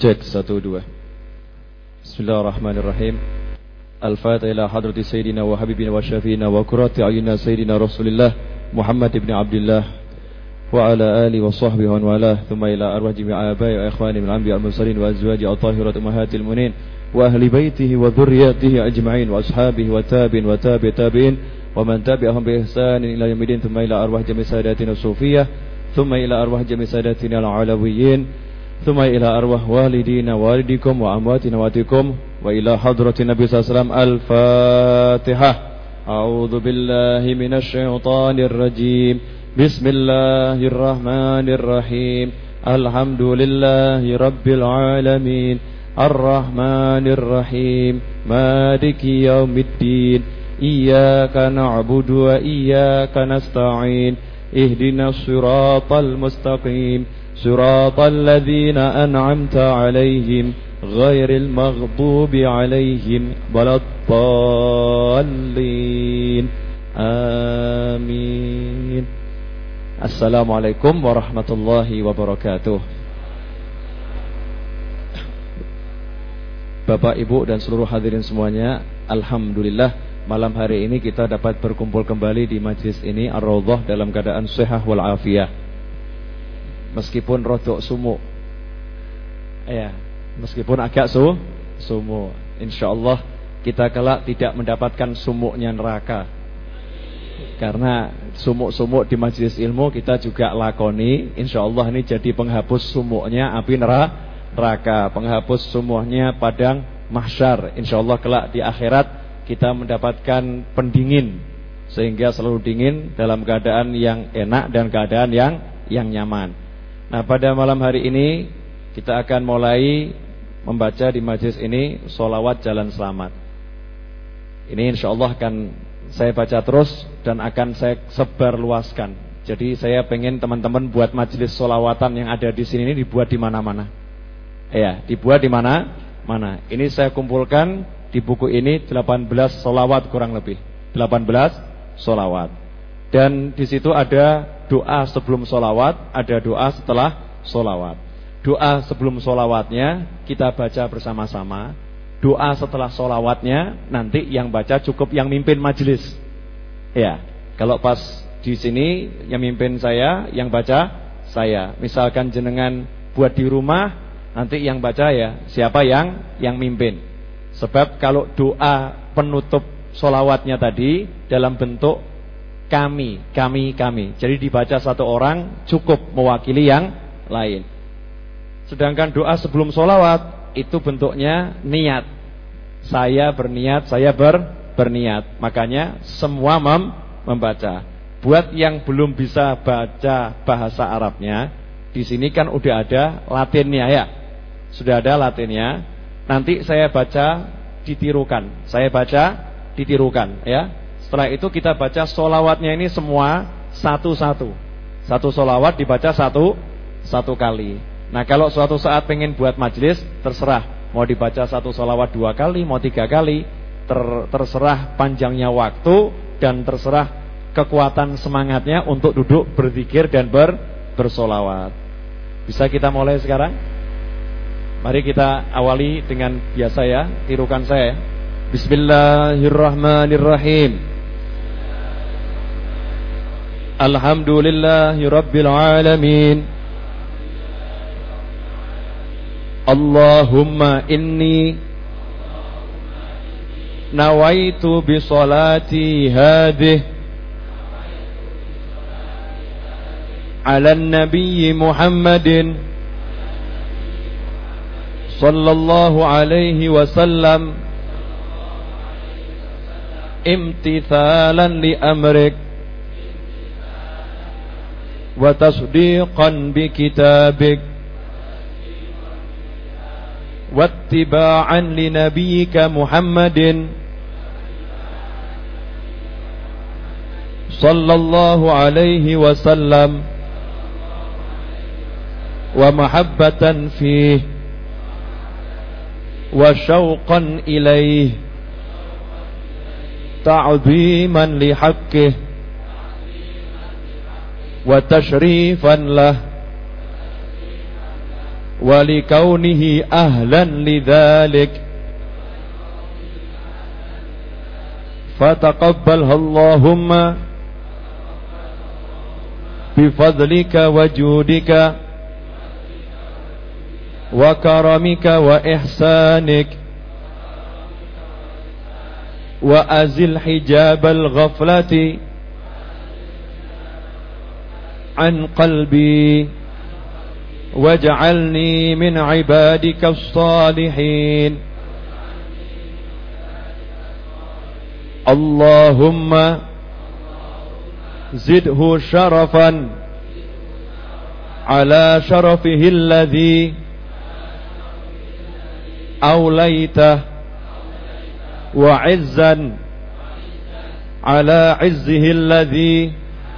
Cek 1 2. Bismillahirrahmanirrahim. Al-Fatihah ila hadrati Sayyidina wa Habibina wa Syafiina wa Qurrati A'yunina Sayyidina Rasulillah Muhammad ibn Abdullah wa ala alihi wa sahbihi wa wala. Thumma ila arwah jami'i abai wa ikhwani min anbiya al-mursalin wa azwaji at-tahirat ummahatil mu'minin wa ahli baitihi wa dhurriyyatihi ajma'in wa ashabihi wa tabi'in wa man tabi'ahum bi ihsanin ila yaumil din. Thumma ila arwah jami'i sadatina sufiyah, thumma ila arwah jami'i sadatina al-alawiyyin, ثم إلى أرواح والدينا والديكم وأمواتنا وأمواتكم وإلى حضرة النبي صلى الله عليه وسلم. الفاتحة. أعوذ بالله من الشيطان الرجيم. بسم الله الرحمن الرحيم. الحمد لله رب العالمين الرحمن الرحيم مالك يوم الدين إياك نعبد وإياك نستعين اهدنا الصراط المستقيم صراط الذين أنعمت عليهم غير المغضوب عليهم ولا الضالين آمين. Assalamualaikum warahmatullahi wabarakatuh. Bapak, Ibu dan seluruh hadirin semuanya, alhamdulillah malam hari ini kita dapat berkumpul kembali di majlis ini Ar-Raudhah dalam keadaan sehat wal afiyah. Meskipun rodok sumuk, ya, meskipun agak sumuk, insyaallah kita kelak tidak mendapatkan sumuknya neraka. Karena sumuk-sumuk di majelis ilmu kita juga lakoni, insyaallah ini jadi penghapus sumuknya api neraka, penghapus sumuknya padang mahsyar. Insyaallah kelak di akhirat kita mendapatkan pendingin, sehingga selalu dingin dalam keadaan yang enak dan keadaan yang nyaman. Nah, pada malam hari ini kita akan mulai membaca di majlis ini sholawat jalan selamat. Ini insyaallah akan saya baca terus dan akan saya sebarluaskan. Jadi saya pengen teman-teman buat majlis sholawatan yang ada di sini ini dibuat di mana-mana. Ya, dibuat di mana-mana. Ini saya kumpulkan di buku ini 18 sholawat kurang lebih. 18 sholawat. Dan di situ ada doa sebelum sholawat, ada doa setelah sholawat. Doa sebelum sholawatnya kita baca bersama-sama. Doa setelah sholawatnya nanti yang baca cukup yang mimpin majelis. Ya, kalau pas di sini yang mimpin saya, yang baca saya. Misalkan jenengan buat di rumah, nanti yang baca ya siapa yang mimpin. Sebab kalau doa penutup sholawatnya tadi dalam bentuk kami. Jadi dibaca satu orang cukup mewakili yang lain. Sedangkan doa sebelum sholawat itu bentuknya niat. Saya berniat, saya berniat. Makanya semua membaca. Buat yang belum bisa baca bahasa Arabnya, di sini kan udah ada Latinnya ya. Sudah ada Latinnya. Nanti saya baca ditirukan. Ya. Setelah itu kita baca sholawatnya ini semua satu-satu. Satu sholawat dibaca satu kali. Nah, kalau suatu saat pengen buat majelis, terserah. Mau dibaca satu sholawat 2 kali, mau 3 kali, terserah panjangnya waktu dan terserah kekuatan semangatnya untuk duduk berzikir dan bersolawat. Bisa kita mulai sekarang? Mari kita awali dengan biasa ya, tirukan saya. Bismillahirrahmanirrahim. Alhamdulillahi rabbil alamin. Allahumma inni nawaitu bi salati hadhihi ala nabiy Muhammadin sallallahu alaihi wasallam imtithalan li amrik wa tasdiqan bi kitabik wattiba'an li nabiyyika Muhammadin sallallahu alaihi wasallam wa mahabbatan fihi wa syauqan ilaihi ta'ziman li haqqihi wa tashrifan lah ولكونه أهلا لذلك فتقبلها اللهم بفضلك وجودك وكرمك وإحسانك وأزل حجاب الغفلة عن قلبي واجعلني من عبادك الصالحين. اللهم زده شرفا على شرفه الذي أوليته وعزا على عزه الذي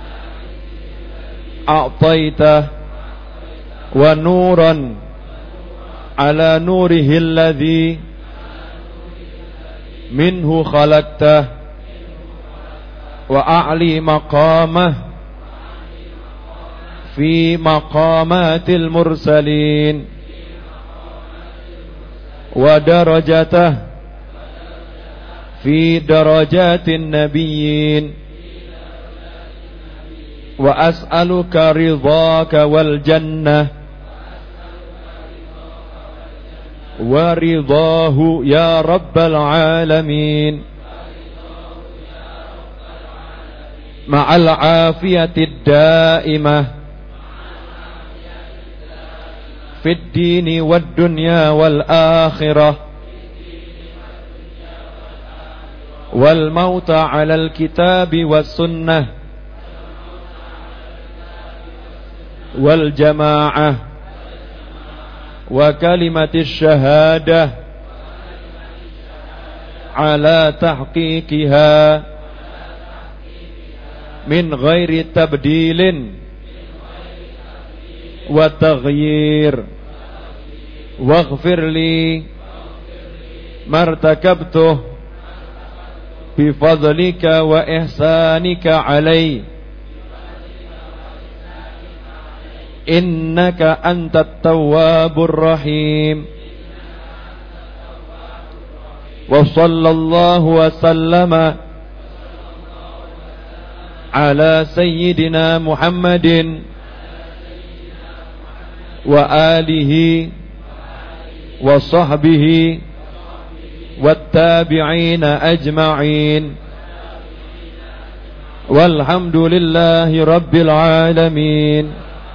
أعطيته ونورا على نوره الذي منه خلقته وأعلي مقامه في مقامات المرسلين ودرجته في درجات النبيين وأسألك رضاك والجنة ورضاه يا رب العالمين مع العافية الدائمة في الدين والدنيا والآخرة والموت على الكتاب والسنة والجماعة وكلمة الشهادة على تحقيقها من غير تبديل وتغيير واغفر لي ما ارتكبته بفضلك وإحسانك علي إنك أنت التواب الرحيم. وصلى الله وسلم على سيدنا محمد وآله وصحبه والتابعين أجمعين والحمد لله رب العالمين.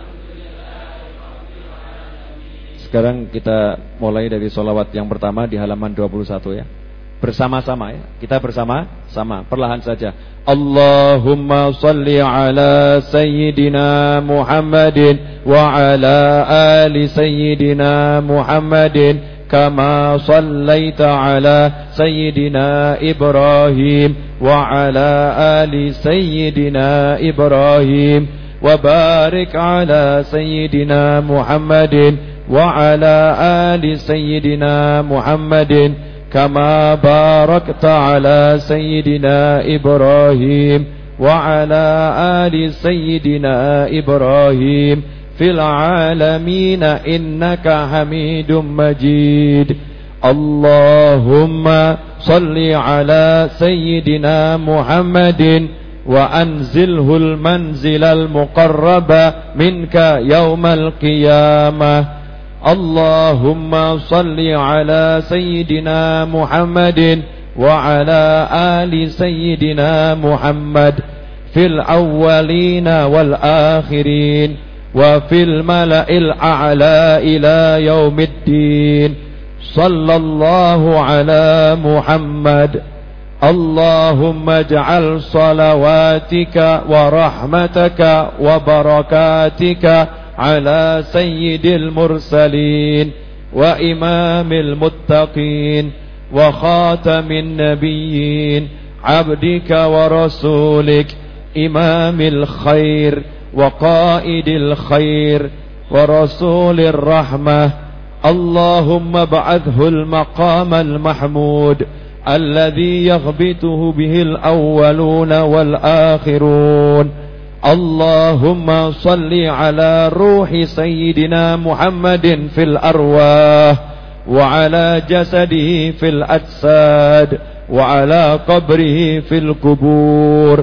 Sekarang kita mulai dari sholawat yang pertama di halaman 21 ya. Bersama-sama ya. Kita bersama-sama, perlahan saja. Allahumma salli ala Sayyidina Muhammadin wa ala ali Sayyidina Muhammadin kama sallaita ala Sayyidina Ibrahim wa ala ali Sayyidina Ibrahim wa barik ala Sayyidina Muhammadin وعلى آل سيدنا محمد كما باركت على سيدنا إبراهيم وعلى آل سيدنا إبراهيم في العالمين إنك حميد مجيد. اللهم صل على سيدنا محمد وأنزله المنزل المقرب منك يوم القيامة. اللهم صل على سيدنا محمد وعلى آل سيدنا محمد في الأولين والآخرين وفي الملأ الأعلى إلى يوم الدين. صلى الله على محمد. اللهم اجعل صلواتك ورحمتك وبركاتك على سيد المرسلين وإمام المتقين وخاتم النبيين عبدك ورسولك إمام الخير وقائد الخير ورسول الرحمة. اللهم ابعثه المقام المحمود الذي يغبطه به الأولون والآخرون. اللهم صل على روح سيدنا محمد في الأرواح وعلى جسده في الأجساد وعلى قبره في القبور.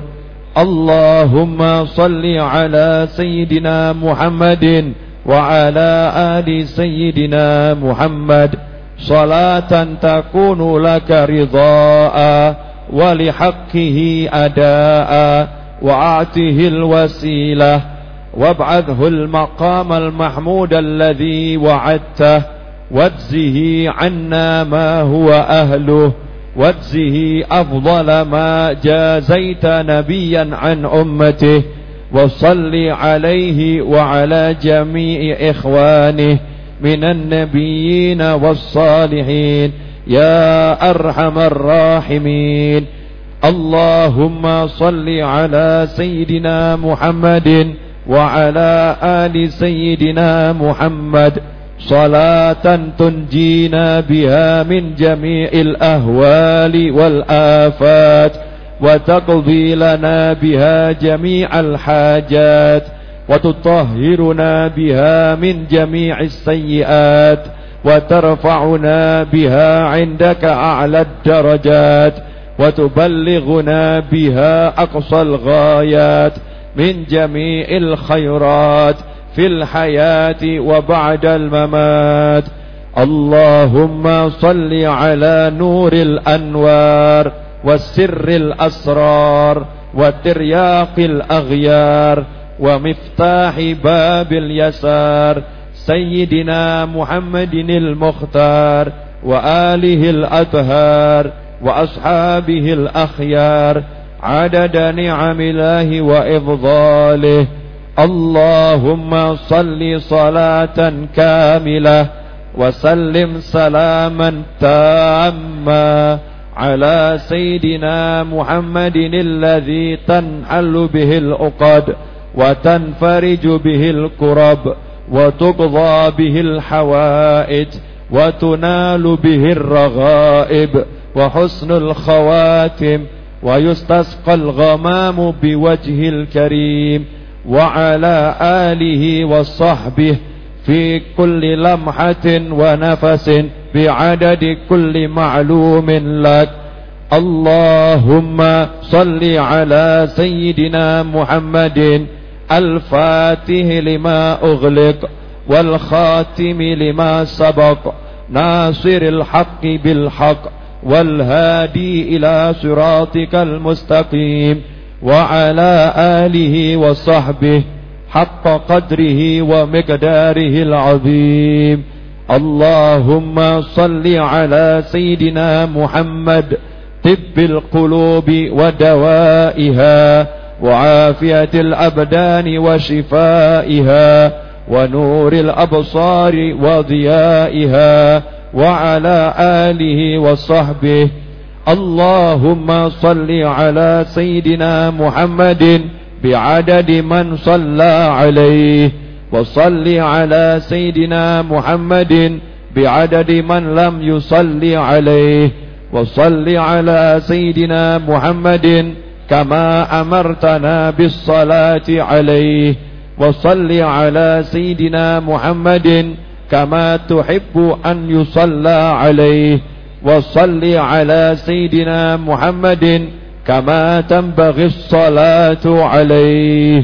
اللهم صل على سيدنا محمد وعلى آل سيدنا محمد صلاة تكون لك رضاء ولحقه أداء وأعطه الوسيلة وابعثه المقام المحمود الذي وعدته واجزه عنا ما هو أهله واجزه أفضل ما جازيت نبيا عن أمته وصل عليه وعلى جميع إخوانه من النبيين والصالحين يا أرحم الراحمين. اللهم صل على سيدنا محمد وعلى آل سيدنا محمد صلاة تنجينا بها من جميع الأهوال والآفات وتقضي لنا بها جميع الحاجات وتطهرنا بها من جميع السيئات وترفعنا بها عندك أعلى الدرجات وتبلغنا بها أقصى الغايات من جميع الخيرات في الحياة وبعد الممات. اللهم صل على نور الأنوار والسر الأسرار وترياق الأغيار ومفتاح باب اليسار سيدنا محمد المختار وآله الأطهار وأصحابه الأخيار عدد نعم الله وإفضاله. اللهم صل صلاة كاملة وسلم سلاما تاما على سيدنا محمد الذي تنحل به العقد وتنفرج به الكرب وتقضى به الحوائج وتنال به الرغائب وحسن الخواتم ويستسقى الغمام بوجه الكريم وعلى آله وصحبه في كل لمحة ونفس بعدد كل معلوم لك. اللهم صل على سيدنا محمد الفاتح لما أغلق والخاتم لما سبق ناصر الحق بالحق والهادي إلى صراطك المستقيم وعلى آله وصحبه حق قدره ومقداره العظيم. اللهم صل على سيدنا محمد طب القلوب ودوائها وعافية الأبدان وشفائها ونور الأبصار وضيائها وعلى آله وصحبه. اللهم صل على سيدنا محمد بعدد من صلى عليه وصل على سيدنا محمد بعدد من لم يصل عليه وصل على سيدنا محمد كما أمرتنا بالصلاة عليه وصل على سيدنا محمد كما تحب أن يصلى عليه وصل على سيدنا محمد كما تنبغي الصلاة عليه.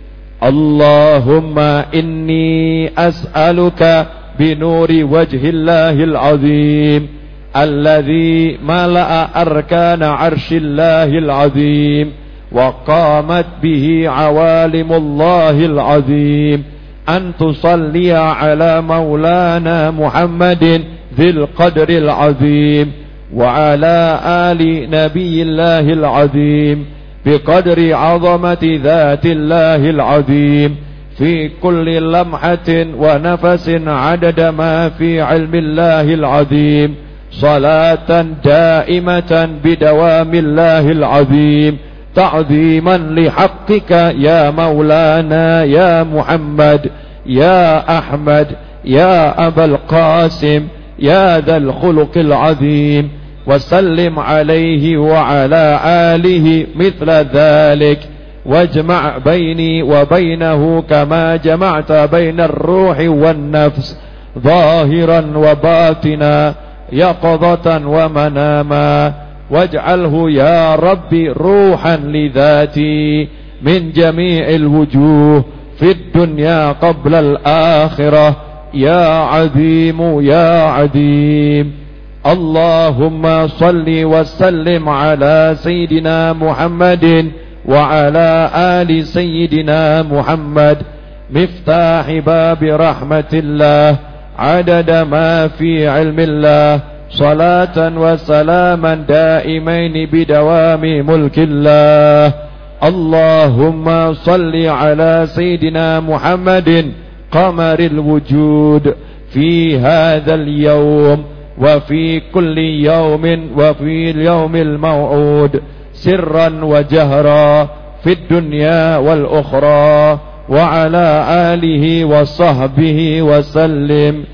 اللهم إني أسألك بنور وجه الله العظيم الذي ملأ أركان عرش الله العظيم وقامت به عوالم الله العظيم أن تصلي على مولانا محمد ذي القدر العظيم وعلى آل نبي الله العظيم بقدر عظمة ذات الله العظيم في كل لمحة ونفس عدد ما في علم الله العظيم صلاة دائمة بدوام الله العظيم تعظيما لحقك يا مولانا يا محمد يا أحمد يا أبا القاسم يا ذا الخلق العظيم وسلم عليه وعلى آله مثل ذلك واجمع بيني وبينه كما جمعت بين الروح والنفس ظاهرا وباطنا يقظة ومناما، واجعله يا ربي روحا لذاتي من جميع الوجوه في الدنيا قبل الآخرة يا عظيم يا عظيم. اللهم صل وسلم على سيدنا محمد وعلى آل سيدنا محمد مفتاح باب رحمة الله عدد ما في علم الله، صلاة وسلاما دائمين بدوام ملك الله. اللهم صل على سيدنا محمد قمر الوجود في هذا اليوم وفي كل يوم وفي اليوم الموعود سرا وجهرا في الدنيا والأخرى، وعلى آله وصحبه وسلم.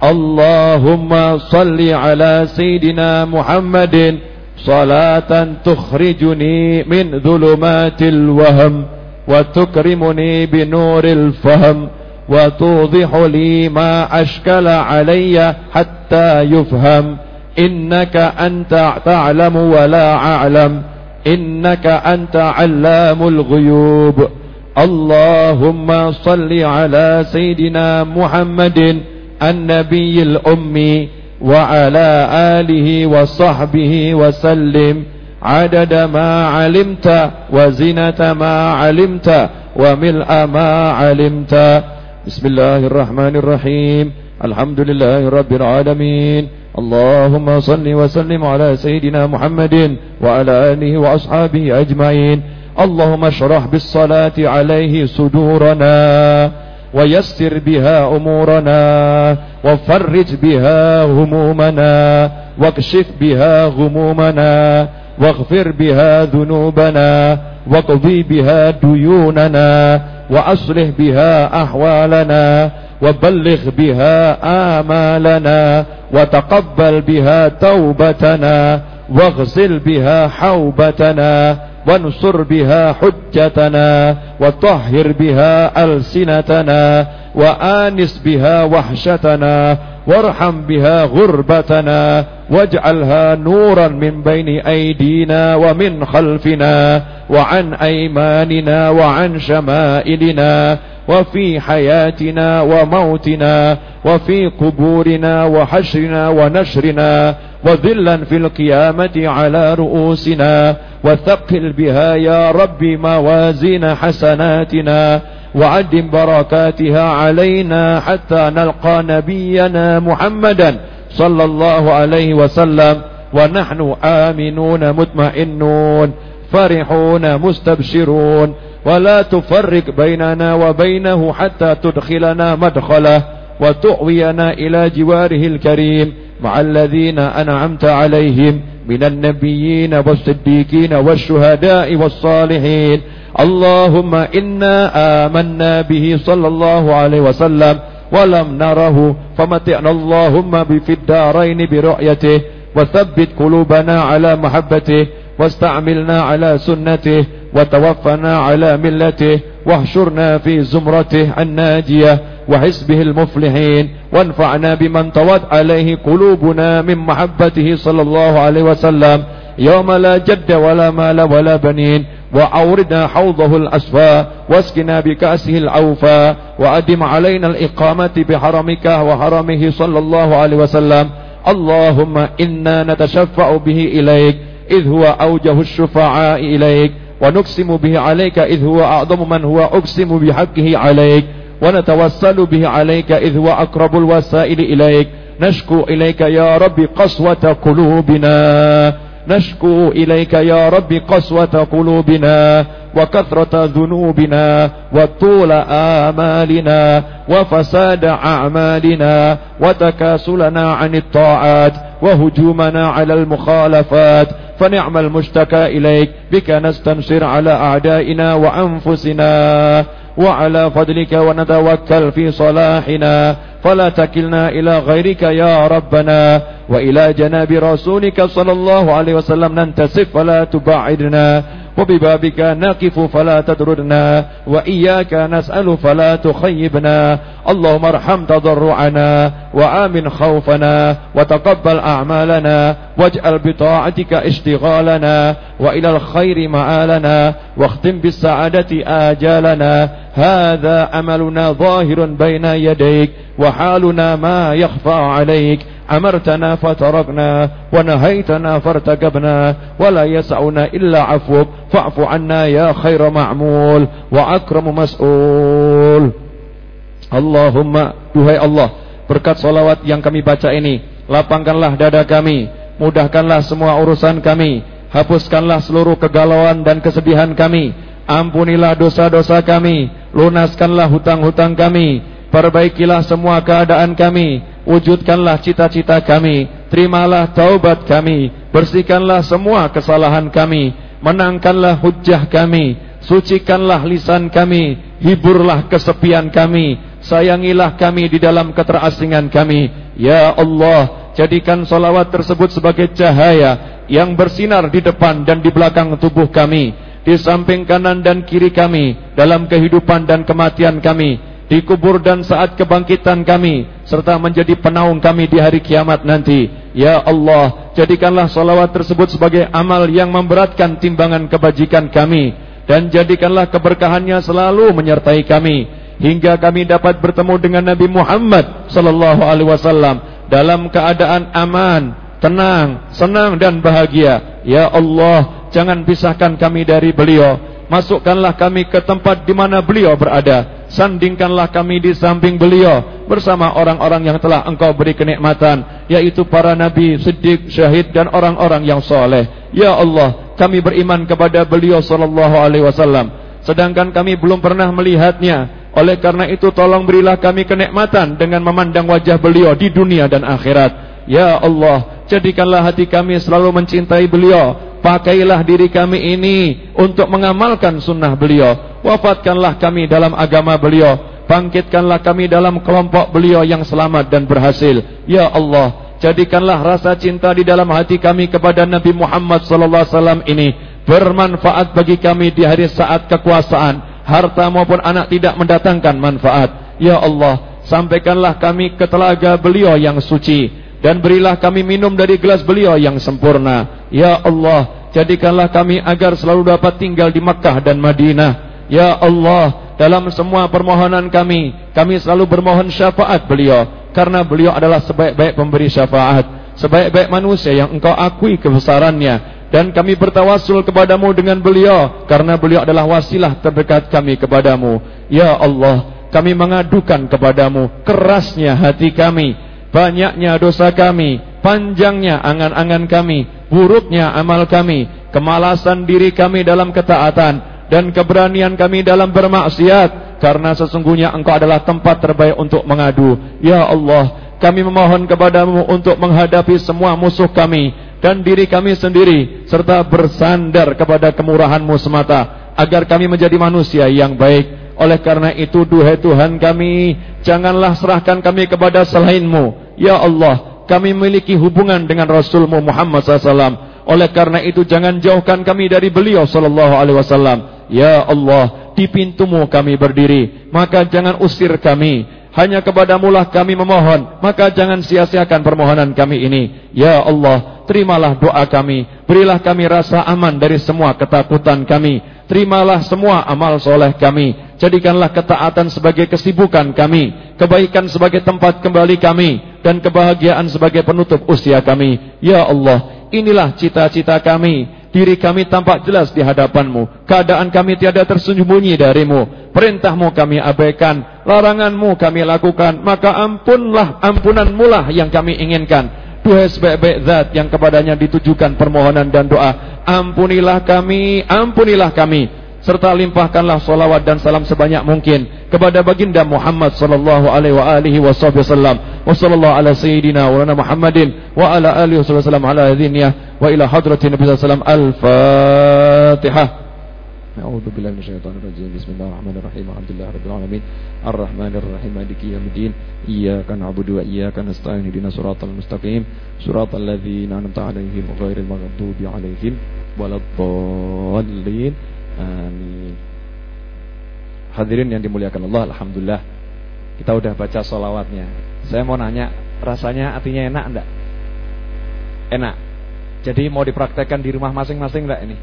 اللهم صل على سيدنا محمد صلاة تخرجني من ظلمات الوهم وتكرمني بنور الفهم وتوضح لي ما أشكل علي حتى يفهم. إنك أنت تعلم ولا أعلم، إنك أنت علام الغيوب. اللهم صل على سيدنا محمد النبي الأمي وعلى آله وصحبه وسلم عدد ما علمت وزنة ما علمت وملء ما علمت. بسم الله الرحمن الرحيم. الحمد لله رب العالمين. اللهم صل وسلم على سيدنا محمد وعلى آله وأصحابه أجمعين. اللهم اشرح بالصلاة عليه صدورنا ويسر بها أمورنا وفرج بها همومنا واكشف بها غمومنا واغفر بها ذنوبنا واقضي بها ديوننا وأصلح بها أحوالنا وبلغ بها آمالنا وتقبل بها توبتنا واغسل بها حوبتنا وانصر بها حجتنا وطهر بها ألسنتنا وآنس بها وحشتنا وارحم بها غربتنا واجعلها نورا من بين أيدينا ومن خلفنا وعن أيماننا وعن شمائلنا وفي حياتنا وموتنا وفي قبورنا وحشرنا ونشرنا وذلا في القيامة على رؤوسنا وثقل بها يا رب موازين حسناتنا وعدم بركاتها علينا حتى نلقى نبينا محمدا صلى الله عليه وسلم ونحن آمنون مطمئنون فرحون مستبشرون، ولا تفرق بيننا وبينه حتى تدخلنا مدخله وتؤوينا إلى جواره الكريم مع الذين أنعمت عليهم من النبيين والصديقين والشهداء والصالحين. اللهم إنا آمنا به صلى الله عليه وسلم ولم نره فمتعنا اللهم في الدارين برؤيته وثبت قلوبنا على محبته واستعملنا على سنته وتوفنا على ملته واحشرنا في زمرته الناجية وحزبه المفلحين، وانفعنا بمن طوت عليه قلوبنا من محبته صلى الله عليه وسلم يوم لا جد ولا مال ولا بنين، وأوردنا حوضه الأصفى واسقنا بكأسه الأوفى، وأدم علينا الإقامة بحرمك وحرمه صلى الله عليه وسلم. اللهم إنا نتشفع به إليك إذ هو أوجه الشفعاء إليك، ونقسم به عليك إذ هو أعظم من هو أقسم بحقه عليك، ونتوسل به عليك إذ هو أقرب الوسائل إليك. نشكو إليك يا رب قسوة قلوبنا، نشكو إليك يا رب قسوة قلوبنا وكثرة ذنوبنا وطول آمالنا وفساد أعمالنا وتكاسلنا عن الطاعات وهجومنا على المخالفات، فنعم المشتكى إليك، بك نستنصر على أعدائنا وأنفسنا، وعلى فضلك ونتوكل في صلاحنا، فلا تكلنا إلى غيرك يا ربنا، وإلى جناب رسولك صلى الله عليه وسلم ننتسب فلا تبعدنا، وببابك نقف فلا تطردنا وإياك نسأل فلا تخيبنا اللهم ارحم تضرعنا وآمن خوفنا وتقبل أعمالنا واجعل بطاعتك اشتغالنا وإلى الخير معالنا واختم بالسعادة آجالنا هذا أملنا ظاهر بين يديك وحالنا ما يخفى عليك أمرتنا فتركنا ونهيتنا فارتكبنا ولا يسعنا إلا عفوك فاعف عنا يا خير معمول وأكرم مسؤول. Allahumma, duhai Allah, berkat salawat yang kami baca ini, lapangkanlah dada kami, mudahkanlah semua urusan kami, hapuskanlah seluruh kegalauan dan kesedihan kami, ampunilah dosa-dosa kami, lunaskanlah hutang-hutang kami, perbaikilah semua keadaan kami, wujudkanlah cita-cita kami, terimalah taubat kami, bersihkanlah semua kesalahan kami, menangkanlah hujjah kami, sucikanlah lisan kami, hiburlah kesepian kami, sayangilah kami di dalam keterasingan kami. Ya Allah, jadikan salawat tersebut sebagai cahaya yang bersinar di depan dan di belakang tubuh kami, di samping kanan dan kiri kami, dalam kehidupan dan kematian kami, di kubur dan saat kebangkitan kami, serta menjadi penaung kami di hari kiamat nanti. Ya Allah, jadikanlah salawat tersebut sebagai amal yang memberatkan timbangan kebajikan kami, dan jadikanlah keberkahannya selalu menyertai kami hingga kami dapat bertemu dengan Nabi Muhammad sallallahu alaihi wasallam dalam keadaan aman, tenang, senang dan bahagia. Ya Allah, jangan pisahkan kami dari beliau. Masukkanlah kami ke tempat di mana beliau berada. Sandingkanlah kami di samping beliau bersama orang-orang yang telah Engkau beri kenikmatan, yaitu para nabi, siddiq, syahid dan orang-orang yang soleh. Ya Allah, kami beriman kepada beliau sallallahu alaihi wasallam, sedangkan kami belum pernah melihatnya. Oleh karena itu tolong berilah kami kenikmatan dengan memandang wajah beliau di dunia dan akhirat. Ya Allah, jadikanlah hati kami selalu mencintai beliau. Pakailah diri kami ini untuk mengamalkan sunnah beliau. Wafatkanlah kami dalam agama beliau. Bangkitkanlah kami dalam kelompok beliau yang selamat dan berhasil. Ya Allah, jadikanlah rasa cinta di dalam hati kami kepada Nabi Muhammad SAW ini bermanfaat bagi kami di hari saat kekuasaan. Harta maupun anak tidak mendatangkan manfaat. Ya Allah, sampaikanlah kami ke telaga beliau yang suci, dan berilah kami minum dari gelas beliau yang sempurna. Ya Allah, jadikanlah kami agar selalu dapat tinggal di Makkah dan Madinah. Ya Allah, dalam semua permohonan kami selalu bermohon syafaat beliau, karena beliau adalah sebaik-baik pemberi syafaat, sebaik-baik manusia yang Engkau akui kebesarannya. Dan kami bertawassul kepadamu dengan beliau, karena beliau adalah wasilah terdekat kami kepadamu. Ya Allah, kami mengadukan kepadamu kerasnya hati kami, banyaknya dosa kami, panjangnya angan-angan kami, buruknya amal kami, kemalasan diri kami dalam ketaatan, dan keberanian kami dalam bermaksiat. Karena sesungguhnya Engkau adalah tempat terbaik untuk mengadu. Ya Allah, kami memohon kepadamu untuk menghadapi semua musuh kami dan diri kami sendiri, serta bersandar kepada kemurahan-Mu semata, agar kami menjadi manusia yang baik. Oleh karena itu, duhai Tuhan kami, janganlah serahkan kami kepada selain-Mu. Ya Allah, kami memiliki hubungan dengan Rasul-Mu Muhammad SAW. Oleh karena itu, jangan jauhkan kami dari beliau sallallahu alaihi wasallam. Ya Allah, di pintu-Mu kami berdiri, maka jangan usir kami. Hanya kepadamu-lah kami memohon, maka jangan sia-siakan permohonan kami ini. Ya Allah, terimalah doa kami, berilah kami rasa aman dari semua ketakutan kami, terimalah semua amal soleh kami, jadikanlah ketaatan sebagai kesibukan kami, kebaikan sebagai tempat kembali kami, dan kebahagiaan sebagai penutup usia kami. Ya Allah, inilah cita-cita kami. Diri kami tampak jelas di hadapan-Mu, keadaan kami tiada tersembunyi dari-Mu, perintah-Mu kami abaikan, larangan-Mu kami lakukan, maka ampunan-Mu lah yang kami inginkan. Duhai sebaik-baik zat yang kepadanya ditujukan permohonan dan doa, ampunilah kami, serta limpahkanlah salawat dan salam sebanyak mungkin kepada baginda Muhammad sallallahu alaihi wasallam. Wa sallallahu ala sayyidina wa lana Muhammadin wa ala alihi wasallam ala hadhihi wa ila hadratin Nabi sallallahu alaihi wasallam. Al-Fatihah. A'udzu billahi minasyaitonir rajim. Bismillahirrahmanirrahim. Alhamdulillahi rabbil alamin. Arrahmanir rahim. Maliki yaumiddin. Iyyaka na'budu wa iyyaka nasta'in. Ihdinas siratal mustaqim. Siratal ladzina an'amta 'alaihim ghairil maghdubi 'alaihim waladdallin. Amin. Hadirin yang dimuliakan Allah, alhamdulillah kita udah baca sholawatnya. Saya mau nanya, rasanya artinya enak enggak? Enak. Jadi mau dipraktekkan di rumah masing-masing enggak ini?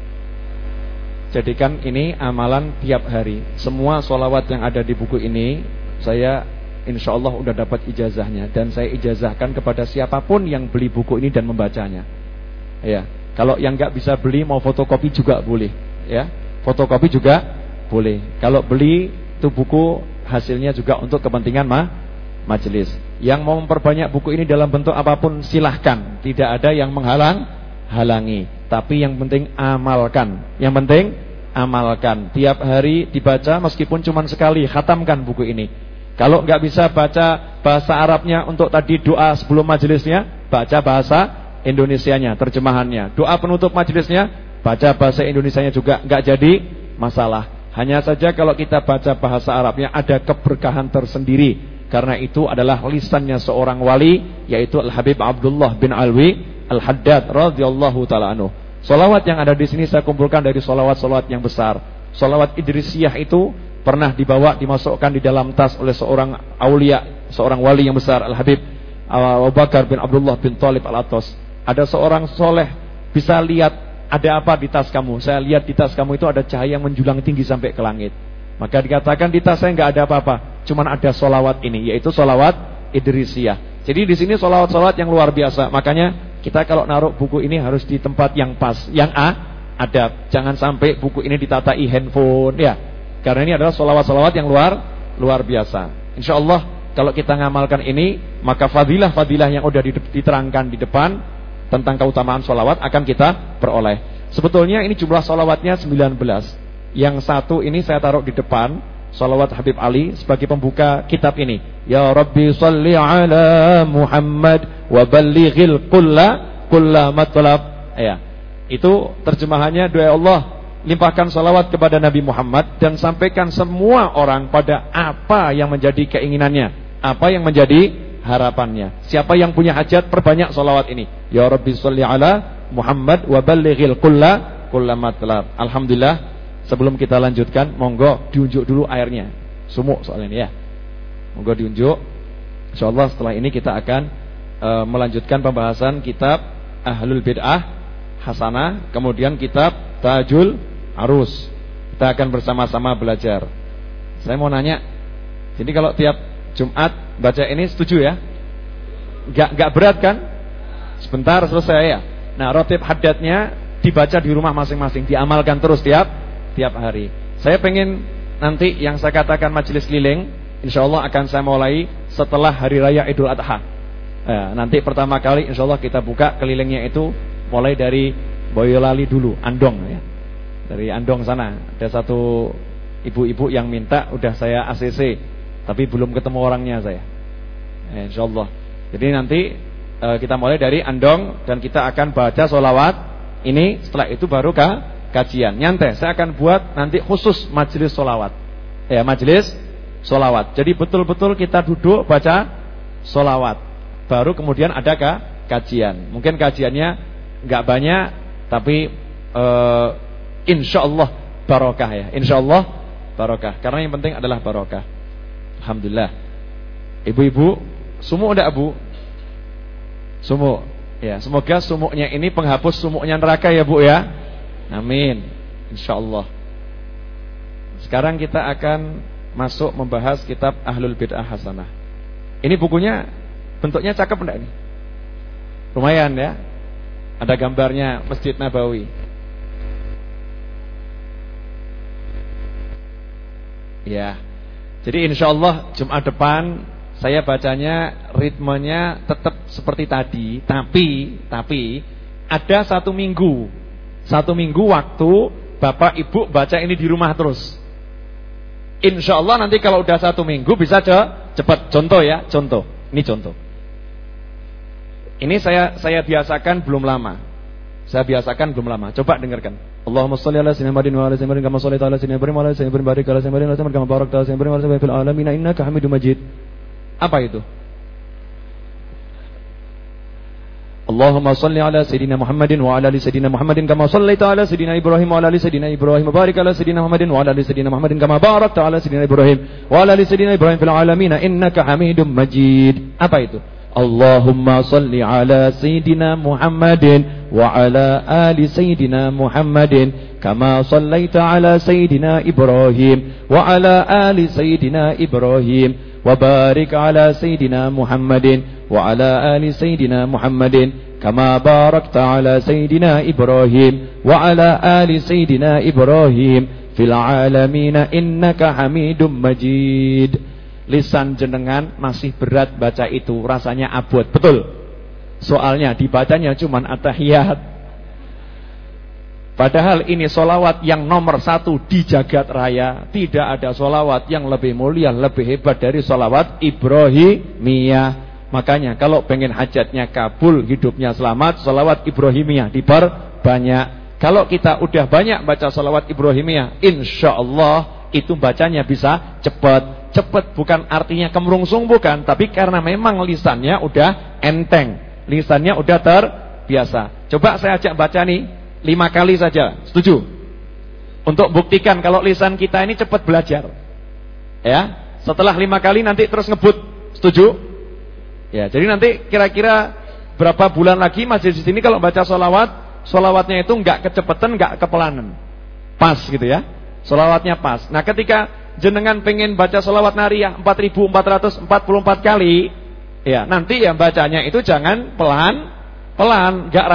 Jadikan ini amalan tiap hari. Semua sholawat yang ada di buku ini saya insya Allah udah dapat ijazahnya, dan saya ijazahkan kepada siapapun yang beli buku ini dan membacanya. Ya, kalau yang nggak bisa beli mau fotokopi juga boleh. Ya, fotokopi juga boleh. Kalau beli itu buku hasilnya juga untuk kepentingan majelis. Yang mau memperbanyak buku ini dalam bentuk apapun silahkan, tidak ada yang menghalangi. Tapi yang penting amalkan. Yang penting amalkan. Tiap hari dibaca meskipun cuma sekali, khatamkan buku ini. Kalau nggak bisa baca bahasa Arabnya untuk tadi doa sebelum majelisnya, baca bahasa Indonesianya, terjemahannya. Doa penutup majelisnya, baca bahasa Indonesianya juga, nggak jadi masalah. Hanya saja kalau kita baca bahasa Arabnya ada keberkahan tersendiri, karena itu adalah lisannya seorang wali, yaitu Al-Habib Abdullah bin Alwi Al-Haddad radhiyallahu taala anhu. Sholawat yang ada di sini saya kumpulkan dari sholawat-sholawat yang besar. Sholawat Idrisiyah itu pernah dimasukkan di dalam tas oleh seorang aulia, seorang wali yang besar, Al-Habib Abu Bakar bin Abdullah bin Thalib Al-Atos. Ada seorang soleh bisa lihat ada apa di tas kamu. Saya lihat di tas kamu itu ada cahaya yang menjulang tinggi sampai ke langit. Maka dikatakan di tas saya nggak ada apa-apa, cuman ada sholawat ini, yaitu sholawat Idrisiyah. Jadi di sini sholawat-sholawat yang luar biasa. Makanya kita kalau naruh buku ini harus di tempat yang pas, yang adab. Jangan sampai buku ini ditatai handphone, ya. Karena ini adalah sholawat-sholawat yang luar biasa. Insya Allah kalau kita ngamalkan ini, maka fadilah-fadilah yang sudah diterangkan di depan tentang keutamaan sholawat akan kita peroleh. Sebetulnya ini jumlah sholawatnya 19. Yang satu ini saya taruh di depan, sholawat Habib Ali sebagai pembuka kitab ini. Ya Rabbi salli ala Muhammad wa ballighil kulla matlab. Ya, itu terjemahannya, doa Allah, limpahkan salawat kepada Nabi Muhammad dan sampaikan semua orang pada apa yang menjadi keinginannya, apa yang menjadi harapannya. Siapa yang punya hajat, perbanyak salawat ini. Ya Rabbi sholli ala Muhammad wa ballighil kulla matlab. Alhamdulillah, sebelum kita lanjutkan, monggo diunjuk dulu airnya. Sumuk soalnya ini ya. Monggo diunjuk. Insyaallah setelah ini kita akan melanjutkan pembahasan kitab Ahlul Bid'ah Hasanah, kemudian kitab Tajul Arus. Kita akan bersama-sama belajar. Saya mau nanya, jadi kalau tiap Jumat baca ini setuju ya? Gak berat kan? Sebentar selesai ya. Nah, rotib haddadnya dibaca di rumah masing-masing, diamalkan terus tiap hari. Saya pengen nanti yang saya katakan majelis keliling, insyaallah akan saya mulai setelah hari raya Idul Adha. Nanti pertama kali insyaallah kita buka kelilingnya itu mulai dari Boyolali dulu, Andong ya. Dari Andong sana ada satu ibu-ibu yang minta, udah saya ACC, tapi belum ketemu orangnya saya. Insyaallah. Jadi nanti kita mulai dari Andong dan kita akan baca sholawat ini. Setelah itu baru kajian. Nyantai, saya akan buat nanti khusus majelis sholawat. Ya, majelis sholawat. Jadi betul-betul kita duduk baca sholawat. Baru kemudian ada kajian. Mungkin kajiannya nggak banyak, tapi insyaallah barokah ya. Insyaallah barokah. Karena yang penting adalah barokah. Alhamdulillah. Ibu-ibu, sumuk enggak Bu? Sumuk. Ya, semoga sumuknya ini penghapus sumuknya neraka ya Bu ya. Amin. Insyaallah. Sekarang kita akan masuk membahas kitab Ahlul Bid'ah Hasanah. Ini bukunya bentuknya cakep enggak ini? Lumayan ya. Ada gambarnya Masjid Nabawi. Ya. Jadi insyaallah Jumat depan saya bacanya ritmenya tetap seperti tadi, tapi ada satu minggu waktu Bapak Ibu baca ini di rumah terus. Insyaallah nanti kalau udah 1 minggu bisa cepat. Contoh ya, contoh. Ini contoh. Ini saya biasakan belum lama. Coba dengarkan. Allahumma shalli ala sayyidina Muhammadin wa ala sayyidina kama shallaita ala sayyidina Ibrahim wa ala sayyidina Ibrahim barik ala sayyidina Ibrahim kama barakta ala sayyidina Ibrahim wa ala sayyidina fil alamin innaka Hamidum Majid. Apa itu? Allahumma salli ala Sayyidina Muhammadin wa ala ali Sayyidina Muhammadin kama sallaita ala Sayyidina Ibrahim wa ala ali Sayyidina Ibrahim wa barik ala Sayyidina Muhammadin wa ala ali Sayyidina Muhammadin kama barakta ala Sayyidina Ibrahim wa ala ali Sayyidina Ibrahim fil alamin innaka Hamidum Majid. Apa itu? Allahumma salli ala Sayyidina Muhammadin wa ala ali Sayyidina Muhammadin kama sallaita ala Sayyidina Ibrahim wa ala ali Sayyidina Ibrahim wa barik ala Sayyidina Muhammadin wa ala ali Sayyidina Muhammadin kama barakta ala Sayyidina Ibrahim wa ala ali Sayyidina Ibrahim fil alamin innaka Hamidum Majid. Lisan jenengan masih berat baca itu, rasanya abot. Betul. Soalnya dibacanya cuman at-tahiyat. Padahal ini solawat yang nomor 1 di jagat raya. Tidak ada solawat yang lebih mulia, lebih hebat dari solawat Ibrahimiyah. Makanya kalau pengen hajatnya kabul, hidupnya selamat, solawat Ibrahimiyah diperbanyak. Kalau kita udah banyak baca solawat Ibrahimiyah, insya Allah itu bacanya bisa cepat. Cepat bukan artinya kemerungsung, bukan, tapi karena memang lisannya udah enteng, lisannya udah terbiasa. Coba saya ajak baca nih 5 kali saja, setuju? Untuk buktikan kalau lisan kita ini cepat belajar. Ya, setelah 5 kali nanti terus ngebut, setuju? Ya, jadi nanti kira-kira berapa bulan lagi masih di sini kalau baca solawatnya itu nggak kecepatan, nggak kepelanan, pas gitu ya, solawatnya pas. Nah, ketika jenengan pengen baca solawat nariyah 4444 kali, ya nanti yang bacanya itu jangan pelan, nggak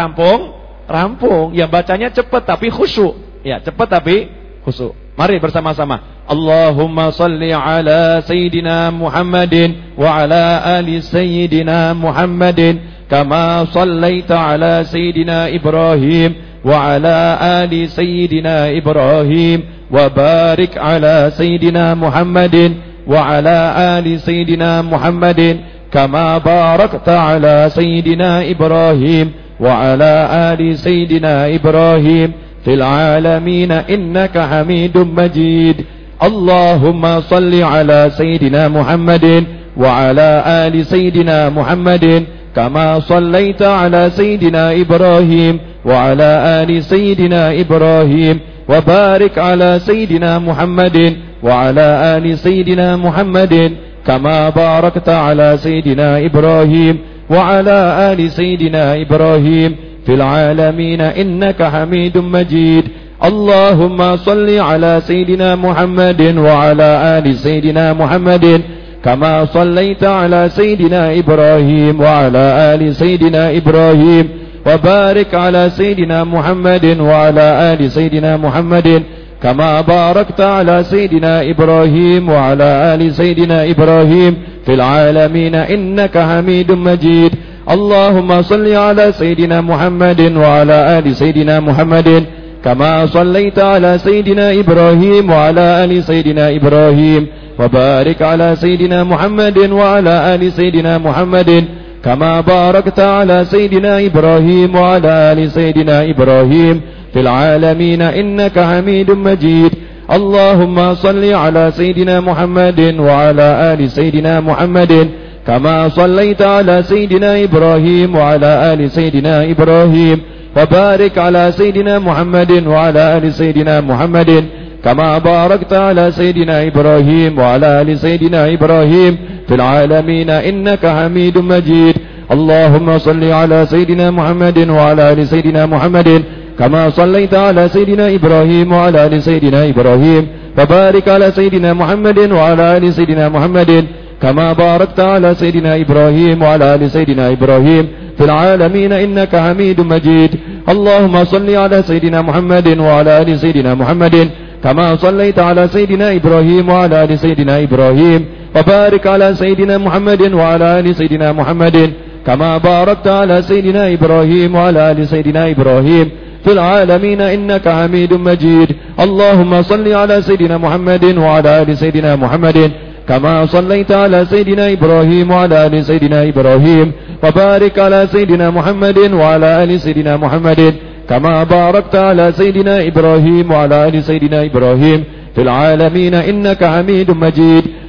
rampung, yang bacanya cepat tapi khusyuk, ya cepat tapi khusyuk. Mari bersama-sama. Allahumma salli ala Sayyidina Muhammadin wa ala ali Sayyidina Muhammadin kama sallaita ala Sayyidina Ibrahim wa ala ali Sayyidina Ibrahim wa barik ala Sayyidina Muhammadin wa ala ali Sayyidina Muhammadin kama barakta ala Sayyidina Ibrahim wa ala ali Sayyidina Ibrahim fil alamin innaka Hamidum Majid. Allahumma salli ala Sayyidina Muhammadin wa ala ali Sayyidina Muhammadin kama sallaita ala Sayyidina Ibrahim wa ala ali Sayyidina Ibrahim wa barik ala Sayyidina Muhammadin wa ala ali Sayyidina Muhammadin kama barakta ala Sayyidina Ibrahim wa ala ali Sayyidina Ibrahim fil alamin innaka Hamidum Majid. Allahumma salli ala Sayyidina Muhammadin wa ala ali Sayyidina Muhammadin kama sallaita ala Sayyidina Ibrahim wa ala ali Sayyidina Ibrahim wa barik ala Sayyidina Muhammadin wa ala ali Sayyidina Muhammadin kama barakta ala Sayyidina Ibrahim wa ala ali Sayyidina Ibrahim fil alamin innaka Hamidum Majid. Allahumma salli ala Sayyidina Muhammadin wa ala ali Sayyidina Muhammadin kama sallaita ala Sayyidina Ibrahim wa ala ali Sayyidina Ibrahim wa barik ala Sayyidina Muhammadin wa ala ali Sayyidina Muhammadin kama barakta ala Sayyidina Ibrahim wa ala ali Sayyidina Ibrahim fil alamin innaka Hamidum Majid. Allahumma salli ala Sayyidina Muhammadin wa ala ali Sayyidina Muhammadin kama sallaita ala Sayyidina Ibrahim wa ala ali Sayyidina Ibrahim wa barik ala Sayyidina Muhammadin wa ala ali Sayyidina Muhammadin kama barakta ala Sayyidina Ibrahim wa ala ali Sayyidina Ibrahim fil alamin innaka Hamidum Majid. Allahumma salli ala Sayyidina Muhammadin wa ala ali Sayyidina Muhammadin kama sallaita ala Sayyidina Ibrahim wa ala ali Sayyidina Ibrahim wa barik ala Sayyidina Muhammadin wa ala ali Sayyidina Muhammadin kama barakta ala Sayyidina Ibrahim wa ala ali Sayyidina Ibrahim fil alamin innaka Hamidum Majid. Allahumma salli ala Sayyidina Muhammadin wa ala ali Sayyidina Muhammadin kama sallaita ala Sayyidina Ibrahim wa ala ali Sayyidina Ibrahim wa barik ala Sayyidina Muhammadin wa ala ali Sayyidina Muhammadin kama barakta ala Sayyidina Ibrahim wa ala ali Sayyidina Ibrahim fil alamin innaka Hamidum Majid. Allahumma salli ala Sayyidina Muhammadin wa ala ali Sayyidina Muhammadin kama sallaita ala Sayyidina Ibrahim wa ala ali Sayyidina Ibrahim wa barik ala Sayyidina Muhammadin wa ala ali Sayyidina Muhammadin kama barakta ala Sayyidina Ibrahim wa ala ali Sayyidina Ibrahim fil alamin innaka Hamidum Majid.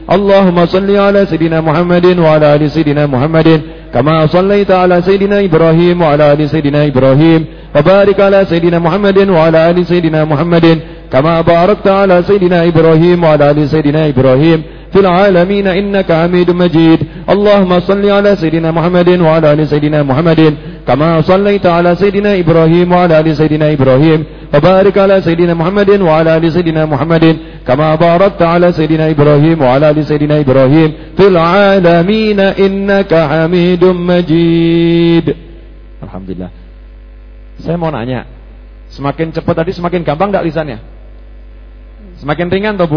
Allahumma salli ala Sayyidina Muhammadin wa ala ali Sayyidina Muhammadin kama sallaita ala Sayyidina Ibrahim wa ala ali Sayyidina Ibrahim wa barik ala Sayyidina Muhammadin wa ala ali Sayyidina Muhammadin kama barakta ala Sayyidina Ibrahim wa ala ali Sayyidina Ibrahim fil alamin innaka Hamidum Majid. Allahumma salli ala Sayyidina Muhammadin wa ala ali Sayyidina Muhammadin kama sallaita ala Sayyidina Ibrahim wa ala ali Sayyidina Ibrahim wa barik ala Sayyidina Muhammadin wa ala ali Sayyidina Muhammadin kama barakta ala Sayyidina Ibrahim wa ala ali Sayyidina Ibrahim fil alamin innaka Hamidum Majid. Alhamdulillah. Saya mau nanya, semakin cepat tadi semakin gampang enggak lisannya? Semakin ringan toh, Bu?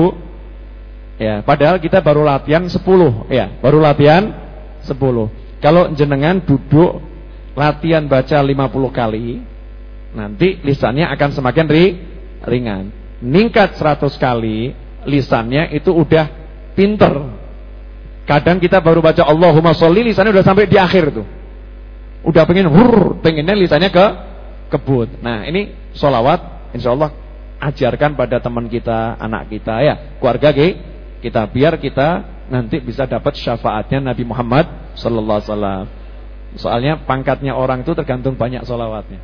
Ya, padahal kita baru latihan 10, ya, baru latihan 10. Kalau jenengan duduk latihan baca 50 kali, nanti lisannya akan semakin ringan. Ningkat 100 kali, lisannya itu udah pinter. Kadang kita baru baca Allahumma sholli, lisannya udah sampai di akhir tuh. Udah pengennya lisannya kebut. Nah, ini sholawat insyaallah ajarkan pada teman kita, anak kita, ya, keluarga kita, biar kita nanti bisa dapat syafaatnya Nabi Muhammad sallallahu alaihi wasallam. Soalnya pangkatnya orang itu tergantung banyak sholawatnya.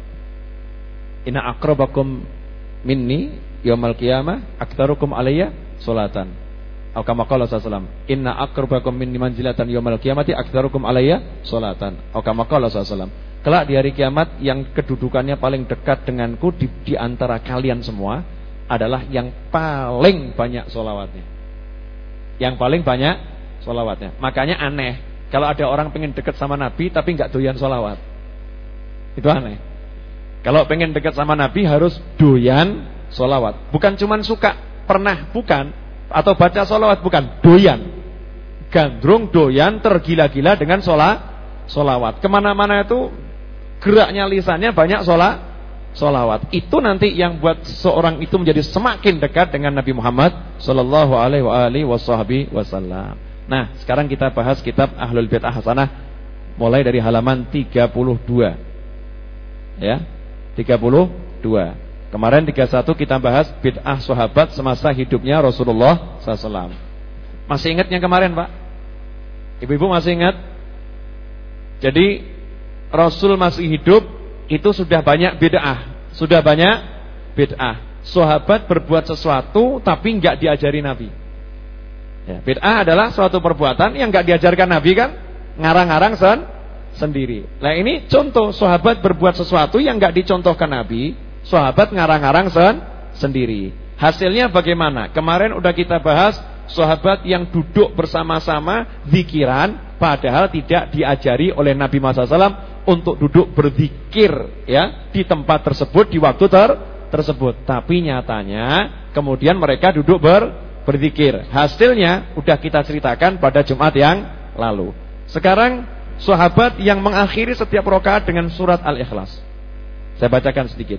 Inna akrabakum minni yaumal qiyamah aktsarukum alayya sholatan. Atau kama qala sallallahu alaihi wasallam, inna akrabakum minni manzilatan yaumal qiyamati aktsarukum alayya sholatan. Atau kama qala sallallahu alaihi wasallam. Kelak di hari kiamat yang kedudukannya paling dekat denganku di antara kalian semua adalah yang paling banyak sholawatnya. Yang paling banyak sholawatnya. Makanya aneh kalau ada orang pengen dekat sama Nabi tapi nggak doyan sholawat. Itu aneh. Kalau pengen dekat sama Nabi harus doyan sholawat. Bukan cuman suka, pernah, bukan. Atau baca sholawat, bukan, doyan. Gandrung, doyan, tergila-gila dengan sholawat. Kemana-mana itu geraknya lisannya banyak sholawat. Itu nanti yang buat seorang itu menjadi semakin dekat dengan Nabi Muhammad sallallahu alaihi wasallam. Nah, sekarang kita bahas kitab Ahlul Bid'ah Hasanah mulai dari halaman 32. Ya, 32. Kemarin 31 kita bahas bid'ah sahabat semasa hidupnya Rasulullah SAW. Masih ingat yang kemarin, Pak? Ibu-ibu masih ingat? Jadi Rasul masih hidup itu sudah banyak bid'ah. Sudah banyak bid'ah. Sahabat berbuat sesuatu tapi enggak diajari Nabi. Ya, bid'ah adalah suatu perbuatan yang enggak diajarkan Nabi kan? Ngarang-ngarang sendiri. Nah, ini contoh sahabat berbuat sesuatu yang enggak dicontohkan Nabi, sahabat ngarang-ngarang sendiri. Hasilnya bagaimana? Kemarin udah kita bahas sahabat yang duduk bersama-sama zikiran padahal tidak diajari oleh Nabi Muhammad SAW untuk duduk berzikir, ya, di tempat tersebut, di waktu tersebut. Tapi nyatanya kemudian mereka duduk berzikir. Hasilnya udah kita ceritakan pada Jumat yang lalu. Sekarang sahabat yang mengakhiri setiap rakaat dengan surat Al-Ikhlas. Saya bacakan sedikit.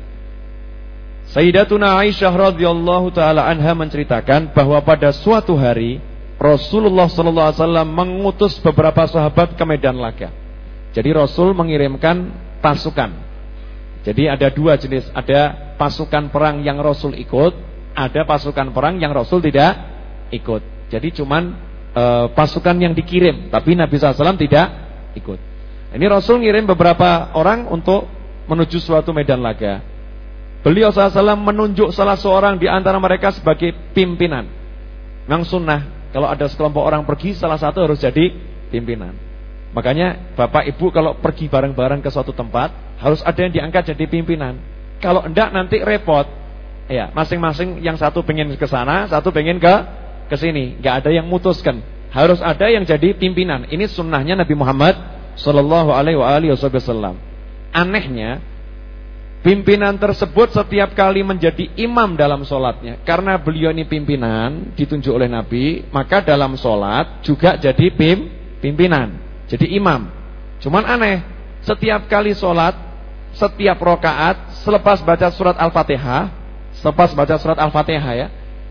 Sayyidatuna Aisyah radhiyallahu taala anha menceritakan bahwa pada suatu hari Rasulullah sallallahu alaihi wasallam mengutus beberapa sahabat ke medan laga. Jadi Rasul mengirimkan pasukan. Jadi ada dua jenis, ada pasukan perang yang Rasul ikut, ada pasukan perang yang Rasul tidak ikut. Jadi cuman pasukan yang dikirim, tapi Nabi SAW tidak ikut. Ini Rasul ngirim beberapa orang untuk menuju suatu medan laga. Beliau SAW menunjuk salah seorang di antara mereka sebagai pimpinan. Memang sunnah, kalau ada sekelompok orang pergi, salah satu harus jadi pimpinan. Makanya Bapak Ibu kalau pergi bareng-bareng ke suatu tempat, harus ada yang diangkat jadi pimpinan. Kalau enggak nanti repot. Ya, masing-masing yang satu pengen ke sana, satu pengen ke sini. Enggak ada yang mutuskan. Harus ada yang jadi pimpinan. Ini sunnahnya Nabi Muhammad sallallahu alaihi wasallam. Anehnya, pimpinan tersebut setiap kali menjadi imam dalam sholatnya. Karena beliau ini pimpinan, ditunjuk oleh Nabi, maka dalam sholat juga jadi pimpinan, jadi imam. Cuman aneh, setiap kali sholat, setiap rakaat, selepas baca surat Al-Fatihah, ya,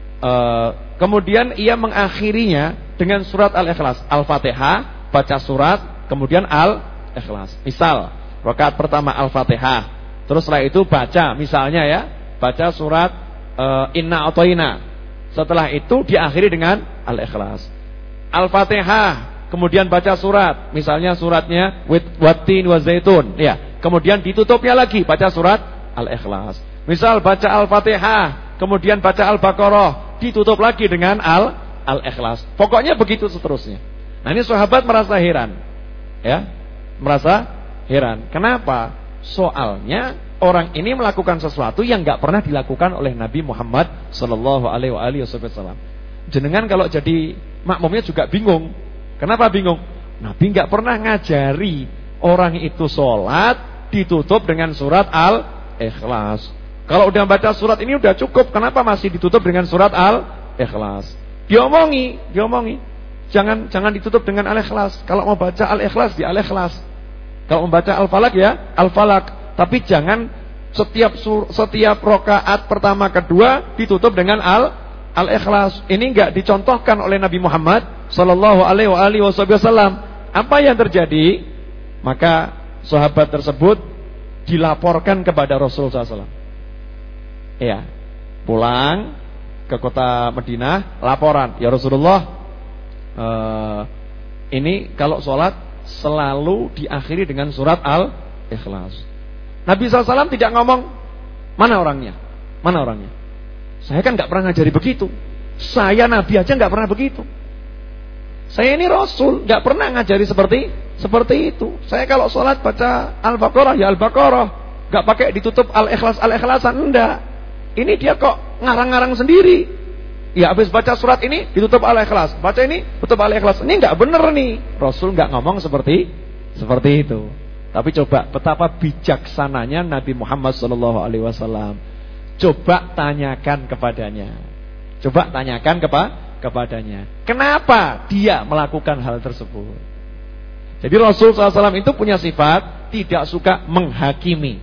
kemudian ia mengakhirinya dengan surat Al-Ikhlas. Al-Fatihah, baca surat, kemudian Al-Ikhlas. Misal, rakaat pertama Al-Fatihah, terus setelah itu baca, misalnya ya, baca surat Inna Atoina. Setelah itu diakhiri dengan Al-Ikhlas. Al-Fatihah, kemudian baca surat, misalnya suratnya Wattin wa Zaitun, ya. Kemudian ditutupnya lagi baca surat Al-Ikhlas. Misal baca Al-Fatihah, kemudian baca Al-Baqarah, ditutup lagi dengan Al-Ikhlas. Pokoknya begitu seterusnya. Nah, ini sahabat merasa heran. Ya, merasa heran. Kenapa? Soalnya orang ini melakukan sesuatu yang enggak pernah dilakukan oleh Nabi Muhammad sallallahu alaihi wasallam. Jenengan kalau jadi makmumnya juga bingung. Kenapa bingung? Nabi enggak pernah ngajari orang itu sholat ditutup dengan surat Al-Ikhlas. Kalau udah baca surat ini udah cukup, kenapa masih ditutup dengan surat Al-Ikhlas? Diomongi. Jangan ditutup dengan Al-Ikhlas. Kalau mau baca Al-Ikhlas di Al-Ikhlas. Kalau membaca Al-Falaq ya Al-Falaq. Tapi jangan setiap rakaat pertama kedua ditutup dengan Al-Ikhlas. Ini enggak dicontohkan oleh Nabi Muhammad sallallahu alaihi wasallam. Apa yang terjadi? Maka sahabat tersebut dilaporkan kepada Rasulullah SAW. Ya, pulang ke kota Madinah, laporan, ya Rasulullah, ini kalau sholat selalu diakhiri dengan surat Al-Ikhlas. Nabi SAW tidak ngomong mana orangnya. Saya kan gak pernah ngajari begitu. Saya Nabi aja gak pernah begitu. Saya ini Rasul, gak pernah ngajari seperti itu. Saya kalau sholat baca Al-Baqarah ya Al-Baqarah, gak pakai ditutup Al-Ikhlasan, enggak. Ini dia kok ngarang-ngarang sendiri. Ya habis baca surat ini ditutup Al-Ikhlas, baca ini tutup Al-Ikhlas. Ini enggak benar nih. Rasul enggak ngomong seperti itu. Tapi coba betapa bijaksananya Nabi Muhammad SAW. Coba tanyakan kepadanya. Kepadanya. Kenapa dia melakukan hal tersebut? Jadi Rasul SAW itu punya sifat tidak suka menghakimi.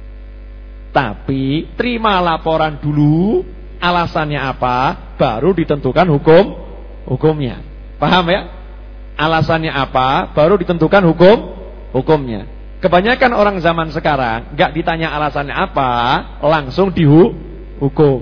Tapi terima laporan dulu. Alasannya apa? Baru ditentukan hukumnya. Paham ya? Alasannya apa? Baru ditentukan hukumnya. Kebanyakan orang zaman sekarang gak ditanya alasannya apa, langsung dihukum.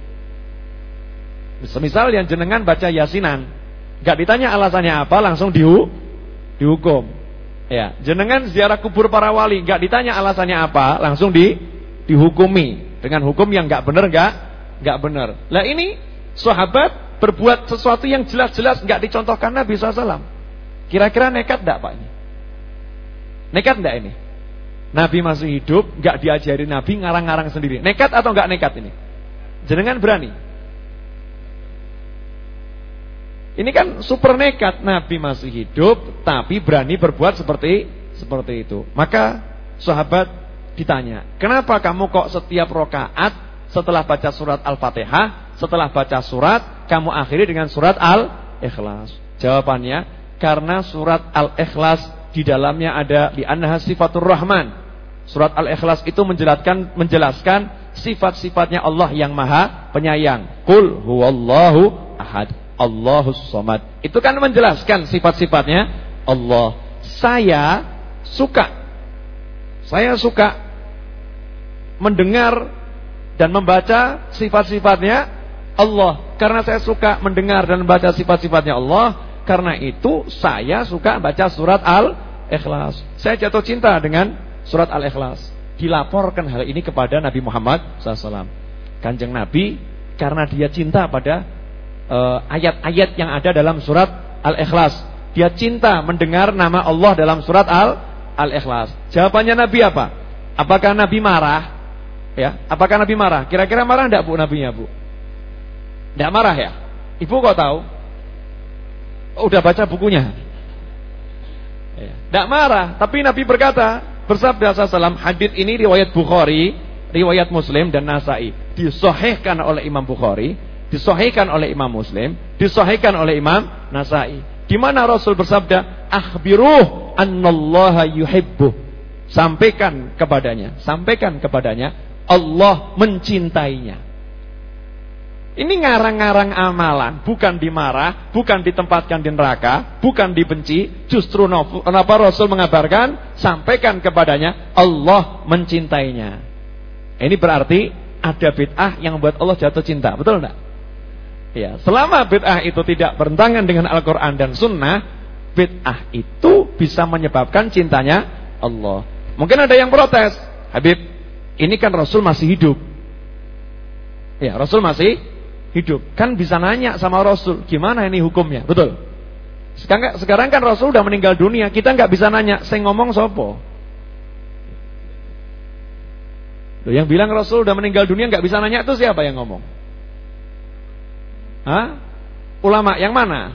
Semisal yang jenengan baca Yasinan, gak ditanya alasannya apa, langsung dihukum. Ya, jenengan ziarah kubur para wali, gak ditanya alasannya apa, langsung dihukumi dengan hukum yang gak benar, gak benar. Lah ini sahabat berbuat sesuatu yang jelas-jelas gak dicontohkan Nabi SAW. Kira-kira nekat enggak Pak ini? Nekat enggak ini? Nabi masih hidup, gak diajari Nabi, ngarang-ngarang sendiri. Nekat atau enggak nekat ini? Jenengan berani? Ini kan super nekat. Nabi masih hidup tapi berani berbuat seperti itu. Maka sahabat ditanya, kenapa kamu kok setiap rakaat setelah baca surat Al-Fatihah, setelah baca surat, kamu akhiri dengan surat Al-Ikhlas? Jawabannya, karena surat Al-Ikhlas di dalamnya ada li'annaha sifatur rahman. Surat Al-Ikhlas itu menjelaskan sifat-sifatnya Allah yang maha penyayang. Qul huwallahu ahad, Allahus samad. Itu kan menjelaskan sifat-sifatnya Allah. Saya suka mendengar dan membaca sifat-sifatnya Allah. Karena saya suka mendengar dan membaca sifat-sifatnya Allah, karena itu saya suka baca surat Al-Ikhlas. Saya jatuh cinta dengan surat Al-Ikhlas. Dilaporkan hal ini kepada Nabi Muhammad SAW. Kanjeng Nabi karena dia cinta pada ayat-ayat yang ada dalam surat Al-Ikhlas, dia cinta mendengar nama Allah dalam surat Al-Ikhlas. Jawabannya Nabi apa? Apakah Nabi marah? Ya, apakah Nabi marah? Kira-kira marah enggak Bu nabinya, Bu? Enggak marah ya? Ibu kok tahu? Udah baca bukunya. Ya, enggak marah, tapi Nabi berkata, bersabda sallallahu, hadits ini riwayat Bukhari, riwayat Muslim dan Nasa'i, disahihkan oleh Imam Bukhari, disahihkan oleh Imam Muslim, disahihkan oleh Imam Nasa'i. Di mana Rasul bersabda, akhbiruh annallaha yuhibbuh. Sampaikan kepadanya Allah mencintainya. Ini ngarang-ngarang amalan, bukan dimarah, bukan ditempatkan di neraka, bukan dibenci. Justru kenapa Rasul mengabarkan, sampaikan kepadanya Allah mencintainya. Ini berarti ada bid'ah yang membuat Allah jatuh cinta, betul enggak? Ya, selama bid'ah itu tidak bertentangan dengan Al-Quran dan Sunnah, bid'ah itu bisa menyebabkan cintanya Allah. Mungkin ada yang protes, Habib, ini kan Rasul masih hidup. Ya, Rasul masih hidup. Kan bisa nanya sama Rasul, gimana ini hukumnya? Betul. Sekarang kan Rasul udah meninggal dunia, kita nggak bisa nanya, saya ngomong sopo. Loh, yang bilang Rasul udah meninggal dunia nggak bisa nanya itu siapa yang ngomong? Hah? Ulama yang mana?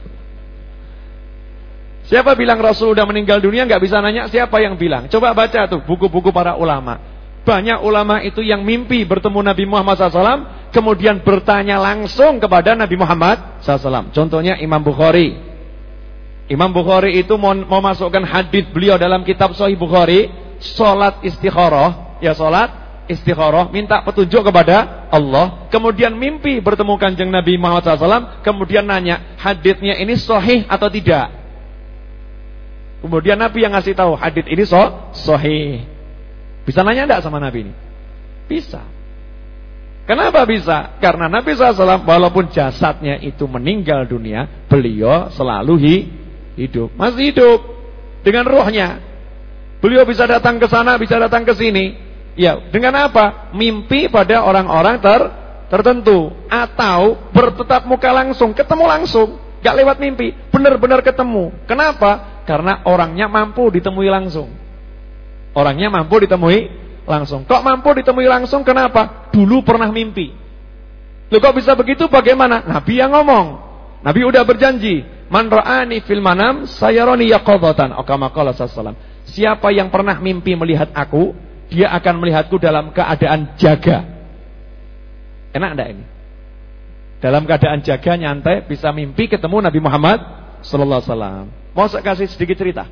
Siapa bilang Rasul udah meninggal dunia nggak bisa nanya? Siapa yang bilang? Coba baca tuh buku-buku para ulama. Banyak ulama itu yang mimpi bertemu Nabi Muhammad SAW, kemudian bertanya langsung kepada Nabi Muhammad SAW. Contohnya Imam Bukhari. Imam Bukhari itu mau masukkan hadis beliau dalam kitab Sahih Bukhari, sholat istikharah, ya sholat istikharah, minta petunjuk kepada Allah, kemudian mimpi bertemu Kanjeng Nabi Muhammad SAW, kemudian nanya, haditsnya ini sahih atau tidak? Kemudian Nabi yang ngasih tahu, hadits ini sahih. Bisa nanya enggak sama Nabi ini? Bisa. Kenapa bisa? Karena Nabi SAW walaupun jasadnya itu meninggal dunia, beliau selalu hidup, masih hidup dengan ruhnya. Beliau bisa datang ke sana, bisa datang ke sini. Ya, dengan apa? Mimpi pada orang-orang tertentu atau bertetap muka langsung, ketemu langsung, gak lewat mimpi, benar-benar ketemu. Kenapa? Karena orangnya mampu ditemui langsung. Orangnya mampu ditemui langsung. Kok mampu ditemui langsung? Kenapa? Dulu pernah mimpi. Loh, kok bisa begitu? Bagaimana? Nabi yang ngomong. Nabi udah berjanji, man ra'ani fil manam sayarani yaqadatan, atau kama qala sallallahu. Siapa yang pernah mimpi melihat aku, dia akan melihatku dalam keadaan jaga. Enak enggak ini? Dalam keadaan jaga, nyantai, bisa mimpi ketemu Nabi Muhammad sallallahu alaihi wasallam. Mau saya kasih sedikit cerita.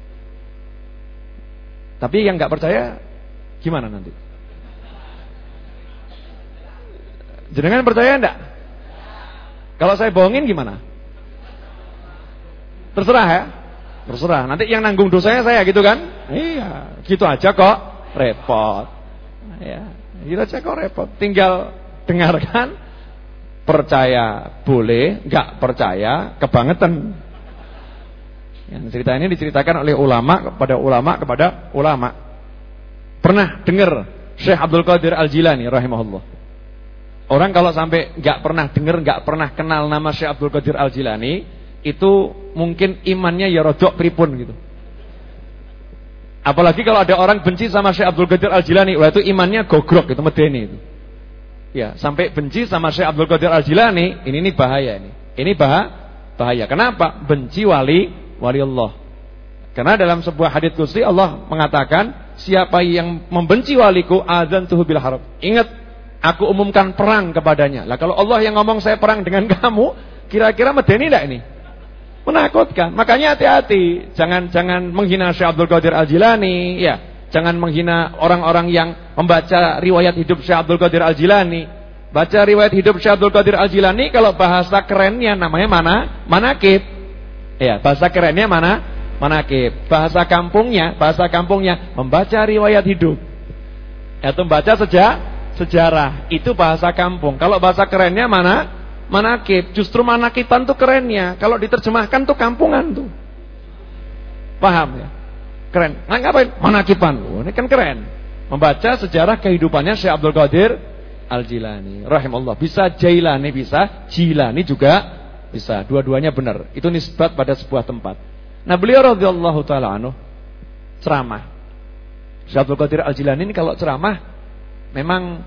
Tapi yang enggak percaya gimana nanti? Jenengan percaya enggak? Kalau saya bohongin gimana? Terserah ya. Terserah. Nanti yang nanggung dosanya saya gitu kan? Iya, gitu aja kok. Repot. Ya, gitu aja kok repot. Tinggal dengarkan, percaya boleh, enggak percaya kebangetan. Yang cerita ini diceritakan oleh ulama kepada ulama. Pernah dengar Syekh Abdul Qadir Al-Jilani rahimahullah. Orang kalau sampai enggak pernah dengar, enggak pernah kenal nama Syekh Abdul Qadir Al-Jilani, itu mungkin imannya ya rodok pripun gitu. Apalagi kalau ada orang benci sama Syekh Abdul Qadir Al-Jilani, wah itu imannya gogrok itu, medeni itu. Ya, sampai benci sama Syekh Abdul Qadir Al-Jilani, ini bahaya ini. Ini bahaya. Kenapa? Benci wali Allah. Karena dalam sebuah hadits qudsi Allah mengatakan, siapa yang membenci waliku adzantuhu bil harb. Ingat, aku umumkan perang kepadanya. Lah kalau Allah yang ngomong saya perang dengan kamu, kira-kira medeni enggak ini? Menakutkan. Makanya hati-hati, jangan menghina Syekh Abdul Qadir Al-Jilani, ya. Jangan menghina orang-orang yang membaca riwayat hidup Syekh Abdul Qadir Al-Jilani. Baca riwayat hidup Syekh Abdul Qadir Al-Jilani, kalau bahasa kerennya namanya manaqib. Ya, bahasa kerennya manaqib. Bahasa kampungnya membaca riwayat hidup. Atau membaca sejarah. Itu bahasa kampung. Kalau bahasa kerennya manaqib. Justru manaqiban tuh kerennya. Kalau diterjemahkan tuh kampungan tuh. Paham ya? Keren. Nah, ngapain? Manaqiban. Oh, ini kan keren. Membaca sejarah kehidupannya Syekh Abdul Qadir Al-Jilani rahimahullah. Bisa Jailani, bisa Jilani juga bisa. Dua-duanya benar. Itu nisbat pada sebuah tempat. Nah, beliau radhiyallahu taala anhu ceramah. Syekh Abdul Qadir Al-Jilani ini kalau ceramah memang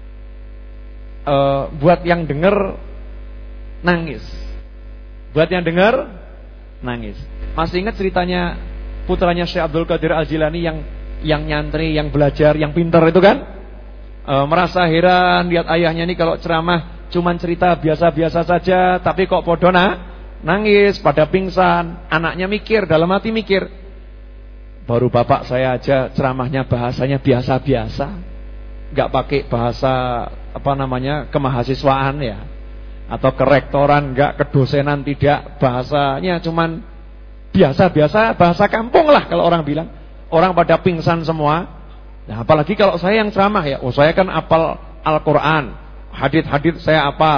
buat yang dengar nangis. Buat yang dengar nangis. Masih ingat ceritanya putranya Syekh Abdul Qadir Al-Jilani yang nyantri, yang belajar, yang pintar itu kan? Merasa heran lihat ayahnya ini kalau ceramah cuman cerita biasa-biasa saja, tapi kok podo nangis, pada pingsan. Anaknya mikir, dalam hati mikir, baru bapak saya aja ceramahnya bahasanya biasa-biasa, nggak pakai bahasa kemahasiswaan ya, atau kerektoran, nggak kedosenan, tidak, bahasanya cuman biasa-biasa, bahasa kampung lah kalau orang bilang. Orang pada pingsan semua. Nah, apalagi kalau saya yang ceramah ya, saya kan apal Al-Quran, hadits-hadits saya apal,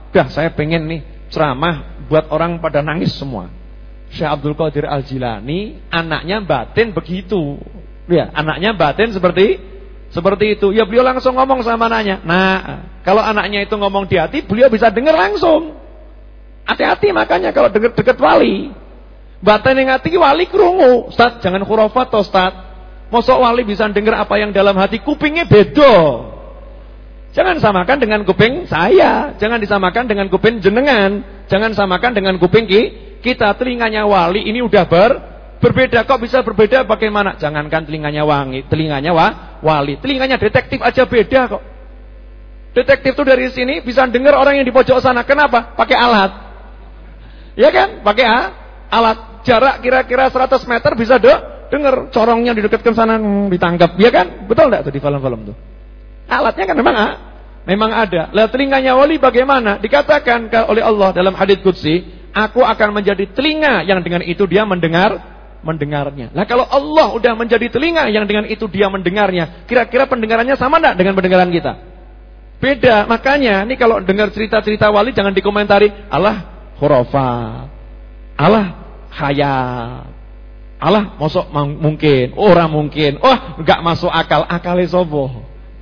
Dah saya pengen nih ceramah buat orang pada nangis semua. Syekh Abdul Qadir Al-Jilani anaknya batin begitu. Ya, anaknya batin seperti itu. Ya beliau langsung ngomong sama anaknya. Nah, kalau anaknya itu ngomong di hati, beliau bisa dengar langsung. Hati-hati makanya kalau dengar dekat wali. Batin yang hati wali krungu. Ustaz, jangan khurafat toh, Ustaz. Mosok wali bisa dengar apa yang dalam hati, kupingnya beda. Jangan samakan dengan kuping saya, jangan disamakan dengan kuping jenengan, jangan samakan dengan kuping kita. Telinganya wali ini udah berbeda. Kok bisa berbeda bagaimana? Jangankan telinganya telinganya wali, telinganya detektif aja beda kok. Detektif tuh dari sini bisa dengar orang yang di pojok sana. Kenapa? Pakai alat. Ya kan? Pakai alat. Jarak kira-kira 100 meter bisa dengar corongnya didekatkan sana ditangkap. Ya kan? Betul enggak tuh di film-film tuh? Alatnya kan memang ada. Lah telinganya wali bagaimana? Dikatakan oleh Allah dalam hadits qudsi, aku akan menjadi telinga yang dengan itu dia mendengarnya. Lah kalau Allah udah menjadi telinga yang dengan itu dia mendengarnya, kira-kira pendengarannya sama enggak dengan pendengaran kita? Beda. Makanya ini kalau dengar cerita-cerita wali jangan dikomentari, alah khurafat, alah khayal, alah mosok mungkin, orang mungkin, enggak masuk akal, akale sopo?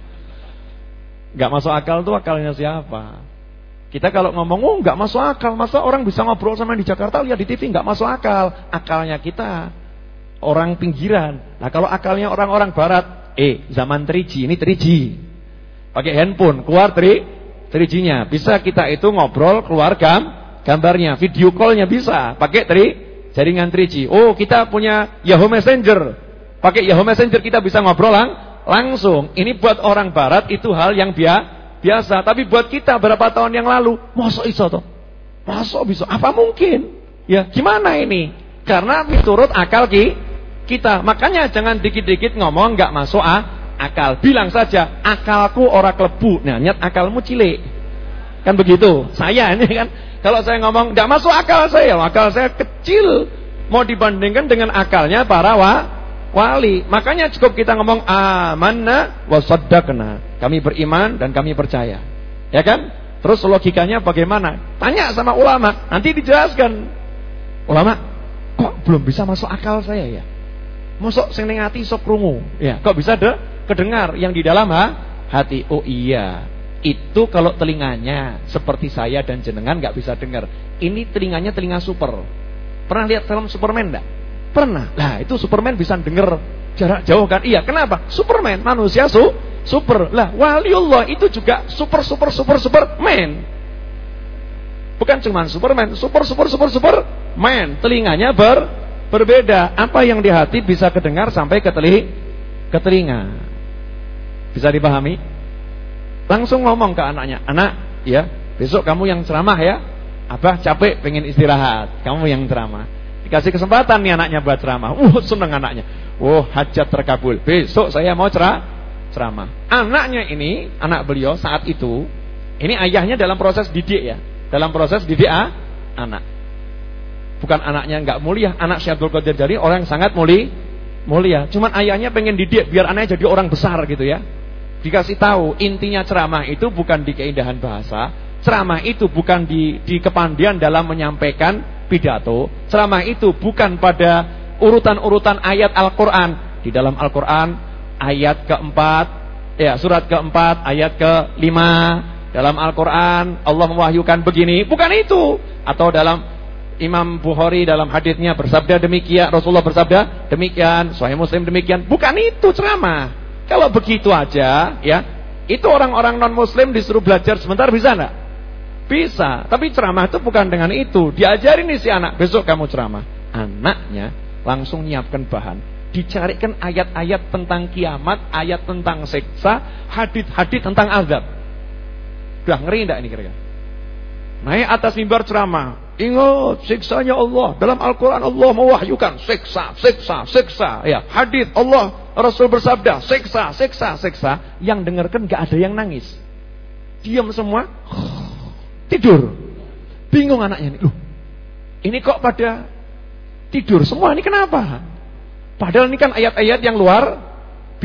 Enggak masuk akal tuh akalnya siapa? Kita kalau ngomong, enggak masuk akal, masa orang bisa ngobrol sama di Jakarta lihat di TV, enggak masuk akal. Akalnya kita orang pinggiran. Nah, kalau akalnya orang-orang barat, zaman 3G, ini 3G. Pakai handphone, keluar 3G-nya. Bisa kita itu ngobrol, keluar gambarnya, video call-nya bisa pakai jaringan 3G. Oh, kita punya Yahoo Messenger. Pakai Yahoo Messenger kita bisa ngobrol langsung. Ini buat orang barat itu hal yang biasa. Tapi buat kita berapa tahun yang lalu, mosok iso toh? Mosok bisa? Apa mungkin? Ya, gimana ini? Karena menurut akal kita. Makanya jangan dikit-dikit ngomong enggak masuk akal. Bilang saja, akalku ora klebu. Nah, nyat akalmu cilik. Kan begitu. Saya ini kan kalau saya ngomong enggak masuk akal saya kecil mau dibandingkan dengan akalnya para wali. Makanya cukup kita ngomong amanna wa shaddaqna. Kami beriman dan kami percaya. Ya kan? Terus logikanya bagaimana? Tanya sama ulama, nanti dijelaskan. Ulama, kok belum bisa masuk akal saya ya? Mosok sing ning ati sok krungu. Ya, kok bisa kedengar yang di dalam hati? Oh iya. Itu kalau telinganya seperti saya dan jenengan enggak bisa dengar. Ini telinganya telinga super. Pernah lihat film Superman enggak? Pernah. Lah, itu Superman bisa dengar jarak jauh kan? Iya, kenapa? Superman, manusia super. Lah, waliullah itu juga superman. Bukan cuma Superman, superman. Telinganya berbeda. Apa yang di hati bisa kedengar sampai ke telinga. Bisa dipahami? Langsung ngomong ke anaknya, "Anak, ya, besok kamu yang ceramah ya. Abah capek pengen istirahat. Kamu yang ceramah." Dikasih kesempatan nih anaknya buat ceramah. Seneng anaknya. Hajat terkabul. Besok saya mau ceramah. Anaknya ini, anak beliau saat itu, ini ayahnya dalam proses didik ya. Dalam proses didik anak. Bukan anaknya enggak mulia, anak Syekh Abdul Qadir Jilani orang yang sangat mulia. Cuman ayahnya pengen didik biar anaknya jadi orang besar gitu ya. Dikasih tahu intinya ceramah itu bukan di keindahan bahasa, ceramah itu bukan di kepandian dalam menyampaikan pidato, ceramah itu bukan pada urutan-urutan ayat Al-Qur'an. Di dalam Al-Qur'an ayat keempat, ya surat keempat ayat ke-5, dalam Al-Qur'an Allah mewahyukan begini, bukan itu. Atau dalam Imam Bukhari dalam hadisnya bersabda demikian, Rasulullah bersabda demikian, Sahih Muslim demikian, bukan itu ceramah. Kalau begitu aja ya, itu orang-orang non-muslim disuruh belajar sebentar bisa enggak? Bisa. Tapi ceramah itu bukan dengan itu. Diajarin nih si anak, besok kamu ceramah. Anaknya langsung nyiapkan bahan. Dicarikan ayat-ayat tentang kiamat, ayat tentang siksa, hadits-hadits tentang azab. Udah ngeri enggak ini kira-kira? Naik atas mimbar ceramah. Ingat siksanya Allah. Dalam Al-Quran Allah mewahyukan siksa. Ya, hadits Allah Rasul bersabda siksa. Yang dengarkan gak ada yang nangis. Diam semua. Tidur. Bingung anaknya nih. Loh, ini kok pada tidur semua, ini kenapa? Padahal ini kan ayat-ayat yang luar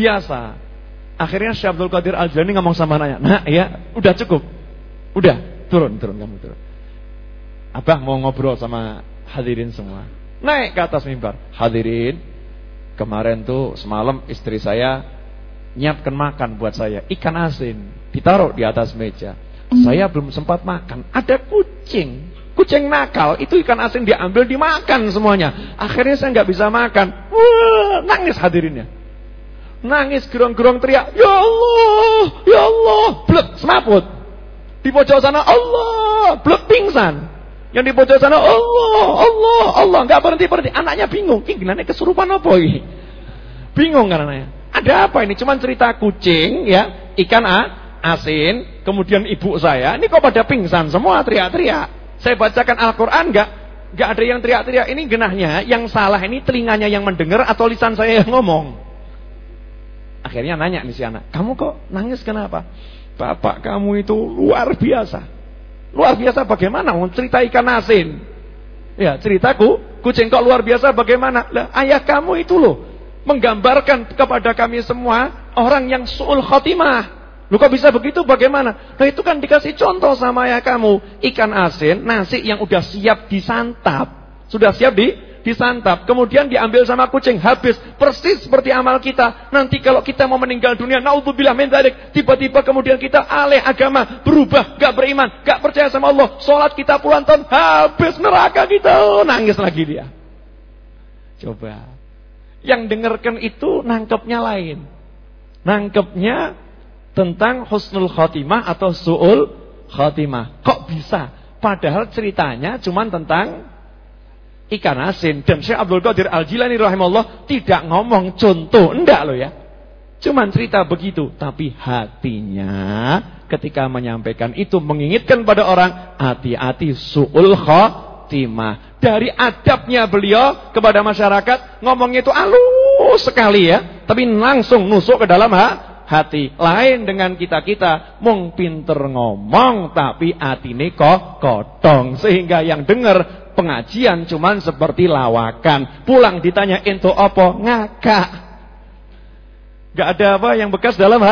biasa. Akhirnya Syekh Abdul Qadir Al-Jilani ngomong sama anaknya, "Nah ya, udah cukup. Udah, turun kamu turun. Abah mau ngobrol sama hadirin semua. Naik ke atas mimbar. Hadirin, kemarin tuh semalam istri saya nyiapkan makan buat saya, ikan asin, ditaruh di atas meja. Saya belum sempat makan, ada kucing nakal, itu ikan asin diambil dimakan semuanya. Akhirnya saya nggak bisa makan. Wah, nangis hadirinnya. Nangis gerong-gerong teriak, ya Allah, blek semaput. Di pojok sana Allah, blek pingsan. Yang di pojok sana Allah, nggak berhenti. Anaknya bingung, ini gimana kesurupan apa ini? Bingung karena ada apa ini? Cuman cerita kucing, ya, ikan asin, kemudian ibu saya, ini kok pada pingsan semua teriak-teriak. Saya bacakan Al-Quran enggak ada yang teriak-teriak. Ini genahnya, yang salah ini telinganya yang mendengar atau lisan saya yang ngomong. Akhirnya nanya nih si anak, kamu kok nangis kenapa? Bapak kamu itu luar biasa. Luar biasa bagaimana? Cerita ikan asin. Ya, ceritaku, kucing kok luar biasa bagaimana? Lah, ayah kamu itu loh menggambarkan kepada kami semua orang yang su'ul khotimah. Lu kok bisa begitu bagaimana? Nah itu kan dikasih contoh sama ayah kamu. Ikan asin, nasi yang udah siap disantap. Sudah siap disantap. Kemudian diambil sama kucing. Habis. Persis seperti amal kita. Nanti kalau kita mau meninggal dunia, naudzubillah min dzalik, tiba-tiba kemudian kita alih agama, berubah, gak beriman, gak percaya sama Allah. Sholat kita puluhan tahun, habis neraka kita. Nangis lagi dia. Coba. Yang dengarkan itu nangkepnya lain. Nangkepnya tentang husnul khotimah atau su'ul khotimah. Kok bisa? Padahal ceritanya cuman tentang ikan asin. Dan Syekh Abdul Qadir Al-Jilani rahimahullah tidak ngomong contoh, enggak loh ya. Cuman cerita begitu. Tapi hatinya ketika menyampaikan itu mengingatkan pada orang, hati-hati su'ul khotimah. Dari adabnya beliau kepada masyarakat, ngomongnya itu halus sekali ya. Tapi langsung nusuk ke dalam hati. Lain dengan kita mung pinter ngomong tapi atine kok kodong, sehingga yang dengar pengajian cuman seperti lawakan. Pulang ditanya ento apa? Ngakak. Gak ada apa yang bekas dalam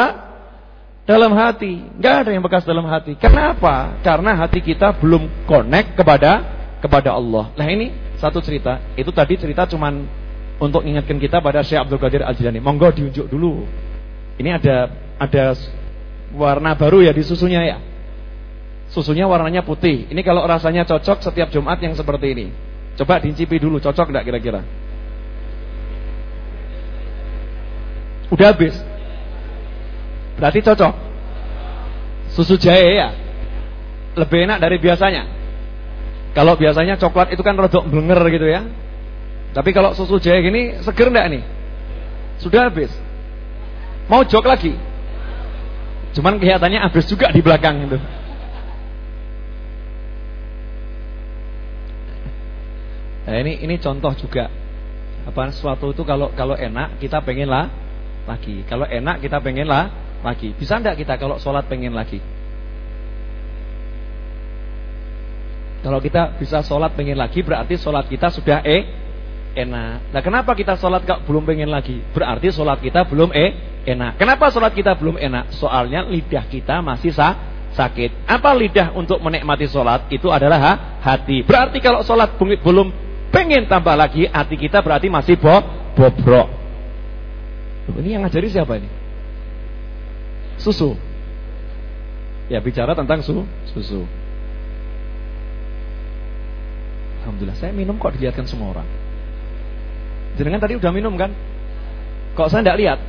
hati. Gak ada yang bekas dalam hati. Kenapa? Karena hati kita belum connect kepada Allah. Nah ini satu cerita. Itu tadi cerita cuman untuk ingatkan kita pada Syekh Abdul Qadir Al-Jilani. Monggo diunjuk dulu. Ini ada warna baru ya di susunya ya. Susunya warnanya putih. Ini kalau rasanya cocok setiap Jumat yang seperti ini. Coba diicipi dulu, cocok enggak kira-kira? Udah habis. Berarti cocok. Susu jahe ya. Lebih enak dari biasanya. Kalau biasanya coklat itu kan rodok blenger gitu ya. Tapi kalau susu jahe gini seger enggak nih? Sudah habis. Mau jok lagi? Cuman kelihatannya habis juga di belakang itu. Nah ini contoh juga. Apa sesuatu itu kalau enak kita pengen lagi. Kalau enak kita pengen lagi. Bisa enggak kita kalau sholat pengen lagi? Kalau kita bisa sholat pengen lagi berarti sholat kita sudah enak. Nah kenapa kita sholat belum pengen lagi? Berarti sholat kita belum enak. Kenapa sholat kita belum enak? Soalnya lidah kita masih sakit. Apa lidah untuk menikmati sholat? Itu adalah hati. Berarti kalau sholat belum pengen tambah lagi, hati kita berarti masih bobrok. Ini yang ngajari siapa ini? Susu. Ya bicara tentang susu. Alhamdulillah saya minum kok dilihatkan semua orang. Jenengan tadi udah minum kan? Kok saya enggak lihat?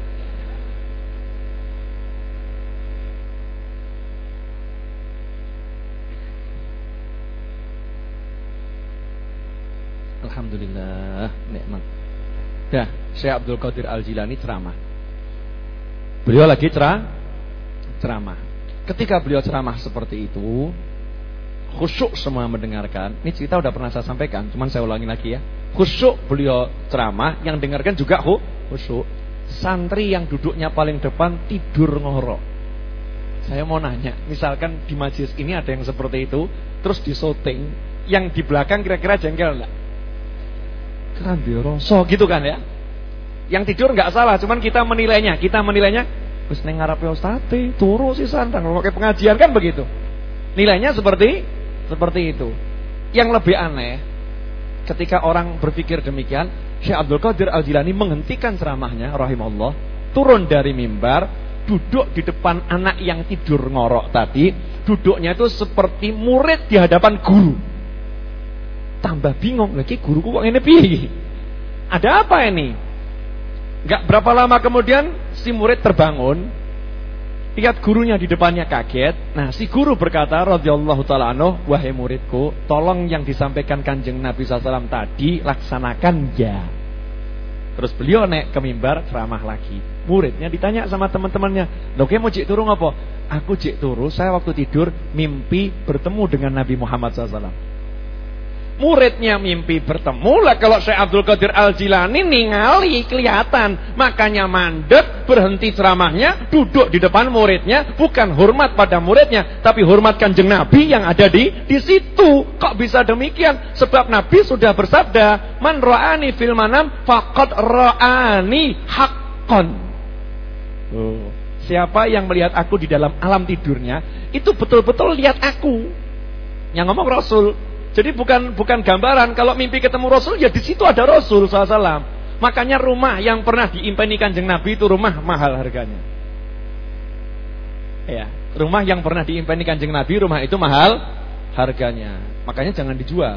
Alhamdulillah, nikmat. Dah, Syekh Abdul Qadir Al-Jilani ceramah. Beliau lagi ceramah. Ketika beliau ceramah seperti itu, khusyuk semua mendengarkan. Ini cerita udah pernah saya sampaikan, cuman saya ulangi lagi ya. Khusyuk beliau ceramah, yang dengarkan juga khusyuk. Santri yang duduknya paling depan tidur ngorok. Saya mau nanya, misalkan di majelis ini ada yang seperti itu, terus disoting, yang di belakang kira-kira jengkel enggak? Kerambiroso gitu kan ya. Yang tidur enggak salah, cuman kita menilainya wis ning ngarepe ustaz turu sisan nang ngomongke pengajian kan begitu. Nilainya seperti itu. Yang lebih aneh, ketika orang berpikir demikian, Syekh Abdul Qadir Al-Jilani menghentikan ceramahnya rahimahullah, turun dari mimbar, duduk di depan anak yang tidur ngorok tadi. Duduknya itu seperti murid di hadapan guru. Tambah bingung, lagi guruku kok ini piye? Ada apa ini? Gak berapa lama kemudian si murid terbangun, lihat gurunya di depannya kaget. Nah, si guru berkata radhiyallahu taala anhu, wahai muridku, tolong yang disampaikan Kanjeng Nabi SAW tadi laksanakan ya. Terus beliau naik ke mimbar ceramah lagi. Muridnya ditanya sama teman-temannya, "Lho, mau jek turu ngopo?" "Aku jek turu, saya waktu tidur mimpi bertemu dengan Nabi Muhammad SAW." Muridnya mimpi bertemu lah, kalau Syekh Abdul Qadir Al-Jilani ningali kelihatan, makanya mandek, berhenti ceramahnya, duduk di depan muridnya, bukan hormat pada muridnya, tapi hormat Kanjeng Nabi yang ada di situ. Kok bisa demikian? Sebab Nabi sudah bersabda, "Man ra'ani fil manam faqad ra'ani haqqan." Siapa yang melihat aku di dalam alam tidurnya, itu betul-betul lihat aku. Yang ngomong Rasul. Jadi bukan gambaran. Kalau mimpi ketemu Rasul, ya di situ ada Rasul SAW. Makanya rumah yang pernah diimpeni Kanjeng Nabi itu rumah mahal harganya. Ya, rumah yang pernah diimpeni Kanjeng Nabi, rumah itu mahal harganya. Makanya jangan dijual.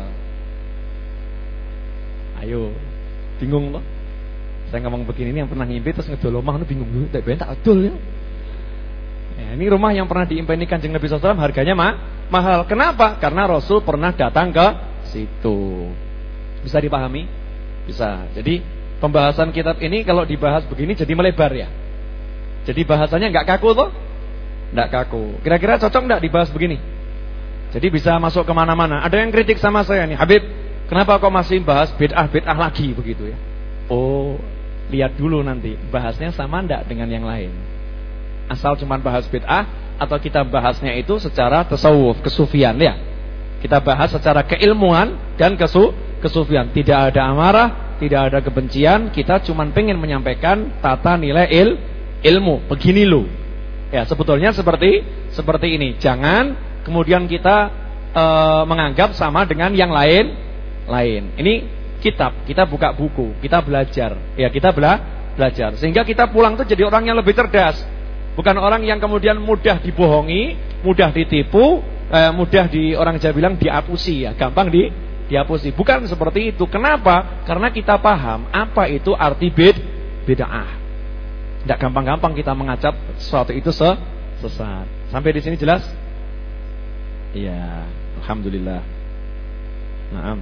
Ayo, bingung loh. Saya ngomong begini, ini yang pernah ngimpi terus ngedol omah, bingung dulu, tak adol ya. Ya, ini rumah yang pernah diimpeni Kanjeng Nabi SAW harganya mahal. Kenapa? Karena Rasul pernah datang ke situ. Bisa dipahami? Bisa. Jadi pembahasan kitab ini kalau dibahas begini jadi melebar ya. Jadi bahasanya nggak kaku toh? Nggak kaku. Kira-kira cocok nggak dibahas begini? Jadi bisa masuk kemana-mana. Ada yang kritik sama saya nih, Habib, kenapa kok masih bahas bid'ah lagi begitu ya? Oh, lihat dulu nanti bahasnya sama nggak dengan yang lain. Asal cuma bahas bid'ah, atau kita bahasnya itu secara tasawuf, kesufian ya. Kita bahas secara keilmuan dan kesufian. Tidak ada amarah, tidak ada kebencian. Kita cuma pengen menyampaikan tata nilai ilmu. Begini loh. Ya, sebetulnya seperti ini. Jangan kemudian kita menganggap sama dengan yang lain. Ini kitab, kita buka buku, kita belajar. Ya, kita belajar. Sehingga kita pulang tuh jadi orang yang lebih cerdas. Bukan orang yang kemudian mudah dibohongi, mudah ditipu, mudah orang Jawa bilang diapusi ya, gampang diapusi. Bukan seperti itu. Kenapa? Karena kita paham apa itu arti bid'ah. Tidak gampang-gampang kita mengacap sesuatu itu sesat. Sampai di sini jelas? Iya, alhamdulillah. Naam.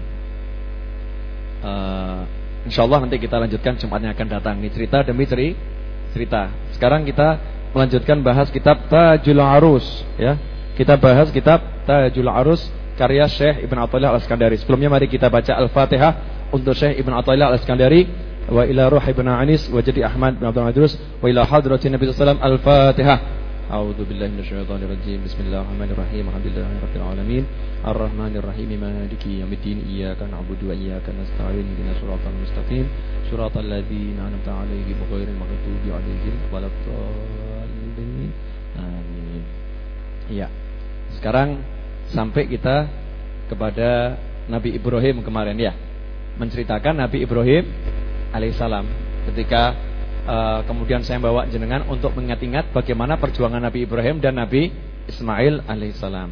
Insyaallah nanti kita lanjutkan Jumatnya akan datang. Ini cerita demi cerita. Sekarang kita melanjutkan bahas kitab Tajul Arus ya. Kita bahas kitab Tajul Arus karya Syekh Ibn Athaillah Al-Iskandari. Sebelumnya mari kita baca Al-Fatihah untuk Syekh Ibn Athaillah Al-Iskandari wa ila ruh Ibn Anis wa jadi Ahmad bin Abdul Idrus wa ila hadratin Nabi sallallahu alaihi wasallam. Al-Fatihah. A'udzu billahi minasyaitonir rajim. Bismillahirrahmanirrahim. Alhamdulillahirabbil alamin. Arrahmanirrahim. Maliki yaumiddin. Iyyaka na'budu wa iyyaka nasta'in. Ihdinas siratal mustaqim. Siratal ladzina an'amta 'alaihim ghairil maghdubi 'alaihim waladdallin. Amin. Ya. Sekarang sampai kita kepada Nabi Ibrahim kemarin ya. Menceritakan Nabi Ibrahim alaihissalam ketika kemudian saya bawa jenengan untuk mengingat-ingat bagaimana perjuangan Nabi Ibrahim dan Nabi Ismail alaihissalam.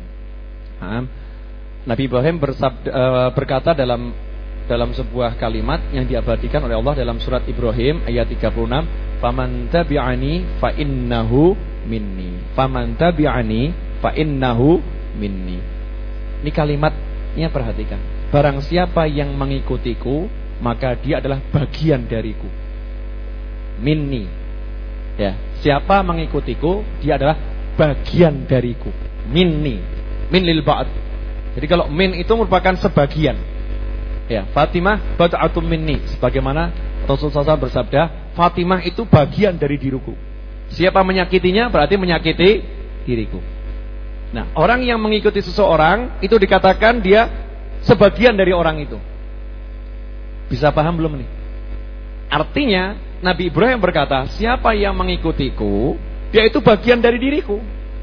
Nabi Ibrahim berkata dalam sebuah kalimat yang diabadikan oleh Allah dalam surat Ibrahim ayat 36, "Faman tabi'ani fa innahu minni." Faman tabi'ani fa innahu minni. Ini kalimatnya perhatikan. Barang siapa yang mengikutiku, maka dia adalah bagian dariku. Minni. Ya, siapa mengikutiku, dia adalah bagian dariku. Minni. Min lil ba'd. Jadi kalau min itu merupakan sebagian. Ya, Fatimah bad'atum minni, sebagaimana Rasulullah SAW bersabda, Fatimah itu bagian dari diriku. Siapa menyakitinya berarti menyakiti diriku. Nah, orang yang mengikuti seseorang itu dikatakan dia sebagian dari orang itu. Bisa paham belum nih? Artinya Nabi Ibrahim berkata, siapa yang mengikutiku, dia itu bagian dari diriku.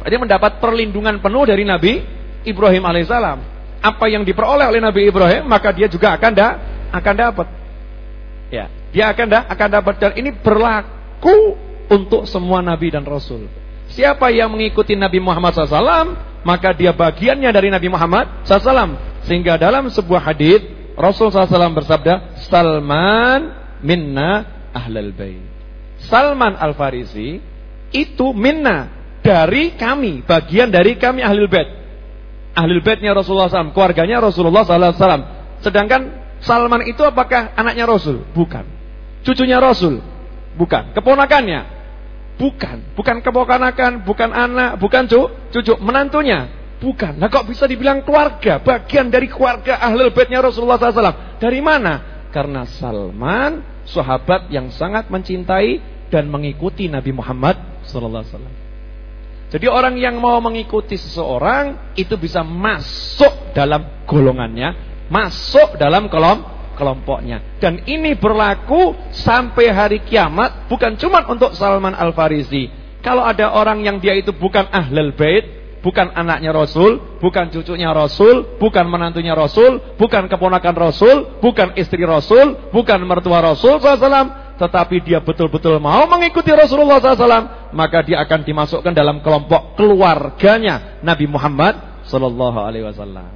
Berarti mendapat perlindungan penuh dari Nabi Ibrahim alaihissalam. Apa yang diperoleh oleh Nabi Ibrahim, maka dia juga akan dapat. Ya, dia akan dapat. Dan ini berlaku untuk semua Nabi dan Rasul. Siapa yang mengikuti Nabi Muhammad SAW, maka dia bagiannya dari Nabi Muhammad SAW. Sehingga dalam sebuah hadis Rasul SAW bersabda, Salman minna ahlal bait. Salman Al-Farisi itu minna, dari kami, bagian dari kami ahlul bait. Ahlul baitnya Rasulullah SAW, keluarganya Rasulullah SAW. Sedangkan Salman itu apakah anaknya Rasul? Bukan. Cucunya Rasul? Bukan. Keponakannya? Bukan. Bukan keponakan, bukan anak, bukan cucu. Menantunya? Bukan. Nah kok bisa dibilang keluarga? Bagian dari keluarga ahlul baitnya Rasulullah SAW. Dari mana? Karena Salman sahabat yang sangat mencintai dan mengikuti Nabi Muhammad SAW. Jadi orang yang mau mengikuti seseorang itu bisa masuk dalam golongannya, masuk dalam kelompoknya. Dan ini berlaku sampai hari kiamat, bukan cuma untuk Salman Al-Farisi. Kalau ada orang yang dia itu bukan ahlul bait, bukan anaknya Rasul, bukan cucunya Rasul, bukan menantunya Rasul, bukan keponakan Rasul, bukan istri Rasul, bukan mertua Rasul SAW, tetapi dia betul-betul mau mengikuti Rasulullah SAW, maka dia akan dimasukkan dalam kelompok keluarganya Nabi Muhammad SAW.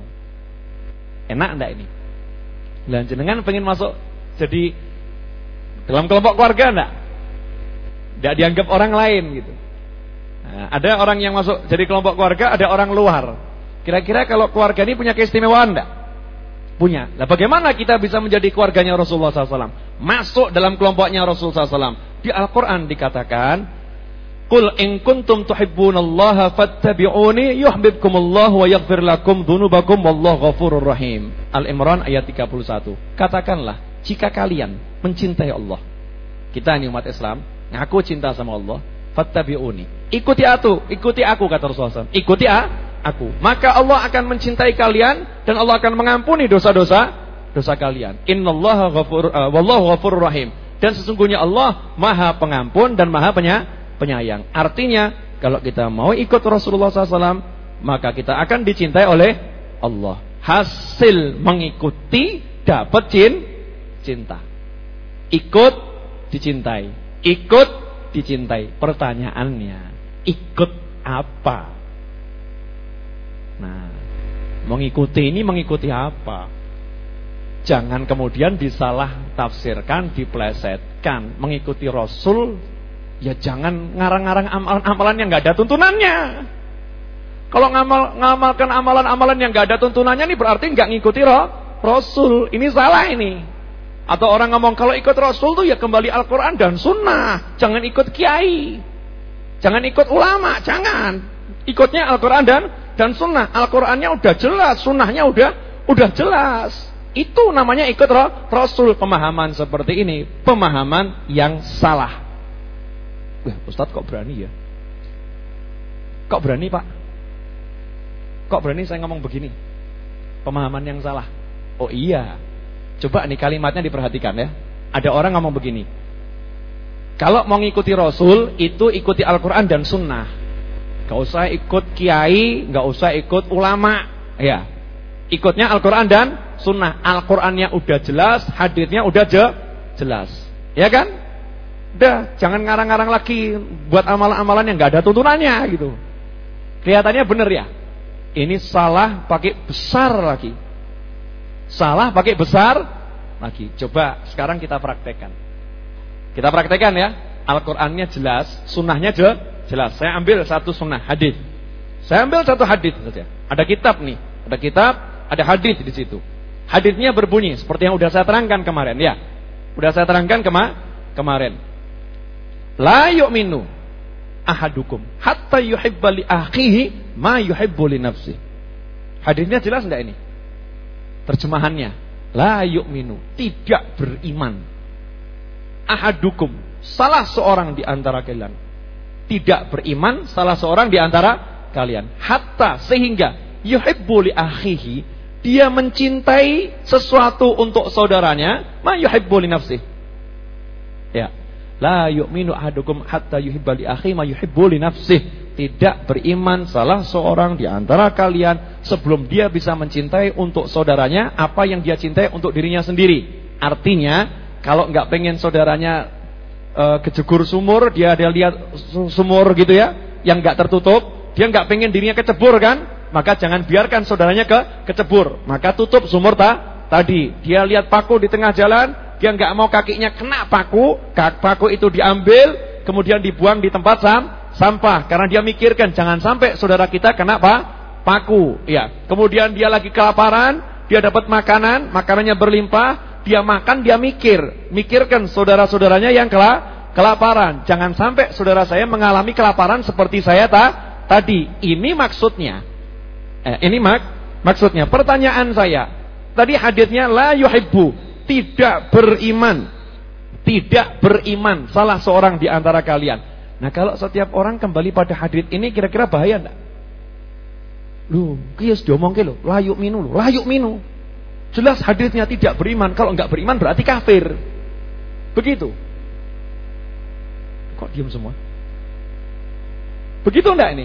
Enak enggak ini? Lah jenengan pengen masuk jadi dalam kelompok keluarga enggak? Enggak dianggap orang lain gitu. Nah, ada orang yang masuk jadi kelompok keluarga, ada orang luar. Kira-kira kalau keluarga ini punya keistimewaan enggak? Punya. Nah, bagaimana kita bisa menjadi keluarganya Rasulullah SAW? Masuk dalam kelompoknya Rasulullah SAW. Di Al-Quran dikatakan, Qul in kuntum tuhibbunallaha fattabi'uni yuhibbukumullahu wa yaghfir lakum dzunubakum wallahu ghafurur rahim. Al-Imran ayat 31. Katakanlah, jika kalian mencintai Allah. Kita ini umat Islam, ngaku cinta sama Allah, fattabi'uni. Ikuti aku kata Rasulullah SAW. Ikuti aku. Maka Allah akan mencintai kalian dan Allah akan mengampuni dosa kalian. Innallaha wallahu ghafurur rahim. Dan sesungguhnya Allah Maha Pengampun dan Maha Penyayang. Artinya, kalau kita mau ikut Rasulullah SAW, maka kita akan dicintai oleh Allah. Hasil mengikuti dapat cinta. Ikut dicintai. Ikut dicintai. Pertanyaannya, ikut apa? Nah, mengikuti ini mengikuti apa? Jangan kemudian disalah tafsirkan, diplesetkan. Mengikuti Rasul, ya jangan ngarang-ngarang amalan-amalan yang gak ada tuntunannya. Kalau ngamalkan amalan-amalan yang gak ada tuntunannya, ini berarti gak ngikuti Rasul. Ini salah ini. Atau orang ngomong kalau ikut Rasul tuh ya kembali Al-Quran dan Sunnah. Jangan ikut kiai, jangan ikut ulama, jangan. Ikutnya Al-Quran dan Sunnah. Al-Qurannya udah jelas, Sunnahnya udah jelas. Itu namanya ikut Rasul. Pemahaman seperti ini pemahaman yang salah. Wah, Ustadz kok berani ya? Kok berani Pak? Kok berani saya ngomong begini? Pemahaman yang salah. Oh iya. Coba nih kalimatnya diperhatikan ya. Ada orang ngomong begini, kalau mau ngikuti Rasul itu ikuti Al-Quran dan Sunnah. Gak usah ikut kiai, gak usah ikut ulama. Ya, ikutnya Al-Quran dan Sunnah. Al-Qurannya udah jelas, haditsnya udah jelas. Ya kan? Udah, jangan ngarang-ngarang lagi buat amalan-amalan yang gak ada tuntunannya gitu. Kelihatannya benar ya. Ini salah pakai besar lagi. Salah pakai besar lagi. Coba sekarang kita praktekkan. Kita praktekkan ya. Al-Qur'annya jelas, sunnahnya jelas. Saya ambil satu sunnah hadis. Saya ambil satu hadis saja. Ada kitab nih, ada kitab, ada hadis di situ. Hadisnya berbunyi seperti yang udah saya terangkan kemarin ya. Udah saya terangkan kemarin. La yu'minu ahadukum hatta yuhibba li akhihi ma yuhibbu li nafsihi. Hadisnya jelas enggak ini? Terjemahannya, la yu'minu, tidak beriman. Ahadukum, salah seorang di antara kalian. Tidak beriman salah seorang di antara kalian. Hatta, sehingga yuhibbu li akhihi, dia mencintai sesuatu untuk saudaranya, ma yuhibbu li nafsihi. Ya. La yu'minu ahadukum hatta yuhibba li akhihi ma yuhibbu li nafsihi. tidak beriman salah seorang di antara kalian sebelum dia bisa mencintai untuk saudaranya apa yang dia cintai untuk dirinya sendiri. Artinya, kalau nggak pengen saudaranya kejegur sumur, dia ada lihat sumur gitu ya, yang nggak tertutup, dia nggak pengen dirinya kecebur kan, maka jangan biarkan saudaranya kecebur. Maka tutup sumur tadi. Dia lihat paku di tengah jalan, dia nggak mau kakinya kena paku itu diambil, kemudian dibuang di tempat sampah, karena dia mikirkan jangan sampai saudara kita kena paku. Ya. Kemudian dia lagi kelaparan, dia dapat makanannya berlimpah, dia makan, dia mikirkan saudara-saudaranya yang kelaparan. Jangan sampai saudara saya mengalami kelaparan seperti saya tadi. Ini maksudnya. Maksudnya. Pertanyaan saya, tadi hadisnya la yuhibbu, tidak beriman salah seorang di antara kalian. Nah, kalau setiap orang kembali pada hadis ini kira-kira bahaya enggak? Loh, kias diomongke lho, la yu'minu. Jelas hadisnya tidak beriman. Kalau enggak beriman berarti kafir. Begitu. Kok diam semua? Begitu enggak ini?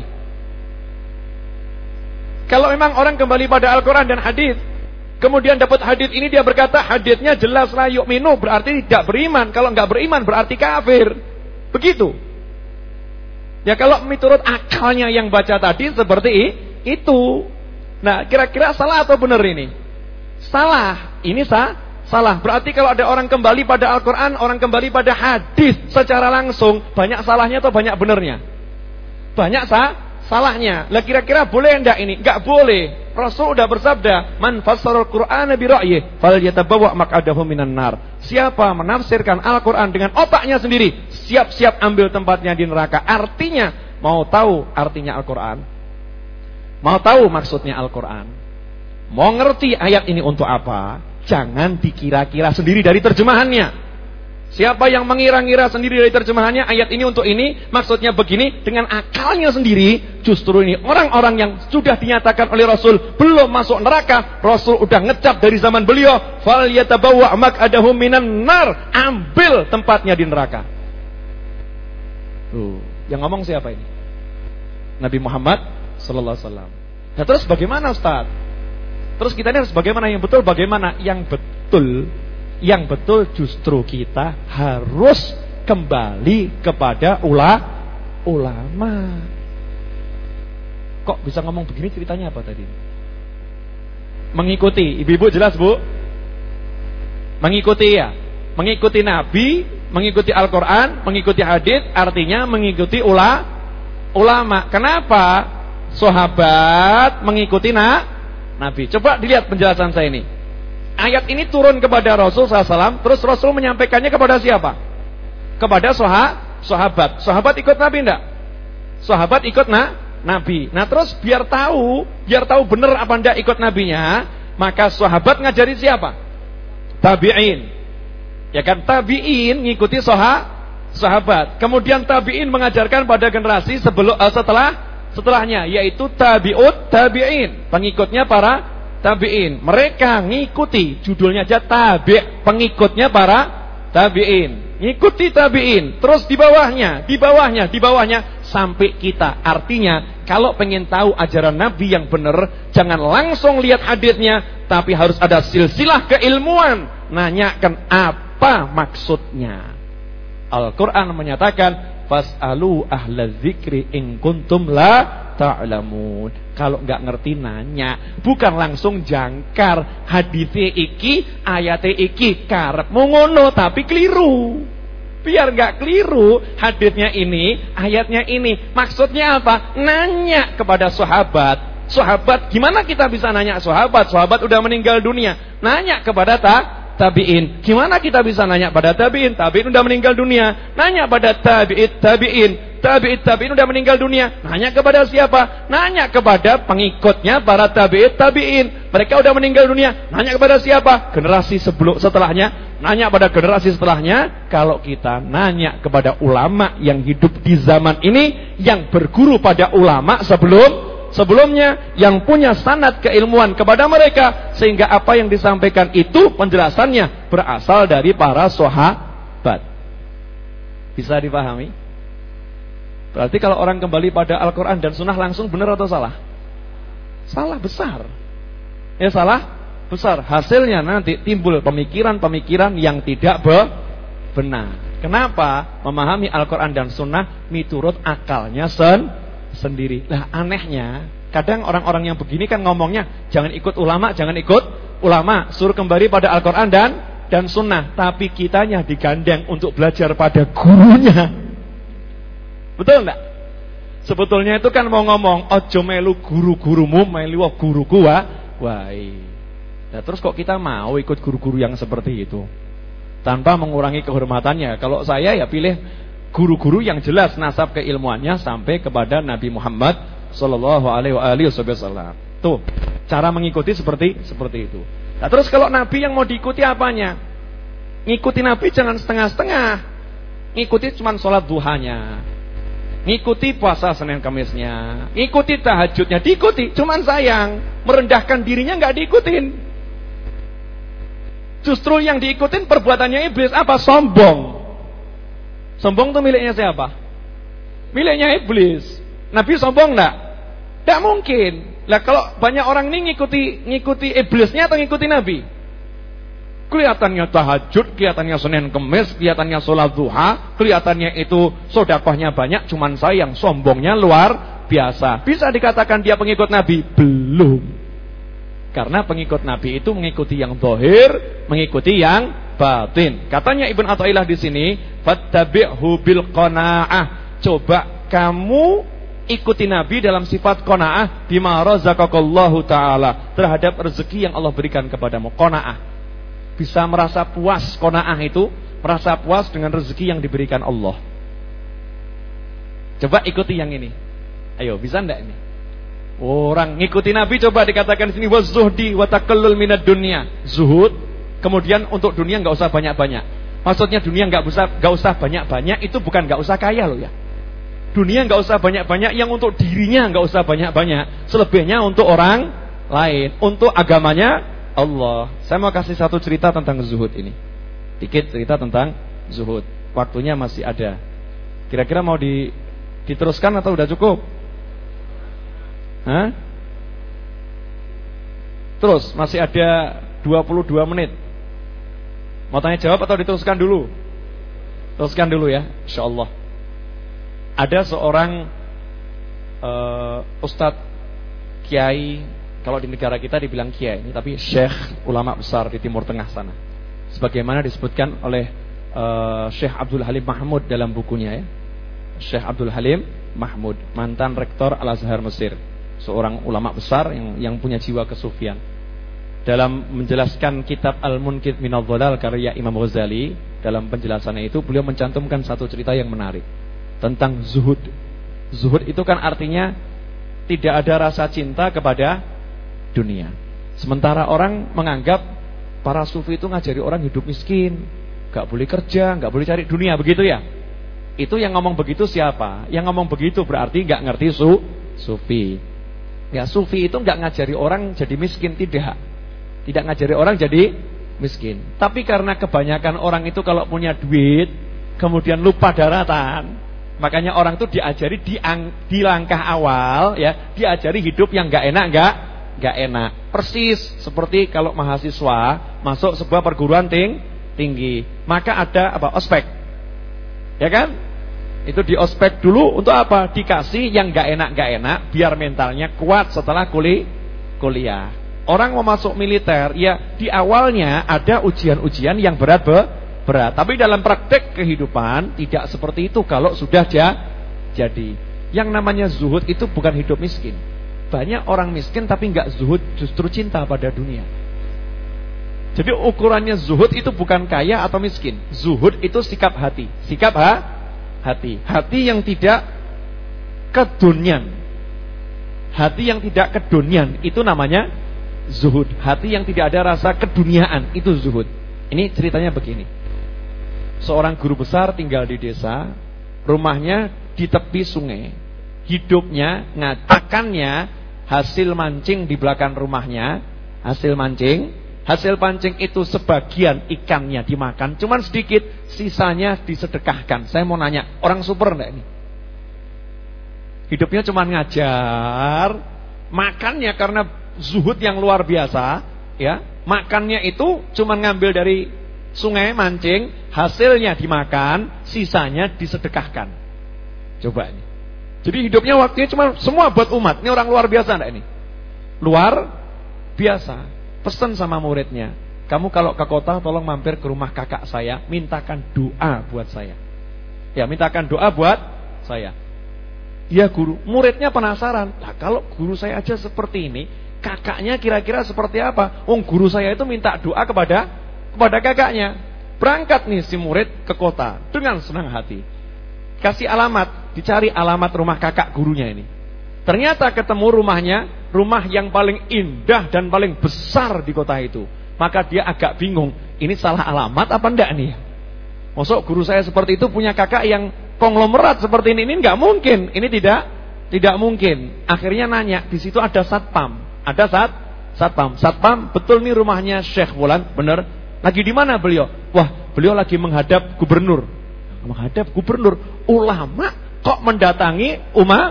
Kalau memang orang kembali pada Al-Quran dan hadis, kemudian dapat hadis ini, dia berkata hadisnya jelas la yu'minu, berarti tidak beriman. Kalau enggak beriman berarti kafir. Begitu. Ya, kalau menurut akalnya yang baca tadi seperti itu. Nah, kira-kira salah atau benar ini? Salah. Ini salah. Berarti kalau ada orang kembali pada Al-Quran, orang kembali pada hadis secara langsung, banyak salahnya atau banyak benarnya? Banyak salahnya. Lah kira-kira boleh enggak ini? Enggak boleh. Rasul udah bersabda, "Man fassarul Qur'ana bi ra'yihi falyatabawwa maq'adahu minan nar." Siapa menafsirkan Al-Qur'an dengan otaknya sendiri, siap-siap ambil tempatnya di neraka. Artinya, mau tahu artinya Al-Qur'an? Mau tahu maksudnya Al-Qur'an? Mau ngerti ayat ini untuk apa? Jangan dikira-kira sendiri dari terjemahannya. Siapa yang mengira-ngira sendiri dari terjemahannya, ayat ini untuk ini, maksudnya begini, dengan akalnya sendiri, justru ini orang-orang yang sudah dinyatakan oleh Rasul belum masuk neraka. Rasul udah ngecap dari zaman beliau, fal yatabawwa maq'adahu minan nar, ambil tempatnya di neraka. Tuh, yang ngomong siapa ini? Nabi Muhammad sallallahu alaihi wasallam. Nah, terus bagaimana, Ustaz? Terus kita ini harus bagaimana? Yang betul bagaimana? Yang betul justru kita harus kembali kepada ulama. Kok bisa ngomong begini, ceritanya apa tadi? Mengikuti, ibu-ibu jelas Bu? Mengikuti ya. Mengikuti Nabi, mengikuti Al-Quran, mengikuti hadis, artinya mengikuti ulama. Kenapa sahabat mengikuti Nabi? Coba dilihat penjelasan saya ini. Ayat ini turun kepada Rasul SAW, terus Rasul menyampaikannya kepada siapa? Kepada sahabat. Sahabat ikut Nabi enggak? Sahabat ikut Nabi. Nah, terus biar tahu benar apa enggak ikut Nabinya, maka sahabat ngajari siapa? Tabi'in. Ya kan, tabi'in ngikuti sahabat. Kemudian tabi'in mengajarkan pada generasi setelahnya, yaitu tabi'ut tabi'in, pengikutnya para tabi'in. Mereka ngikuti, judulnya aja tabi', pengikutnya para tabi'in. Ngikuti tabi'in, terus di bawahnya sampai kita. Artinya, kalau pengen tahu ajaran Nabi yang benar, jangan langsung lihat hadisnya, tapi harus ada silsilah keilmuan. Nanyakan apa maksudnya. Al-Quran menyatakan, fas'alu ahla dzikri in kuntum la ta'lamun. Kalau enggak ngerti nanya, bukan langsung jangkar. Hadise iki, ayate iki, karepmu ngono tapi keliru. Biar enggak keliru, hadisnya ini, ayatnya ini. Maksudnya apa? Nanya kepada sahabat. Sahabat, gimana kita bisa nanya sahabat? Sahabat udah meninggal dunia. Nanya kepada tabi'in. Gimana kita bisa nanya pada tabi'in? Tabi'in udah meninggal dunia. Nanya pada tabi'in. Tabi'in udah meninggal dunia. Nanya kepada siapa? Nanya kepada pengikutnya para tabi'in. Mereka udah meninggal dunia. Nanya kepada siapa? Generasi setelahnya. Nanya pada generasi setelahnya. Kalau kita nanya kepada ulama yang hidup di zaman ini, yang berguru pada ulama sebelumnya, yang punya sanad keilmuan kepada mereka, sehingga apa yang disampaikan itu penjelasannya berasal dari para sahabat. Bisa dipahami? Berarti kalau orang kembali pada Al-Quran dan Sunnah langsung benar atau salah? Salah besar. Ya salah besar. Hasilnya nanti timbul pemikiran-pemikiran yang tidak benar. Kenapa? Memahami Al-Quran dan Sunnah miturut akalnya sendiri. Lah anehnya, kadang orang-orang yang begini kan ngomongnya jangan ikut ulama, jangan ikut ulama, suruh kembali pada Al-Quran dan Sunnah. Tapi kitanya digandeng untuk belajar pada gurunya. Betul enggak? Sebetulnya itu kan mau ngomong ojo melu guru-gurumu, melu guruku wae. Nah, terus kok kita mau ikut guru-guru yang seperti itu tanpa mengurangi kehormatannya? Kalau saya ya pilih guru-guru yang jelas nasab keilmuannya sampai kepada Nabi Muhammad sallallahu alaihi wasallam. Tuh, cara mengikuti seperti itu. Nah, terus kalau Nabi yang mau diikuti apanya? Ngikuti Nabi jangan setengah-setengah. Ngikuti cuma sholat duhanya, ngikuti puasa Senin Kamisnya, ngikuti tahajudnya, diikuti. Cuman sayang, merendahkan dirinya nggak diikutin. Justru yang diikutin perbuatannya iblis. Apa? Sombong. Sombong itu miliknya siapa? Miliknya iblis. Nabi sombong nggak? Nggak mungkin. Lah kalau banyak orang ini ngikuti iblisnya atau ngikuti Nabi? Kelihatannya tahajud, kelihatannya Senin Kemis, kelihatannya sholat duha, kelihatannya itu sedekahnya banyak, cuman sayang sombongnya luar biasa. Bisa dikatakan dia pengikut Nabi? Belum. Karena pengikut Nabi itu mengikuti yang zahir, mengikuti yang batin. Katanya Ibn Athaillah di sini, fattabi'hu bil qanaah. Coba kamu ikuti Nabi dalam sifat qanaah bima razaqakallahu taala, terhadap rezeki yang Allah berikan kepadamu. Qanaah. Bisa merasa puas, qanaah itu merasa puas dengan rezeki yang diberikan Allah. Coba ikuti yang ini. Ayo, bisa enggak ini? Orang ngikuti Nabi coba dikatakan di sini wazuhdi wa takallul minad dunya. Zuhud, kemudian untuk dunia enggak usah banyak-banyak. Maksudnya dunia enggak usah banyak-banyak itu bukan enggak usah kaya loh ya. Dunia enggak usah banyak-banyak, yang untuk dirinya enggak usah banyak-banyak, selebihnya untuk orang lain, untuk agamanya Allah. Saya mau kasih satu cerita tentang zuhud ini. Dikit cerita tentang zuhud. Waktunya masih ada. Kira-kira mau diteruskan atau udah cukup? Hah? Terus masih ada 22 menit. Mau tanya jawab atau diteruskan dulu? Teruskan dulu ya, insyaallah. Ada seorang ustadz kiai, kalau di negara kita dibilang kiai, tapi syekh, ulama besar di Timur Tengah sana. Sebagaimana disebutkan oleh Syekh Abdul Halim Mahmud dalam bukunya ya. Syekh Abdul Halim Mahmud, mantan rektor Al-Azhar Mesir, seorang ulama besar yang punya jiwa kesufian. Dalam menjelaskan kitab Al-Munqidh Minadh Dhalal karya Imam Ghazali, dalam penjelasannya itu beliau mencantumkan satu cerita yang menarik tentang zuhud. Zuhud itu kan artinya tidak ada rasa cinta kepada dunia. Sementara orang menganggap para sufi itu ngajari orang hidup miskin, gak boleh kerja, gak boleh cari dunia, begitu ya. Itu yang ngomong begitu siapa? Yang ngomong begitu berarti gak ngerti sufi. Ya, sufi itu gak ngajari orang jadi miskin, tidak ngajari orang jadi miskin. Tapi karena kebanyakan orang itu kalau punya duit kemudian lupa daratan, makanya orang itu diajari di langkah awal ya, diajari hidup yang gak enak. Persis seperti kalau mahasiswa masuk sebuah perguruan tinggi, maka ada ospek. Ya kan? Itu di ospek dulu untuk apa? Dikasih yang gak enak biar mentalnya kuat setelah kuliah. Orang mau masuk militer, ya di awalnya ada ujian-ujian yang berat. Tapi dalam praktek kehidupan tidak seperti itu kalau sudah jadi. Yang namanya zuhud itu bukan hidup miskin. Banyak orang miskin tapi enggak zuhud, justru cinta pada dunia. Jadi ukurannya zuhud itu bukan kaya atau miskin. Zuhud itu sikap hati. Hati yang tidak kedunian. Hati yang tidak kedunian itu namanya zuhud. Hati yang tidak ada rasa keduniaan itu zuhud. Ini ceritanya begini. Seorang guru besar tinggal di desa, rumahnya di tepi sungai. Hidupnya, ngatakannya hasil mancing di belakang rumahnya. Hasil pancing itu sebagian ikannya dimakan, cuman sedikit, sisanya disedekahkan. Saya mau nanya, orang super enggak ini? Hidupnya cuma ngajar, makannya karena zuhud yang luar biasa, ya. Makannya itu cuma ngambil dari sungai mancing, hasilnya dimakan, sisanya disedekahkan. Coba ini. Jadi hidupnya waktunya cuma semua buat umat. Ini orang luar biasa enggak ini? Luar biasa. Pesan sama muridnya, kamu kalau ke kota tolong mampir ke rumah kakak saya, mintakan doa buat saya. Ya, mintakan doa buat saya. Ya guru, muridnya penasaran. Nah, kalau guru saya aja seperti ini, kakaknya kira-kira seperti apa? Guru saya itu minta doa kepada kakaknya. Berangkat nih si murid ke kota dengan senang hati. Kasih alamat, dicari alamat rumah kakak gurunya ini. Ternyata ketemu rumahnya, rumah yang paling indah dan paling besar di kota itu. Maka dia agak bingung, ini salah alamat apa enggak nih? Maksud guru saya seperti itu punya kakak yang konglomerat seperti ini enggak mungkin. Ini tidak mungkin. Akhirnya nanya, di situ ada satpam. Ada satpam. Satpam, betul nih rumahnya Syekh Fulan, benar. Lagi di mana beliau? Wah, beliau lagi menghadap gubernur. Menghadap gubernur. Ulama kok mendatangi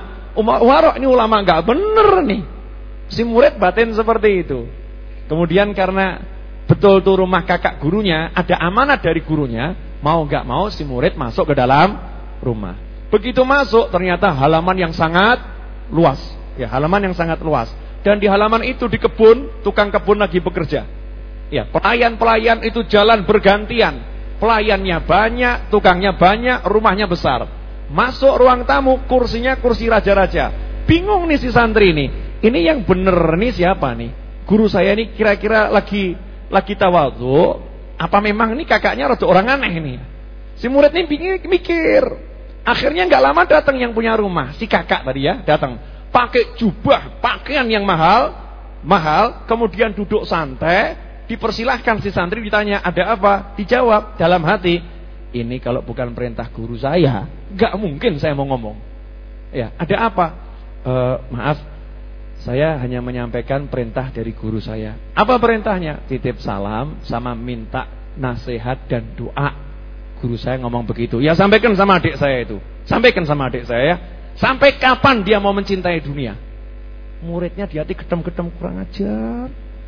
warok, ini ulama enggak bener nih. Si murid batin seperti itu. Kemudian karena betul tuh rumah kakak gurunya, ada amanat dari gurunya, mau enggak mau si murid masuk ke dalam rumah. Begitu masuk ternyata halaman yang sangat luas. Ya, halaman yang sangat luas. Dan di halaman itu di kebun, tukang kebun lagi bekerja. Ya, pelayan-pelayan itu jalan bergantian. Pelayannya banyak, tukangnya banyak, rumahnya besar. Masuk ruang tamu, kursinya kursi raja-raja. Bingung nih si santri ini. Ini yang bener nih siapa nih? Guru saya ini kira-kira lagi tawadhu, apa memang ini kakaknya rada orang aneh nih? Si murid ini mikir. Akhirnya enggak lama datang yang punya rumah, si kakak tadi ya, datang. Pakai jubah, pakaian yang mahal, kemudian duduk santai, dipersilahkan si santri ditanya, "Ada apa?" Dijawab dalam hati, "Ini kalau bukan perintah guru saya, enggak mungkin saya mau ngomong." Ya, "Ada apa?" Maaf, saya hanya menyampaikan perintah dari guru saya." "Apa perintahnya?" "Titip salam sama minta nasihat dan doa." Guru saya ngomong begitu. "Ya sampaikan sama adik saya itu. Sampaikan sama adik saya ya. Sampai kapan dia mau mencintai dunia?" Muridnya di hati gedem-gedem, kurang ajar.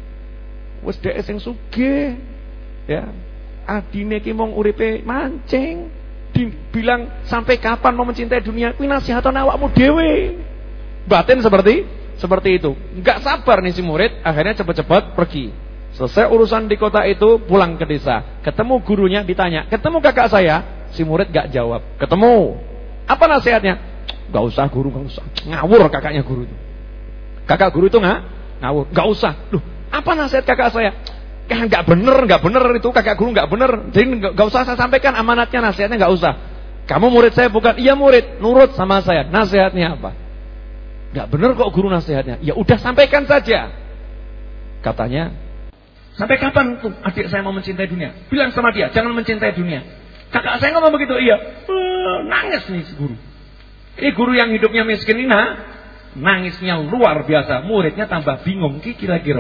Wis dhek sing sugih. Ya. Adine ki mung uripe mancing. Dibilang sampai kapan mau mencintai dunia? Kuwi nasihatane awakmu dhewe. Batin seperti itu. Enggak sabar nih si murid, akhirnya cepat-cepat pergi. Selesai urusan di kota itu, pulang ke desa. Ketemu gurunya, ditanya, "Ketemu kakak saya?" Si murid enggak jawab. "Ketemu." "Apa nasihatnya?" "Enggak usah guru, enggak usah." Ngawur kakaknya guru itu. Kakak guru itu ngawur. "Enggak usah." "Loh, apa nasihat kakak saya?" Enggak bener itu kakak guru enggak bener. Jadi enggak usah saya sampaikan amanatnya, nasihatnya enggak usah. "Kamu murid saya bukan?" "Iya murid." "Nurut sama saya." "Nasihatnya apa?" "Enggak bener kok guru nasihatnya." "Ya udah sampaikan saja." Katanya, "Sampai kapan tuh adik saya mau mencintai dunia? Bilang sama dia, jangan mencintai dunia." Kakak saya ngomong begitu, iya. Nangis nih si guru. Ini guru yang hidupnya miskin ini, nangisnya luar biasa. Muridnya tambah bingung, kira-kira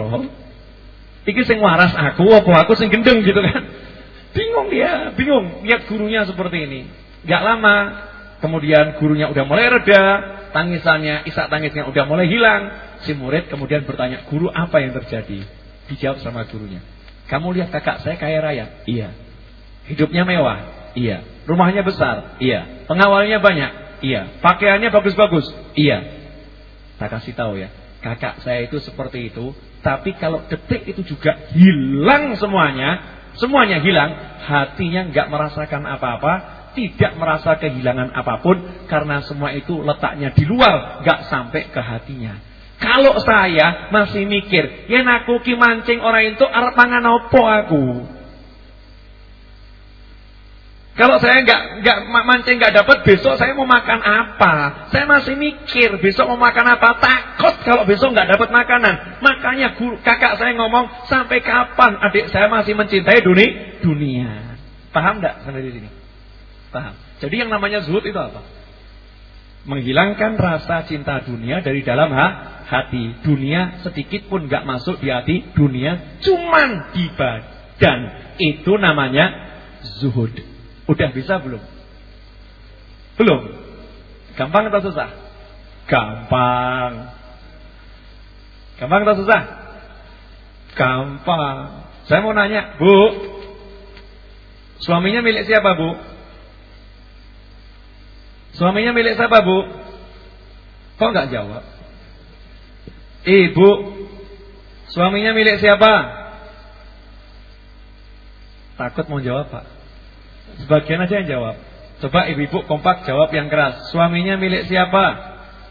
iki sing waras aku apa aku sing gendeng gitu kan. Bingung dia, lihat gurunya seperti ini. Gak lama kemudian gurunya udah mulai reda, tangisannya, isak tangisnya udah mulai hilang. Si murid kemudian bertanya, "Guru, apa yang terjadi?" Dijawab sama gurunya, "Kamu lihat kakak saya kaya raya?" "Iya." "Hidupnya mewah?" "Iya." "Rumahnya besar?" "Iya." "Pengawalnya banyak?" "Iya." "Pakaiannya bagus-bagus?" "Iya." Tak kasih tahu ya, kakak saya itu seperti itu. Tapi kalau detik itu juga hilang semuanya hilang. Hatinya enggak merasakan apa-apa, tidak merasa kehilangan apapun, karena semua itu letaknya di luar, enggak sampai ke hatinya. Kalau saya masih mikir, yen aku ki mancing orang itu arep mangan opo aku? Kalau saya enggak mancing enggak dapat, besok saya mau makan apa? Saya masih mikir besok mau makan apa, takut kalau besok enggak dapat makanan. Makanya kakak saya ngomong, sampai kapan adik saya masih mencintai dunia? Paham enggak sampai di sini? Paham. Jadi yang namanya zuhud itu apa? Menghilangkan rasa cinta dunia dari dalam hati. Dunia sedikit pun enggak masuk di hati, dunia cuman di badan. Itu namanya zuhud. Udah bisa belum? Belum. Gampang atau susah? Gampang. Gampang atau susah? Gampang. Saya mau nanya, Bu, suaminya milik siapa, Bu? Suaminya milik siapa, Bu? Kok enggak jawab? Ibu, suaminya milik siapa? Takut mau jawab, Pak. Sebagian aja yang jawab. Coba ibu-ibu kompak jawab yang keras. Suaminya milik siapa?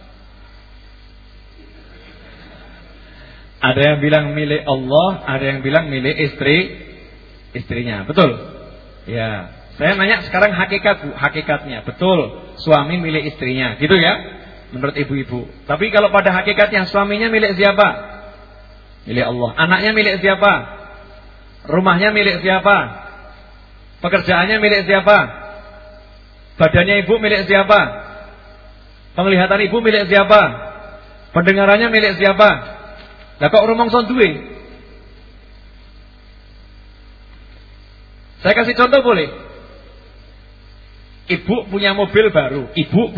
Ada yang bilang milik Allah, ada yang bilang milik istrinya. Betul? Ya. Saya nanya sekarang hakikat, Bu, hakikatnya. Betul, suami milik istrinya, gitu ya? Menurut ibu-ibu. Tapi kalau pada hakikatnya suaminya milik siapa? Milik Allah. Anaknya milik siapa? Rumahnya milik siapa? Pekerjaannya milik siapa? Badannya ibu milik siapa? Penglihatan ibu milik siapa? Pendengarannya milik siapa? Lah kok rumangsa duwe? Saya kasih contoh boleh? Ibu punya mobil baru.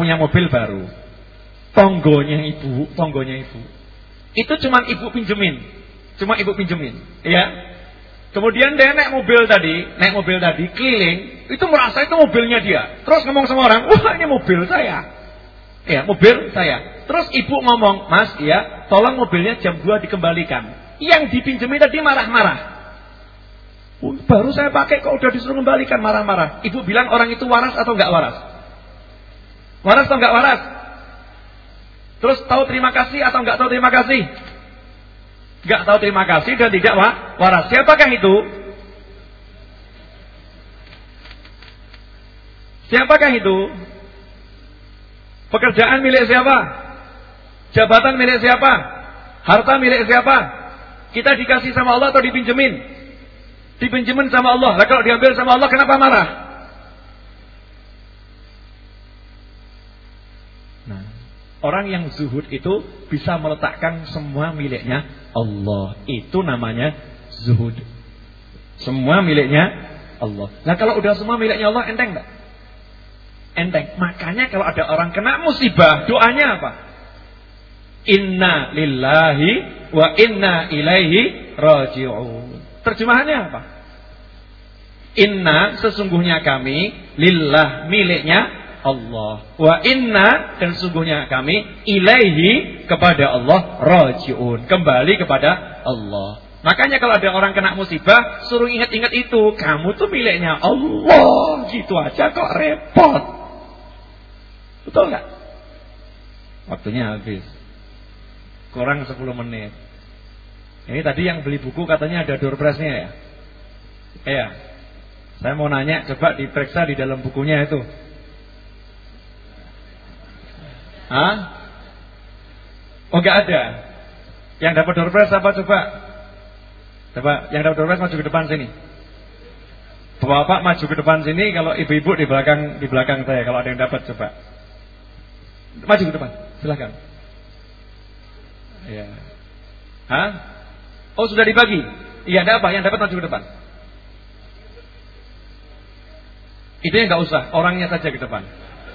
Tonggonya ibu. Itu cuma ibu pinjemin. Ya. Kemudian dia naik mobil tadi keliling, itu merasa itu mobilnya dia. Terus ngomong sama orang, "Wah, ini mobil saya." Ya, mobil saya. Terus ibu ngomong, "Mas, ya, tolong mobilnya jam 2 dikembalikan." Yang dipinjemin tadi marah-marah. Baru saya pakai kok udah disuruh kembalikan, marah-marah. Ibu bilang orang itu waras atau enggak waras? Waras atau enggak waras? Terus tahu terima kasih atau enggak tahu terima kasih? Enggak tahu terima kasih dan tidak waras. Siapakah itu? Siapakah itu? Pekerjaan milik siapa? Jabatan milik siapa? Harta milik siapa? Kita dikasih sama Allah atau dipinjemin? Dipinjemin sama Allah. Lah kalau diambil sama Allah kenapa marah? Nah, orang yang zuhud itu bisa meletakkan semua miliknya Allah. Itu namanya zuhud. Semua miliknya Allah. Nah, kalau udah semua miliknya Allah, enteng enggak? Enteng. Makanya kalau ada orang kena musibah, doanya apa? Inna lillahi wa inna ilaihi raji'un. Terjemahannya apa? Inna, sesungguhnya kami, lillah, miliknya Allah. Wa inna, dan sesungguhnya kami, ilaihi, kepada Allah, raji'un, kembali kepada Allah. Makanya kalau ada orang kena musibah, suruh ingat-ingat itu. Kamu tuh miliknya Allah. Gitu aja kok repot. Betul nggak? Waktunya habis. Kurang 10 menit. Ini tadi yang beli buku katanya ada door prize-nya ya? Iya. Saya mau nanya, coba diperiksa di dalam bukunya itu. Hah? Oh, nggak ada. Yang dapat door prize apa coba? Coba yang dapat door prize maju ke depan sini. Bapak maju ke depan sini, kalau ibu-ibu di belakang saya kalau ada yang dapat coba. Maju ke depan, silakan. Ya. Hah? Oh, sudah dibagi. Iya, ada apa? Yang dapat maju ke depan. Itu yang enggak usah, orangnya saja ke depan.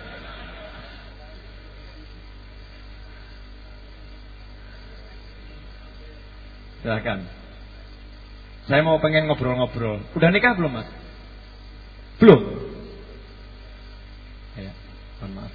Silakan. Saya mau pengen ngobrol-ngobrol. Udah nikah belum, Mas? Belum. Ya, mohon maaf.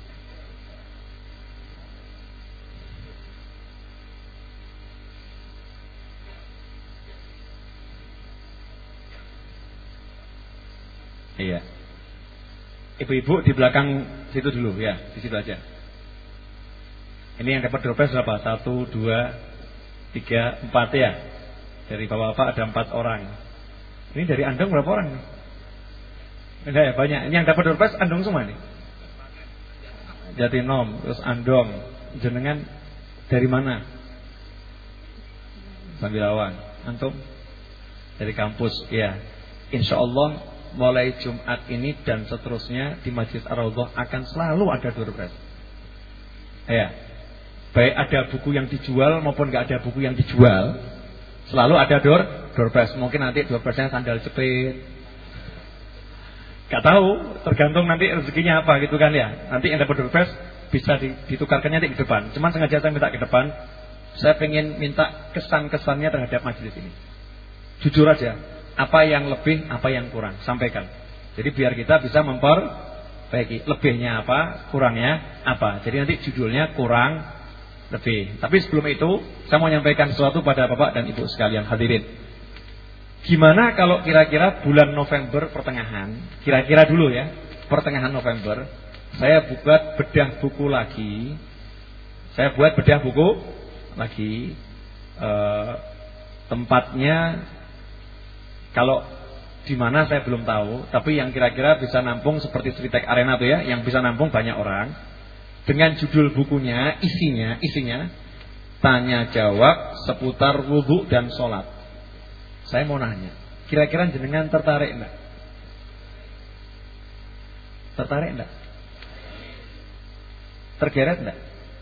Iya. Ibu-ibu di belakang situ dulu ya, di situ aja. Ini yang dapat door prize berapa? 1, 2, 3, 4 ya. Dari bapak-bapak ada 4 orang. Ini dari Andong berapa orang? Enggak ya, banyak. Ini yang dapat door prize Andong semua nih. Jatinom, terus Andong. Jenengan dari mana? Sambilawan. Antum? Dari kampus, ya. Insyaallah mulai Jumat ini dan seterusnya di Masjid Ar-Raudhah akan selalu ada door prize. Ya. Baik ada buku yang dijual maupun enggak ada buku yang dijual, selalu ada door prize. Mungkin nanti door prize-nya sandal jepit. Gak tahu, tergantung nanti rezekinya apa gitu kan ya. Nanti yang dapat door prize bisa ditukarkannya di depan. Cuman sengaja saya minta ke depan. Saya pengen minta kesan-kesannya terhadap majelis ini. Jujur aja, apa yang lebih, apa yang kurang, sampaikan. Jadi biar kita bisa memperbaiki. Lebihnya apa, kurangnya apa. Jadi nanti judulnya kurang, lebih. Tapi sebelum itu, saya mau menyampaikan sesuatu pada Bapak dan Ibu sekalian hadirin. Gimana kalau kira-kira bulan November pertengahan, kira-kira dulu ya, pertengahan November, saya buat bedah buku lagi. Saya buat bedah buku lagi, tempatnya kalau di mana saya belum tahu, tapi yang kira-kira bisa nampung seperti Sritek Arena tuh ya, yang bisa nampung banyak orang. Dengan judul bukunya, isinya tanya jawab seputar wudu dan sholat. Saya mau nanya, kira-kira jenengan tertarik enggak? Tertarik enggak? Tergeret enggak?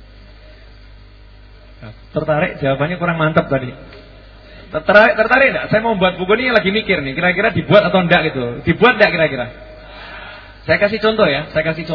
Tertarik, jawabannya kurang mantap tadi. Tertarik enggak? Saya mau buat buku ini lagi mikir nih, kira-kira dibuat atau enggak gitu. Dibuat enggak kira-kira? Saya kasih contoh ya,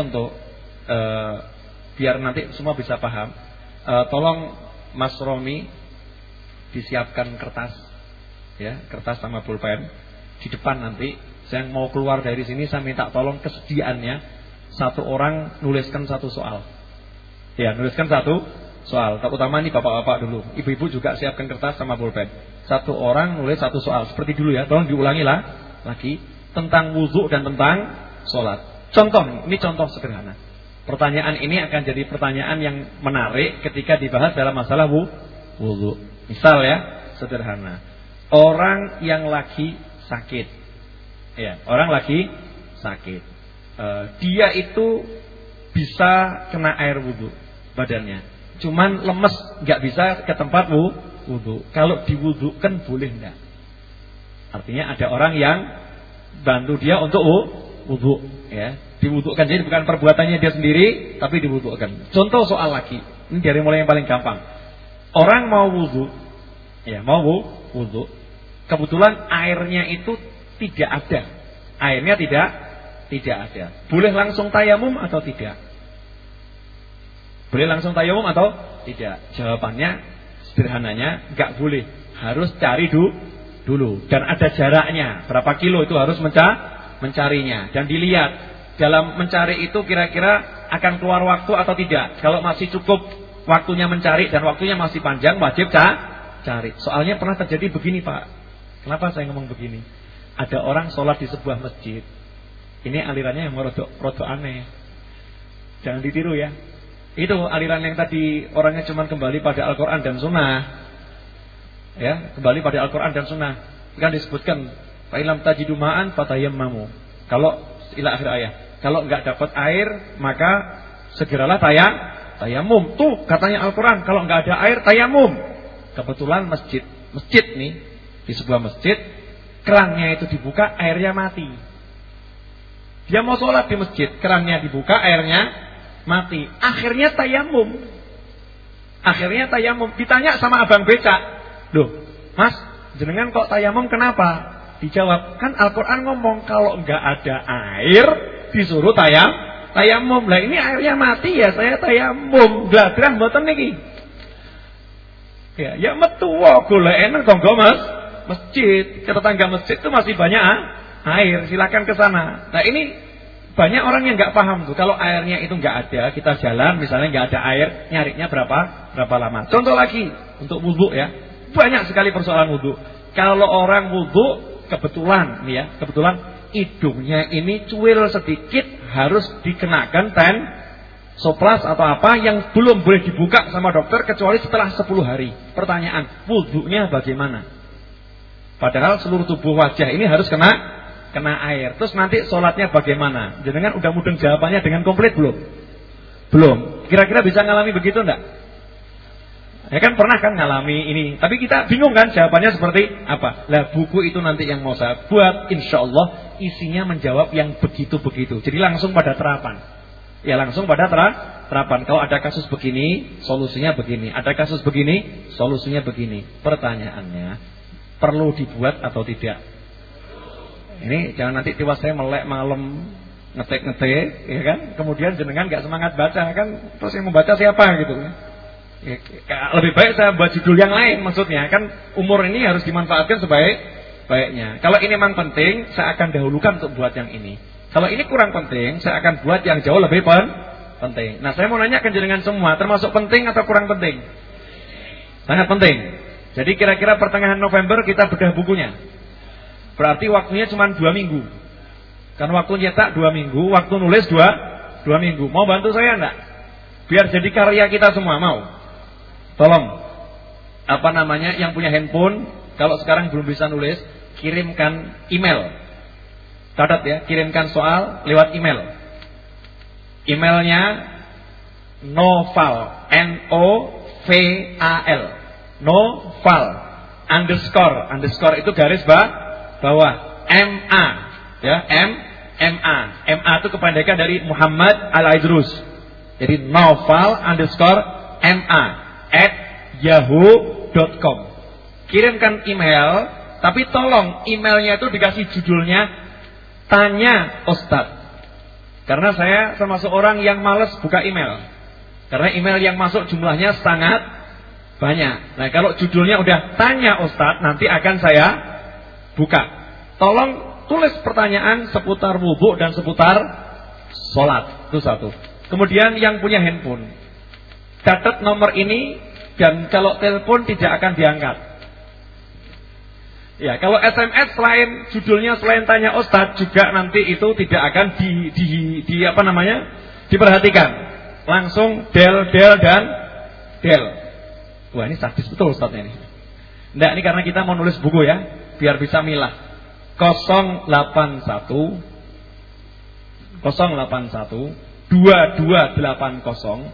biar nanti semua bisa paham. Tolong Mas Romi disiapkan kertas, ya, kertas sama pulpen di depan nanti. Saya mau keluar dari sini, saya minta tolong kesediaannya satu orang nuliskan satu soal. Ya, nuliskan satu soal. Terutama nih bapak-bapak dulu, ibu-ibu juga siapkan kertas sama pulpen. Satu orang nulis satu soal seperti dulu ya. Tolong diulangi lah lagi tentang wudu dan tentang sholat. Contoh, ini contoh sederhana. Pertanyaan ini akan jadi pertanyaan yang menarik ketika dibahas dalam masalah wudu. Misal ya, sederhana. Orang yang lagi sakit, ya, orang lagi sakit. Dia itu bisa kena air wudu badannya, cuman lemes, nggak bisa ke tempat wudu. Kalau diwudukan boleh enggak? Artinya ada orang yang bantu dia untuk wudu, ya, diwudukan. Jadi bukan perbuatannya dia sendiri, tapi diwudukan. Contoh soal lagi, ini dari mulai yang paling gampang. Orang mau wudu, ya, mau wudu. Kebetulan airnya itu tidak ada. Airnya tidak ada. Boleh langsung tayamum atau tidak? Boleh langsung tayamum atau tidak? Jawabannya sederhananya enggak boleh. Harus cari dulu. Dan ada jaraknya. Berapa kilo itu harus mencarinya. Dan dilihat dalam mencari itu kira-kira akan keluar waktu atau tidak. Kalau masih cukup waktunya mencari dan waktunya masih panjang, wajib cari. Soalnya pernah terjadi begini, Pak. Kenapa saya ngomong begini? Ada orang sholat di sebuah masjid. Ini alirannya yang rodok aneh. Jangan ditiru ya. Itu aliran yang tadi orangnya cuma kembali pada Al-Quran dan Sunnah. Ya, kembali pada Al-Quran dan Sunnah. Kan disebutkan fa'ilam tajidu ma'an fatayammamu. Kalau ila akhir ayat. Kalau enggak dapat air, maka segeralah tayamum. Tuh katanya Al-Quran, kalau enggak ada air tayamum. Kebetulan masjid nih, di sebuah masjid, kerannya itu dibuka, airnya mati. Dia mau sholat di masjid, kerannya dibuka, airnya mati. Akhirnya tayamum. Ditanya sama abang becak, loh, Mas, jenengan kok tayamum kenapa? Dijawab, kan Al-Quran ngomong kalau enggak ada air disuruh tayamum. Lah ini airnya mati ya saya tayamum. Gladrah mboten niki. Ya metu goleken kanggo masjid. Ke tetangga masjid itu masih banyak air, silakan ke sana. Nah, ini banyak orang yang enggak paham tuh. Kalau airnya itu enggak ada, kita jalan misalnya enggak ada air, nyarinya berapa lama. Contoh lagi untuk wudu ya. Banyak sekali persoalan wudu. Kalau orang wudu kebetulan hidungnya ini cuil sedikit, harus dikenakan soplas atau apa yang belum boleh dibuka sama dokter kecuali setelah 10 hari. Pertanyaan, wudunya bagaimana? Padahal seluruh tubuh wajah ini harus kena air. Terus nanti sholatnya bagaimana? Jenengan udah mudeng jawabannya dengan komplit belum? Kira-kira bisa ngalami begitu enggak? Ya kan pernah kan ngalami ini. Tapi kita bingung kan jawabannya seperti apa. Lah buku itu nanti yang mau saya buat, insya Allah isinya menjawab yang begitu-begitu. Jadi langsung pada terapan. Ya langsung pada terapan. Kalau ada kasus begini, solusinya begini. Ada kasus begini, solusinya begini. Pertanyaannya, perlu dibuat atau tidak? Ini jangan nanti tiwas saya melek malam ngetik-ngetik, ya kan? Kemudian jenengan nggak semangat baca kan? Terus yang membaca siapa gitu? Ya, lebih baik saya buat judul yang lain, maksudnya kan umur ini harus dimanfaatkan sebaik-baiknya. Kalau ini memang penting, saya akan dahulukan untuk buat yang ini. Kalau ini kurang penting, saya akan buat yang jauh lebih penting. Nah, saya mau nanya ke jenengan semua, termasuk penting atau kurang penting? Sangat penting. Jadi kira-kira pertengahan November kita bedah bukunya. Berarti waktunya cuma 2 minggu. Kan waktu nyetak 2 minggu, waktu nulis 2 minggu. Mau bantu saya enggak? Biar jadi karya kita semua, mau? Tolong. Apa namanya, yang punya handphone, kalau sekarang belum bisa nulis, kirimkan email. Catat ya, kirimkan soal lewat email. Emailnya noval, NOVAL, noval underscore itu garis bawah, MA, ya, MA itu kependekan dari Muhammad Al-Idrus. Jadi noval underscore MA @yahoo.com. Kirimkan email, tapi tolong emailnya itu dikasih judulnya Tanya Ustadz. Karena saya termasuk orang yang malas buka email. Karena email yang masuk jumlahnya sangat banyak. Nah, kalau judulnya udah Tanya Ustadz, nanti akan saya buka. Tolong tulis pertanyaan seputar wudhu dan seputar sholat. Itu satu. Kemudian yang punya handphone, catat nomor ini, dan kalau telepon tidak akan diangkat. Ya, kalau SMS selain judulnya selain Tanya Ustadz, juga nanti itu tidak akan diperhatikan. Langsung del dan del. Wah, ini sadis betul Ustadznya ini. Nggak, ini karena kita mau nulis buku ya, biar bisa milah. 081 2280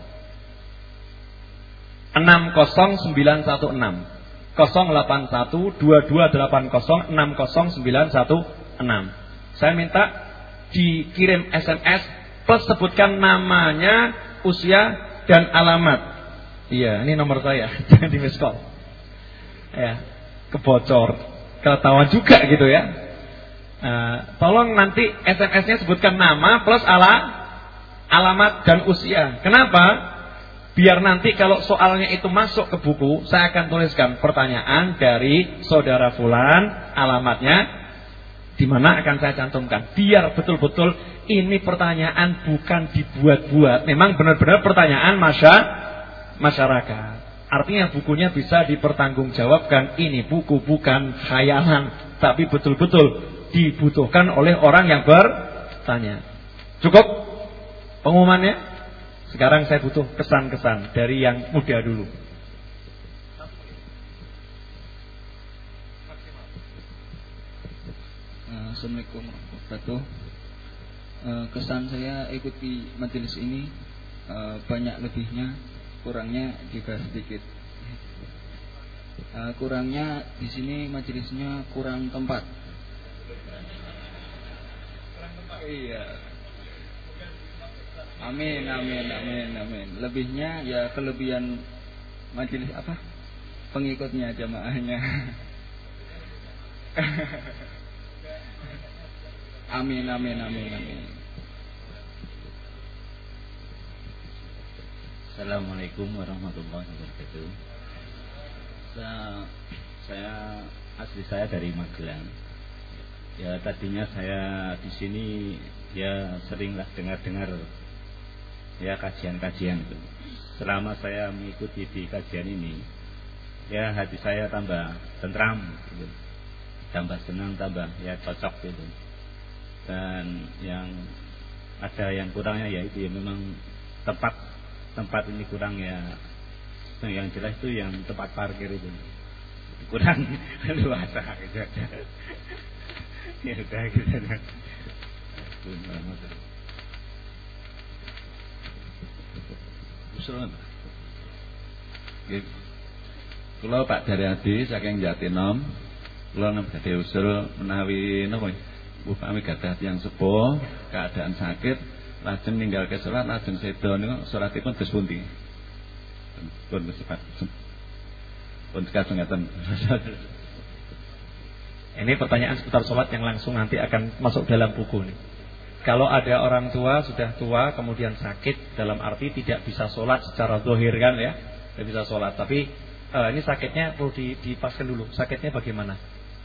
60916. 081 2280 60916. Saya minta dikirim SMS plus sebutkan namanya, usia dan alamat. Iya, ini nomor saya. Jangan di miss call. Ya, kebocor, ketahuan juga gitu ya. Tolong nanti SMS-nya sebutkan nama plus alamat dan usia. Kenapa? Biar nanti kalau soalnya itu masuk ke buku, saya akan tuliskan pertanyaan dari saudara fulan, alamatnya di mana akan saya cantumkan. Biar betul-betul ini pertanyaan bukan dibuat-buat, memang benar-benar pertanyaan masyarakat. Artinya bukunya bisa dipertanggungjawabkan. Ini buku bukan khayalan, tapi betul-betul dibutuhkan oleh orang yang bertanya. Cukup pengumumannya? Sekarang saya butuh kesan-kesan dari yang muda dulu. Assalamualaikum warahmatullahi wabarakatuh. Kesan saya ikuti majelis ini, banyak lebihnya, kurangnya juga sedikit. Kurangnya di sini majelisnya kurang tempat. Iya. Amin. Lebihnya ya kelebihan majelis apa? Pengikutnya, jamaahnya. Amin. Assalamualaikum warahmatullahi wabarakatuh. Saya dari Magelang. Ya, tadinya saya di sini ya seringlah dengar ya kajian-kajian itu. Selama saya mengikuti di kajian ini, ya hati saya tambah tentram gitu. Tambah senang, tambah ya cocok gitu. Dan yang ada yang kurangnya yaitu ya memang tempat ini kurang ya. Yang jelas itu yang tempat parkir itu kurang luas gitu. Ya udah gitu. Usul kula Pak Daryadi saking Jatinom, kula badhe usul menawi napa upami gadah tiyang sepuh keadaan sakit lajeng ninggalke salat lajeng sedo niku salatipun dos pundi? Pun sifat pun kadang ngaten. Ini pertanyaan seputar sholat yang langsung nanti akan masuk dalam buku nih. Kalau ada orang tua sudah tua kemudian sakit, dalam arti tidak bisa sholat secara zahir kan ya, tidak bisa sholat. Tapi ini sakitnya perlu dipaskan dulu. Sakitnya bagaimana?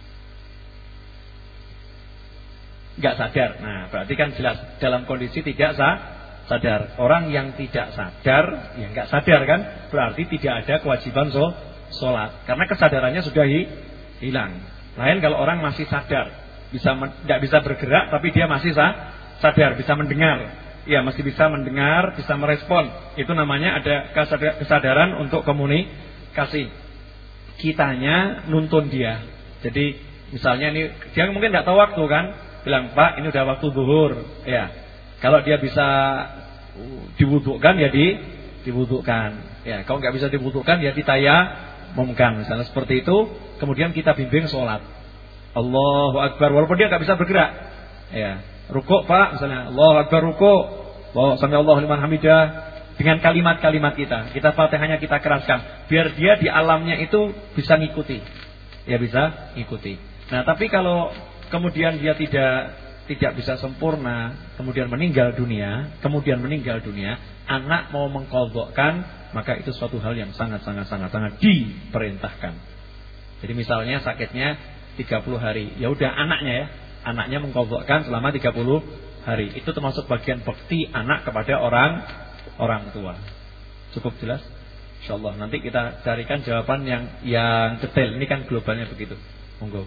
Enggak sadar. Nah, berarti kan jelas dalam kondisi tidak sadar. Orang yang tidak sadar, ya enggak sadar kan, berarti tidak ada kewajiban sholat. Karena kesadarannya sudah hilang. Lain kalau orang masih sadar, tidak bisa bergerak, tapi dia masih sadar, bisa mendengar. Ya, masih bisa mendengar, bisa merespon. Itu namanya ada kesadaran untuk komunikasi. Kitanya nuntun dia. Jadi misalnya ini dia mungkin tidak tahu waktu kan, bilang Pak ini udah waktu zuhur. Ya, kalau dia bisa diwudukkan ya diwudukkan. Ya, kalau nggak bisa diwudukkan ya ditayamumkan. Misalnya seperti itu. Kemudian kita bimbing sholat. Allahu Akbar, walaupun dia nggak bisa bergerak. Ya, rukuk Pak, misalnya Allahu Akbar rukuk. Sami Allahu liman hamidah. Dengan kalimat-kalimat kita Fatihahnya kita keraskan, biar dia di alamnya itu bisa ngikuti. Ya bisa ngikuti. Nah, tapi kalau kemudian dia tidak bisa sempurna, kemudian meninggal dunia, anak mau mengqadha'kan, maka itu suatu hal yang sangat diperintahkan. Jadi misalnya sakitnya 30 hari, ya udah anaknya mengqadha'kan selama 30 hari. Itu termasuk bagian bakti anak kepada orang tua. Cukup jelas? Insyaallah nanti kita carikan jawaban yang detail. Ini kan globalnya begitu. Monggo.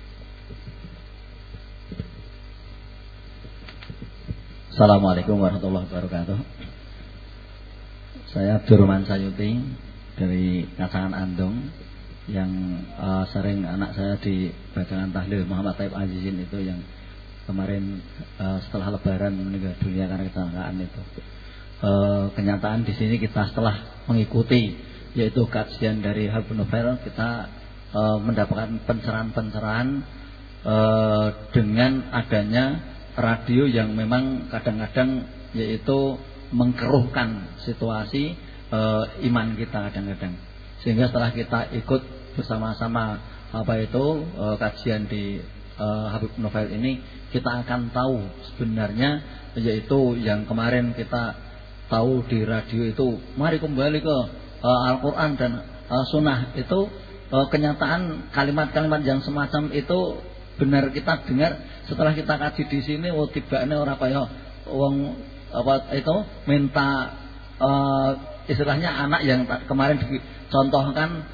Assalamualaikum warahmatullahi wabarakatuh. Saya Abdurrahman Sayuti dari Kacangan Andong, yang sering anak saya di bacaan tahlil Muhammad Taib Azizin itu yang kemarin setelah Lebaran meninggal dunia karena kecelakaan itu. Kenyataan di sini kita setelah mengikuti yaitu kajian dari Habib Novel, kita mendapatkan pencerahan-pencerahan dengan adanya radio yang memang kadang-kadang yaitu mengkeruhkan situasi iman kita kadang-kadang. Sehingga setelah kita ikut bersama-sama kajian di Habib Novel ini, kita akan tahu sebenarnya yaitu yang kemarin kita tahu di radio itu, mari kembali ke Al-Quran dan Sunnah itu, kenyataan kalimat-kalimat yang semacam itu benar kita dengar setelah kita kaji di sini. Tibane ora kaya wong minta istilahnya anak yang kemarin dicontohkan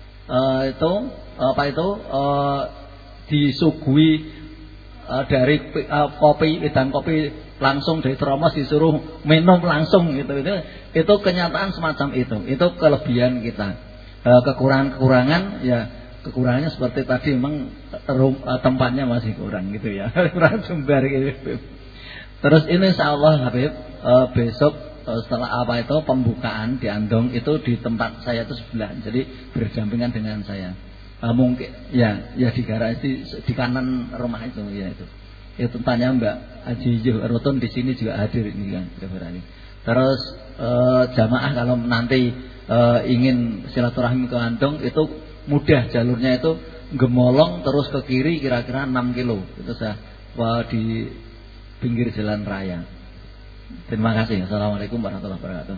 disuguhi dari kopi, dan kopi langsung dari termos disuruh minum langsung gitu. Itu kenyataan semacam itu kelebihan kita. Kekurangan ya, kekurangannya seperti tadi memang tempatnya masih kurang gitu ya. Kurang sumber gitu. Terus ini insyaallah Habib besok setelah pembukaan di Andong itu di tempat saya itu sebelah, jadi berdampingan dengan saya. Mungkin ya di garasi di kanan rumah itu ya itu. Itu tanya Mbak Haji Rutun di sini juga hadir ini kan berani. Terus jamaah kalau nanti ingin silaturahmi ke Andong itu mudah, jalurnya itu Gemolong terus ke kiri kira-kira 6 kilo. Itu saya di pinggir jalan raya. Terima kasih. Assalamualaikum warahmatullahi wabarakatuh.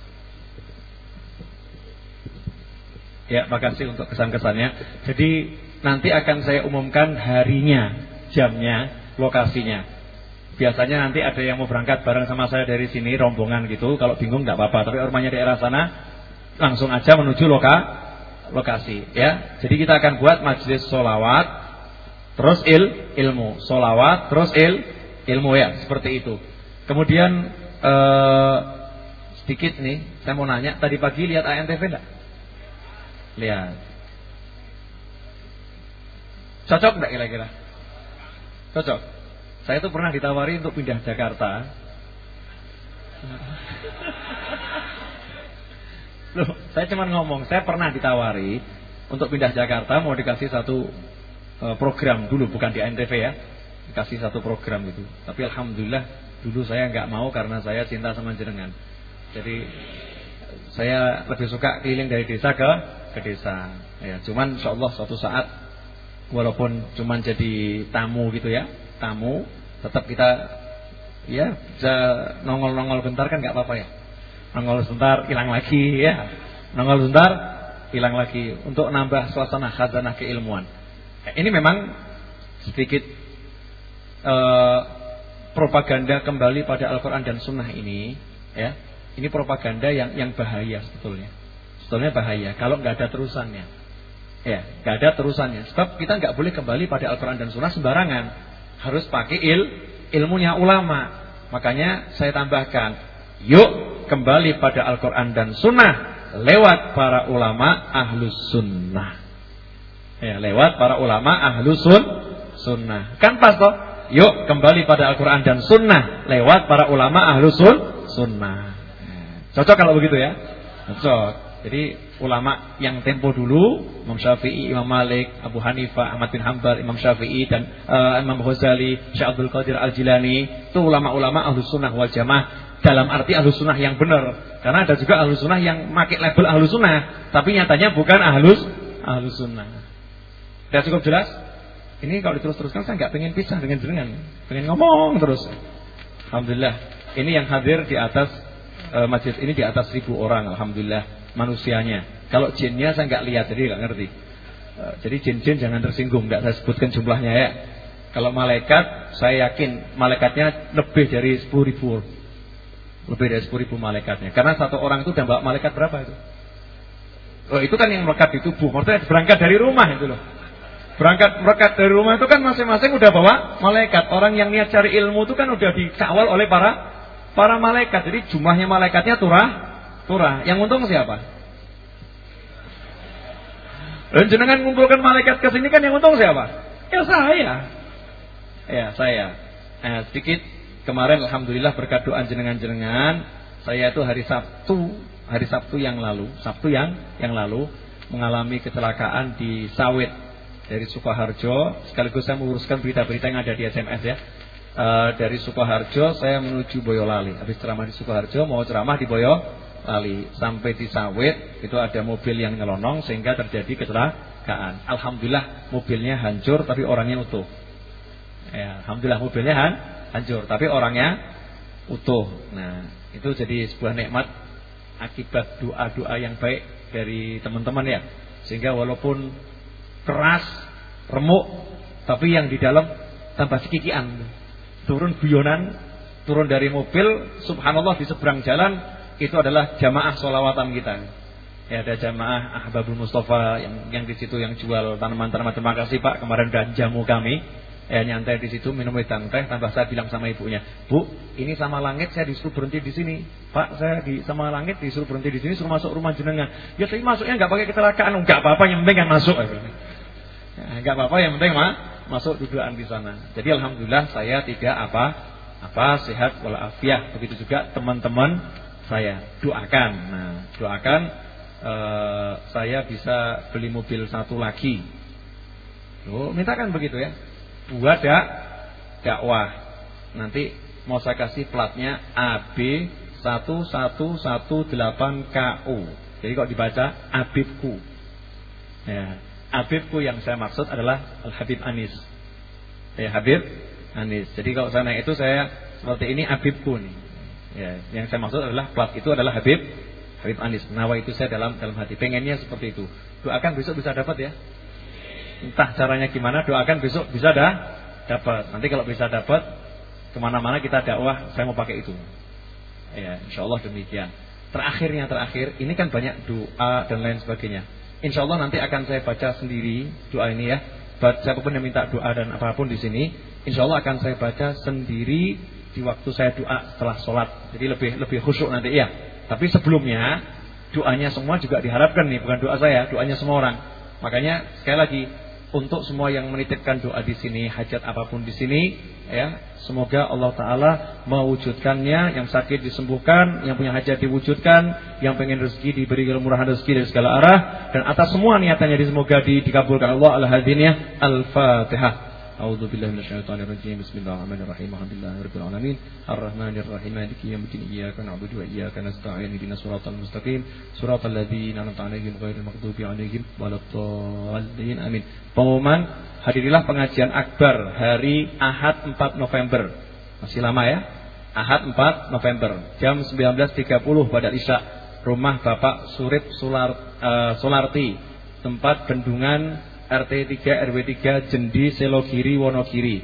Ya, makasih untuk kesan-kesannya. Jadi nanti akan saya umumkan harinya, jamnya, lokasinya. Biasanya nanti ada yang mau berangkat bareng sama saya dari sini, rombongan gitu. Kalau bingung nggak apa-apa. Tapi rumahnya daerah sana, langsung aja menuju lokasi. Ya. Jadi kita akan buat majelis sholawat, terus ilmu, sholawat, terus ilmu ya, seperti itu. Kemudian sedikit nih, saya mau nanya, tadi pagi lihat ANTV enggak? Lihat. Cocok enggak kira-kira? Cocok. Saya tuh pernah ditawari untuk pindah Jakarta. Loh, saya cuma ngomong, saya pernah ditawari untuk pindah Jakarta, mau dikasih satu program dulu, bukan di ANTV ya. Dikasih satu program gitu. Tapi alhamdulillah dulu saya enggak mau karena saya cinta sama jenengan. Jadi saya lebih suka keliling dari desa ke desa. Ya, cuman insyaallah suatu saat walaupun cuman jadi tamu gitu ya, tamu, tetap kita ya bisa nongol-nongol bentar kan nggak apa-apa ya. Nongol sebentar hilang lagi ya. Nongol sebentar hilang lagi untuk nambah suasana khazanah keilmuan. Ini memang sedikit propaganda kembali pada Al-Qur'an dan Sunnah ini ya. Ini propaganda yang bahaya sebetulnya. Sebetulnya bahaya kalau nggak ada terusannya. Ya, nggak ada terusannya. Sebab kita nggak boleh kembali pada Al-Qur'an dan Sunnah sembarangan. Harus pakai ilmunya ulama. Makanya saya tambahkan, yuk kembali pada Al-Qur'an dan Sunnah lewat para ulama ahlus sunnah. Ya, lewat para ulama ahlus sunnah. Kan pas toh? Yuk kembali pada Al-Qur'an dan Sunnah lewat para ulama ahlus sunnah. Cocok kalau begitu ya? Cocok. Jadi ulama yang tempo dulu, Imam Syafi'i, Imam Malik, Abu Hanifah, Ahmad bin Hanbal, Imam Syafi'i dan Imam Ghazali, Syekh Abdul Qadir Al-Jilani, itu ulama-ulama ahlus sunnah wal jamaah. Dalam arti ahlus sunnah yang benar. Karena ada juga ahlus sunnah yang pakai label ahlus sunnah, tapi nyatanya bukan ahlus sunnah. Sudah cukup jelas? Ini kalau diterus-teruskan saya nggak pengen pisah dengan jenengan, pengen ngomong terus. Alhamdulillah. Ini yang hadir di atas masjid ini di atas 1000 orang, alhamdulillah manusianya. Kalau jinnya saya nggak lihat, jadi nggak ngerti. Jadi jin-jin jangan tersinggung, nggak saya sebutkan jumlahnya ya. Kalau malaikat, saya yakin malaikatnya lebih dari 10.000. Lebih dari 10.000 malaikatnya. Karena satu orang itu udah bawa malaikat berapa itu? Oh, itu kan yang melekat di tubuh. Maksudnya berangkat dari rumah itu loh. Berangkat dari rumah itu kan masing-masing udah bawa malaikat. Orang yang niat cari ilmu itu kan udah dikawal oleh para malaikat. Jadi jumlahnya malaikatnya turah. Yang untung siapa? Dan jenengan ngumpulkan malaikat ke sini kan yang untung siapa? Ya saya. Ya saya. Sedikit kemarin alhamdulillah berkat doa jenengan-jenengan, saya itu hari Sabtu yang lalu mengalami kecelakaan di Sawit dari Sukoharjo. Sekaligus saya menguruskan berita-berita yang ada di SMS ya. Dari Sukoharjo saya menuju Boyolali. Habis ceramah di Sukoharjo mau ceramah di Boyolali. Sampai di Sawit itu ada mobil yang nyelonong sehingga terjadi kecelakaan. Alhamdulillah mobilnya hancur tapi orangnya utuh. Ya, alhamdulillah mobilnya hancur tapi orangnya utuh. Nah, itu jadi sebuah nikmat akibat doa-doa yang baik dari teman-teman ya. Sehingga walaupun keras, remuk, tapi yang di dalam tanpa sikikian. Turun guyonan, turun dari mobil, subhanallah di seberang jalan itu adalah jamaah sholawatan kita. Ya, ada jamaah Ahbabul Mustafa yang di situ yang jual tanaman-tanaman. Terima kasih Pak, kemarin udah jamu kami. Ya, nyantai di situ minum wedang teh, tambah saya bilang sama ibunya, "Bu, ini sama langit saya disuruh berhenti di sini. Pak, saya sama langit disuruh berhenti di sini, suruh masuk rumah jenengan." "Ya, tapi masuknya enggak pakai kecelakaan." "Enggak apa-apa, yang penting kan masuk." Ya, enggak apa-apa, yang penting masuk dudukan di sana. Jadi alhamdulillah saya tidak apa sehat walafiat. Begitu juga teman-teman saya. Doakan. Nah, doakan saya bisa beli mobil satu lagi. Loh, mintakan begitu ya. Buat dakwah. Nanti mau saya kasih platnya AB1118KU. Jadi kalau dibaca Habibku. Ya, Habibku yang saya maksud adalah Al-Habib Anis. Ya, Habib Anis. Jadi kalau saya naik itu saya seperti ini Habibku nih. Ya, yang saya maksud adalah plat itu adalah Habib Anis. Nawa itu saya dalam hati pengennya seperti itu. Doakan besok bisa dapat ya. Entah caranya gimana, doakan besok bisa dapat. Nanti kalau bisa dapat, kemana-mana kita dakwah, saya mau pakai itu. Ya, insyaallah demikian. Terakhir, ini kan banyak doa dan lain sebagainya. Insyaallah nanti akan saya baca sendiri doa ini ya. Siapapun yang minta doa dan apapun di sini, insyaallah akan saya baca sendiri di waktu saya doa setelah sholat. Jadi lebih khusyuk nanti ya. Tapi sebelumnya doanya semua juga diharapkan nih, bukan doa saya, doanya semua orang. Makanya sekali lagi, untuk semua yang menitipkan doa di sini, hajat apapun di sini, ya, semoga Allah Taala mewujudkannya. Yang sakit disembuhkan, yang punya hajat diwujudkan, yang pengen rezeki diberi kemurahan rezeki dari segala arah, dan atas semua niatannya semoga dikabulkan Allah. Al-Hadiniyah Al-Fatihah. A'udzu billahi minasyaitonir rajim. Bismillahirrahmanirrahim. Alhamdulillahirabbil alamin. Arrahmanir rahim. Maliki yaumiddin. Iyyaka na'budu wa iyyaka nasta'in. Ihdinas siratal mustaqim. Siratal ladzina an'amta 'alaihim ghairil maghdubi 'alaihim waladdallin. Amin. Pengumuman, hadirilah pengajian akbar hari Ahad 4 November. Masih lama ya? Ahad 4 November jam 19.30 pada Isya. Rumah Bapak Surip Solarti, tempat bendungan RT 3 RW 3 Jendi Selogiri Wonogiri.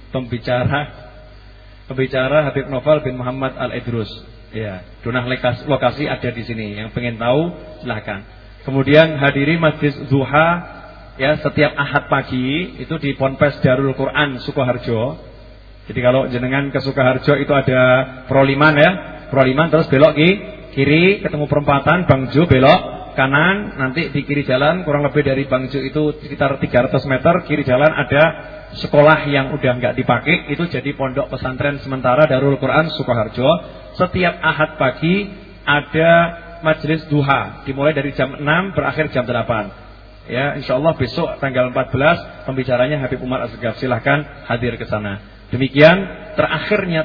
Pembicara Habib Novel bin Muhammad Al-Idrus. Ya, donah lokasi ada di sini. Yang pengen tahu silahkan. Kemudian hadiri Majlis Duha ya setiap Ahad pagi itu di Ponpes Darul Quran Sukoharjo. Jadi kalau jenengan ke Sukoharjo itu ada Proliman ya. Proliman terus belok kiri ketemu perempatan Bangjo, belok kanan, nanti di kiri jalan kurang lebih dari Bangjo itu sekitar 300 meter kiri jalan ada sekolah yang udah nggak dipakai, itu jadi pondok pesantren sementara Darul Quran Sukoharjo. Setiap Ahad pagi ada majelis duha dimulai dari jam 6 berakhir jam 8. Ya, insyaallah besok tanggal 14 pembicaranya Habib Umar Asgaf. Silahkan hadir ke sana. Demikian terakhir.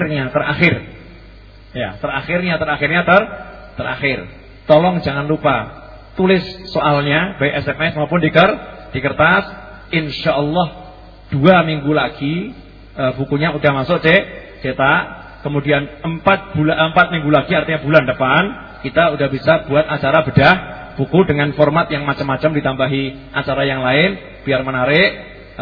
Ya, terakhir. Tolong jangan lupa tulis soalnya baik SMS maupun di kertas. Insyaallah 2 minggu lagi bukunya udah masuk cetak. Kemudian 4 minggu lagi artinya bulan depan kita udah bisa buat acara bedah buku dengan format yang macam-macam ditambahi acara yang lain biar menarik.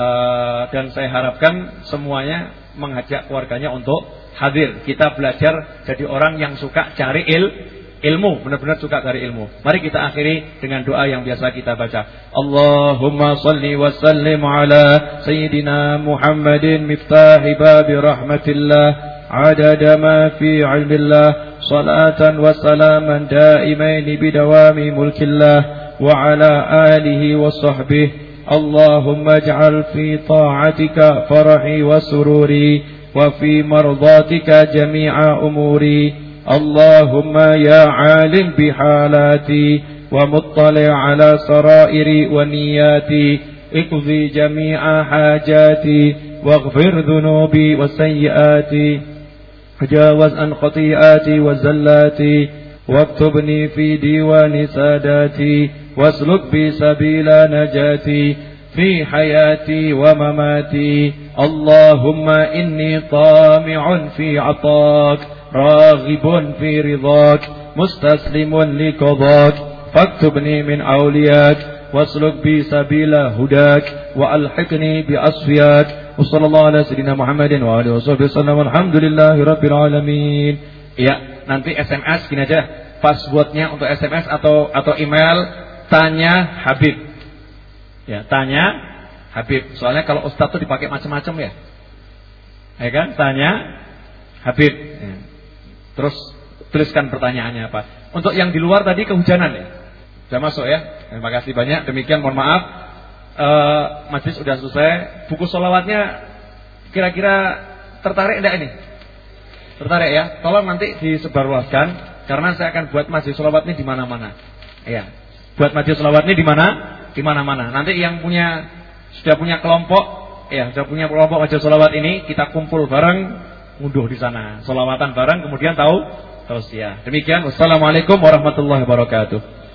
Dan saya harapkan semuanya mengajak keluarganya untuk hadir. Kita belajar jadi orang yang suka cari ilmu, benar-benar suka cari ilmu. Mari kita akhiri dengan doa yang biasa kita baca. Allahumma salli wa sallim ala sayyidina Muhammadin miftahi babi rahmatillah adada ma fi ilmillah salatan wa salaman daimaini bidawami mulkillah wa ala alihi wa sahbihi. Allahumma ij'al fi ta'atika farahi wa sururi wa fi mardatika jami'a umuri. اللهم يا عالم بحالاتي ومطلع على سرائري ونياتي اقضي جميع حاجاتي واغفر ذنوبي وسيئاتي تجاوز عن خطيئاتي وزلاتي واكتبني في ديوان ساداتي واسلك بي سبيل نجاتي في حياتي ومماتي. اللهم إني طامع في عطاك راغب في رضاك مستسلم لقضاك فاكتبني من أولياك واسلك بي سبيل هداك وألحقني بأصفياك وصلى الله على سيدنا محمد وآله وصحبه وسلم والحمد لله رب العالمين. Ya, nanti SMS gini aja, passwordnya untuk SMS atau email tanya Habib. Ya, tanya Habib. Soalnya kalau Ustadz tuh dipakai macam-macam ya. Ya kan? Tanya Habib. Ya. Terus tuliskan pertanyaannya apa. Untuk yang di luar tadi kehujanan ya. Sudah masuk ya. Terima kasih banyak. Demikian mohon maaf. Majlis sudah selesai. Buku sholawatnya kira-kira tertarik enggak ini? Tertarik ya. Tolong nanti disebarluaskan karena saya akan buat majlis sholawat ini di mana-mana. Ya. Buat majlis sholawat ini di mana? Di mana-mana. Nanti yang sudah punya kelompok majlis sholawat ini kita kumpul bareng. Ngunduh di sana, sholawatan bareng, kemudian tahu tausiah. Demikian, wassalamualaikum warahmatullahi wabarakatuh.